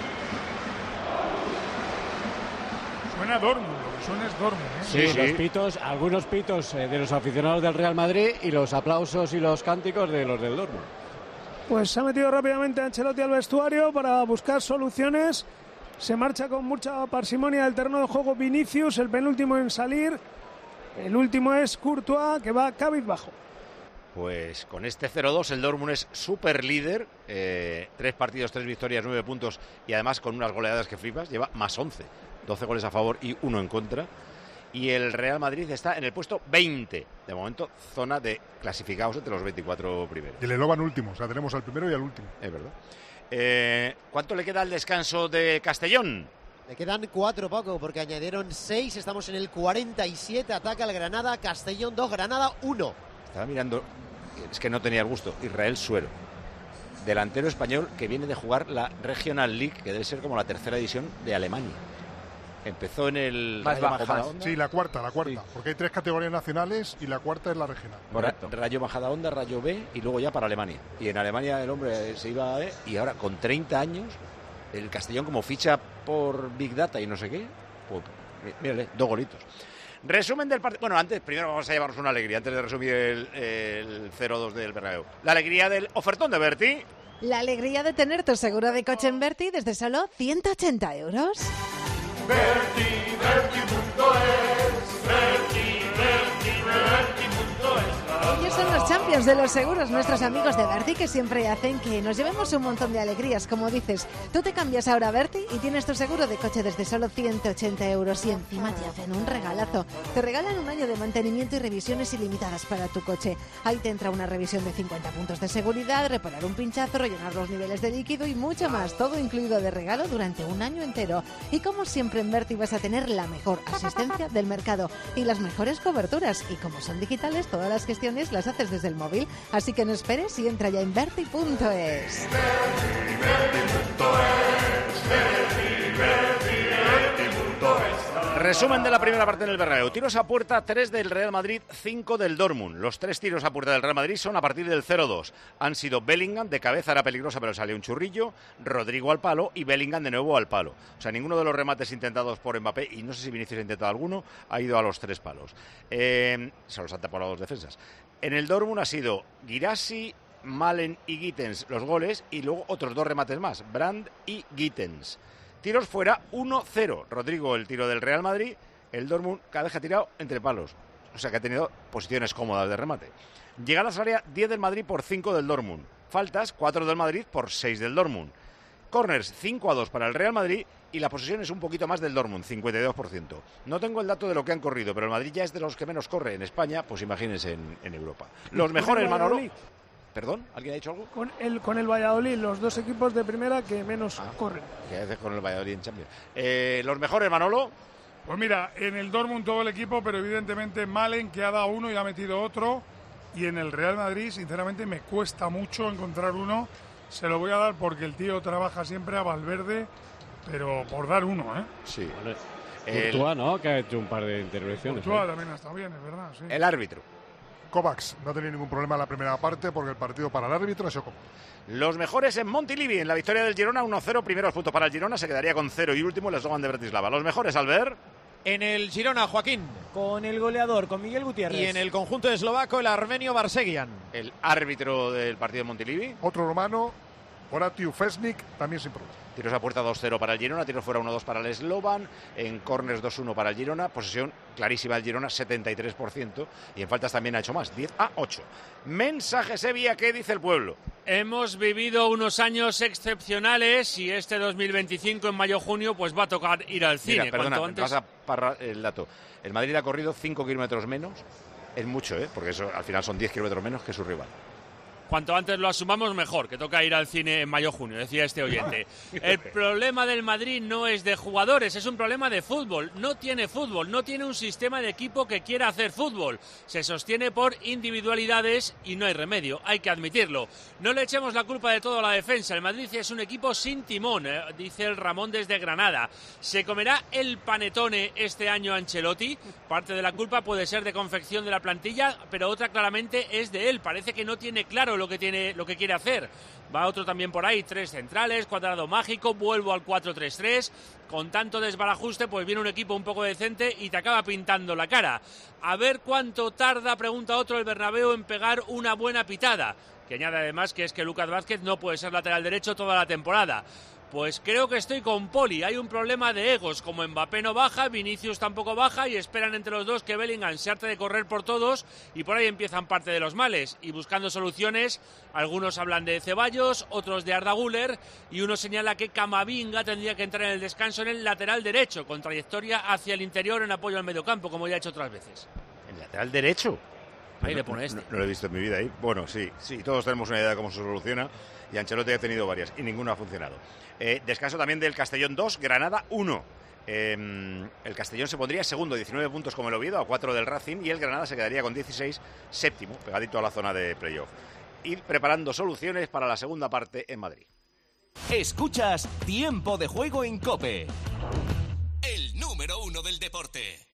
Speaker 12: Suena Dortmund, lo que suena es Dortmund, ¿eh?
Speaker 15: Sí, sí, los pitos, algunos pitos eh, de los aficionados del Real Madrid y los aplausos y los cánticos de los del Dortmund.
Speaker 5: Pues se ha metido rápidamente Ancelotti al vestuario para buscar soluciones. Se marcha con mucha parsimonia del terreno de juego Vinicius, el penúltimo en salir. El último es Courtois, que va cabizbajo.
Speaker 1: Pues con este cero dos el Dortmund es súper líder, eh, tres partidos, tres victorias, nueve puntos y además con unas goleadas que flipas, lleva más once, doce goles a favor y uno en contra. Y el Real Madrid está en el puesto veinte, de momento zona de clasificados entre los veinticuatro primeros.
Speaker 23: Y el Eloban último, o sea, tenemos al primero y al último.
Speaker 1: Es verdad. Eh, ¿Cuánto le queda al descanso de Castellón?
Speaker 7: Le quedan cuatro, Paco, porque añadieron seis, estamos en el cuarenta y siete, ataca el Granada, Castellón dos, Granada uno.
Speaker 1: Estaba mirando, es que no tenía el gusto, Israel Suero, delantero español que viene de jugar la Regional League, que debe ser como la tercera división de Alemania. Empezó en el
Speaker 14: Más
Speaker 1: Rayo
Speaker 14: bajo,
Speaker 1: Majadahonda.
Speaker 23: Sí, la cuarta, la cuarta,
Speaker 1: Sí.
Speaker 23: porque hay tres categorías nacionales y la cuarta es la regional.
Speaker 1: Ra- Rayo Majadahonda, Rayo B y luego ya para Alemania. Y en Alemania el hombre se iba a... Y ahora con treinta años, el Castellón como ficha por Big Data y no sé qué, pues, mírale, dos golitos. Resumen del partido. Bueno, antes, primero vamos a llevarnos una alegría, antes de resumir el, el cero dos del Bernabéu. La alegría del ofertón de Berti.
Speaker 9: La alegría de tener tu seguro de coche en Berti desde solo ciento ochenta euros.
Speaker 17: Berti, Berti punto es, Berti, Berti, Berti punto es.
Speaker 9: Ellos son los champions de los seguros, nuestros amigos de Berti, que siempre hacen que nos llevemos un montón de alegrías, como dices. Tú te cambias ahora a Berti y tienes tu seguro de coche desde solo ciento ochenta euros y encima te hacen un regalazo. Te regalan un año de mantenimiento y revisiones ilimitadas para tu coche. Ahí te entra una revisión de cincuenta puntos de seguridad, reparar un pinchazo, rellenar los niveles de líquido y mucho más. Todo incluido de regalo durante un año entero. Y como siempre en Berti vas a tener la mejor asistencia del mercado y las mejores coberturas. Y como son digitales, todas las gestiones las haces desde el móvil. Así que no esperes y entra ya en berti punto es.
Speaker 1: Resumen de la primera parte del Bernabéu. Tiros a puerta, tres del Real Madrid, cinco del Dortmund. Los tres tiros a puerta del Real Madrid son a partir del cero dos. Han sido Bellingham, de cabeza era peligrosa pero salió un churrillo, Rodrigo al palo y Bellingham de nuevo al palo. O sea, ninguno de los remates intentados por Mbappé, y no sé si Vinicius ha intentado alguno, ha ido a los tres palos. Eh, se los han tapado las dos defensas. En el Dortmund ha sido Guirassy, Malen y Gittens los goles y luego otros dos remates más, Brandt y Gittens. Tiros fuera, uno cero. Rodrigo, el tiro del Real Madrid. El Dortmund cada vez que ha tirado entre palos. O sea que ha tenido posiciones cómodas de remate. Llegadas al área, diez del Madrid por cinco del Dortmund. Faltas, cuatro del Madrid por seis del Dortmund. Corners, cinco a dos para el Real Madrid. Y la posesión es un poquito más del Dortmund, cincuenta y dos por ciento. No tengo el dato de lo que han corrido, pero el Madrid ya es de los que menos corre en España, pues imagínense en, en Europa. Los mejores, Manolo. ¿Perdón? ¿Alguien ha dicho algo?
Speaker 5: Con el, con el Valladolid, los dos equipos de primera que menos
Speaker 1: ah,
Speaker 5: corren.
Speaker 1: ¿Qué haces con el Valladolid en Champions? Eh, ¿Los mejores, Manolo?
Speaker 12: Pues mira, en el Dortmund todo el equipo, pero evidentemente Malen, que ha dado uno y ha metido otro. Y en el Real Madrid, sinceramente, me cuesta mucho encontrar uno. Se lo voy a dar porque el tío trabaja siempre a Valverde, pero por dar uno, ¿eh?
Speaker 1: Sí.
Speaker 15: El... Courtois, ¿no? Que ha hecho un par de intervenciones.
Speaker 12: Courtois
Speaker 15: ¿eh?
Speaker 12: también ha estado bien, es verdad, sí.
Speaker 1: El árbitro.
Speaker 23: Kovacs no ha tenido ningún problema en la primera parte porque el partido para el árbitro ha sido cómodo.
Speaker 1: Los mejores en Montilivi, en la victoria del Girona, uno cero, primeros puntos para el Girona, se quedaría con cero y último el eslogan de Bratislava. Los mejores, Albert.
Speaker 11: En el Girona, Joaquín.
Speaker 4: Con el goleador, con Miguel Gutiérrez.
Speaker 11: Y en el conjunto eslovaco, el armenio Varsegian.
Speaker 1: El árbitro del partido de Montilivi.
Speaker 23: Otro romano, Horatiu Fesnik, también sin problema.
Speaker 1: Tiros a puerta dos cero para el Girona, tiros fuera uno dos para el Slovan, en corners dos uno para el Girona, posesión clarísima del Girona, setenta y tres por ciento, y en faltas también ha hecho más, diez a ocho. Mensaje Sevilla, ¿qué dice el pueblo?
Speaker 21: Hemos vivido unos años excepcionales y este dos mil veinticinco en mayo-junio pues va a tocar ir al cine.
Speaker 1: Mira, perdona,
Speaker 21: cuanto antes...
Speaker 1: pasa para el dato. El Madrid ha corrido cinco kilómetros menos, es mucho, ¿eh? Porque eso al final son diez kilómetros menos que su rival.
Speaker 21: cuanto antes lo asumamos mejor, que toca ir al cine en mayo-junio, decía este oyente. El problema del Madrid no es de jugadores, es un problema de fútbol. No tiene fútbol, no tiene un sistema de equipo que quiera hacer fútbol. Se sostiene por individualidades y no hay remedio, hay que admitirlo. No le echemos la culpa de todo a la defensa. El Madrid es un equipo sin timón, eh, dice el Ramón desde Granada. ¿Se comerá el panetone este año Ancelotti? Parte de la culpa puede ser de confección de la plantilla, pero otra claramente es de él. Parece que no tiene claro lo que tiene, lo que quiere hacer. Va otro también por ahí, tres centrales, cuadrado mágico, vuelvo al cuatro tres tres. Con tanto desbarajuste, pues viene un equipo un poco decente y te acaba pintando la cara. A ver cuánto tarda, pregunta otro, el Bernabéu en pegar una buena pitada. Que añade además que es que Lucas Vázquez no puede ser lateral derecho toda la temporada. Pues creo que estoy con Poli. Hay un problema de egos. Como Mbappé no baja, Vinicius tampoco baja y esperan entre los dos que Bellingham se harte de correr por todos y por ahí empiezan parte de los males. Y buscando soluciones, algunos hablan de Ceballos, otros de Arda Güler y uno señala que Camavinga tendría que entrar en el descanso en el lateral derecho, con trayectoria hacia el interior en apoyo al mediocampo, como ya he hecho otras veces.
Speaker 1: ¿El lateral derecho?
Speaker 21: Ahí
Speaker 1: no,
Speaker 21: le pone este.
Speaker 1: No, no lo he visto en mi vida ahí. Bueno, sí, sí, todos tenemos una idea de cómo se soluciona y Ancelotti ha tenido varias y ninguna ha funcionado. Eh, descanso también del Castellón dos, Granada uno. Eh, el Castellón se pondría segundo, diecinueve puntos como el Oviedo, a cuatro del Racing, y el Granada se quedaría con dieciséis, séptimo, pegadito a la zona de playoff. Ir preparando soluciones para la segunda parte en Madrid.
Speaker 8: Escuchas Tiempo de Juego en COPE. El número uno del deporte.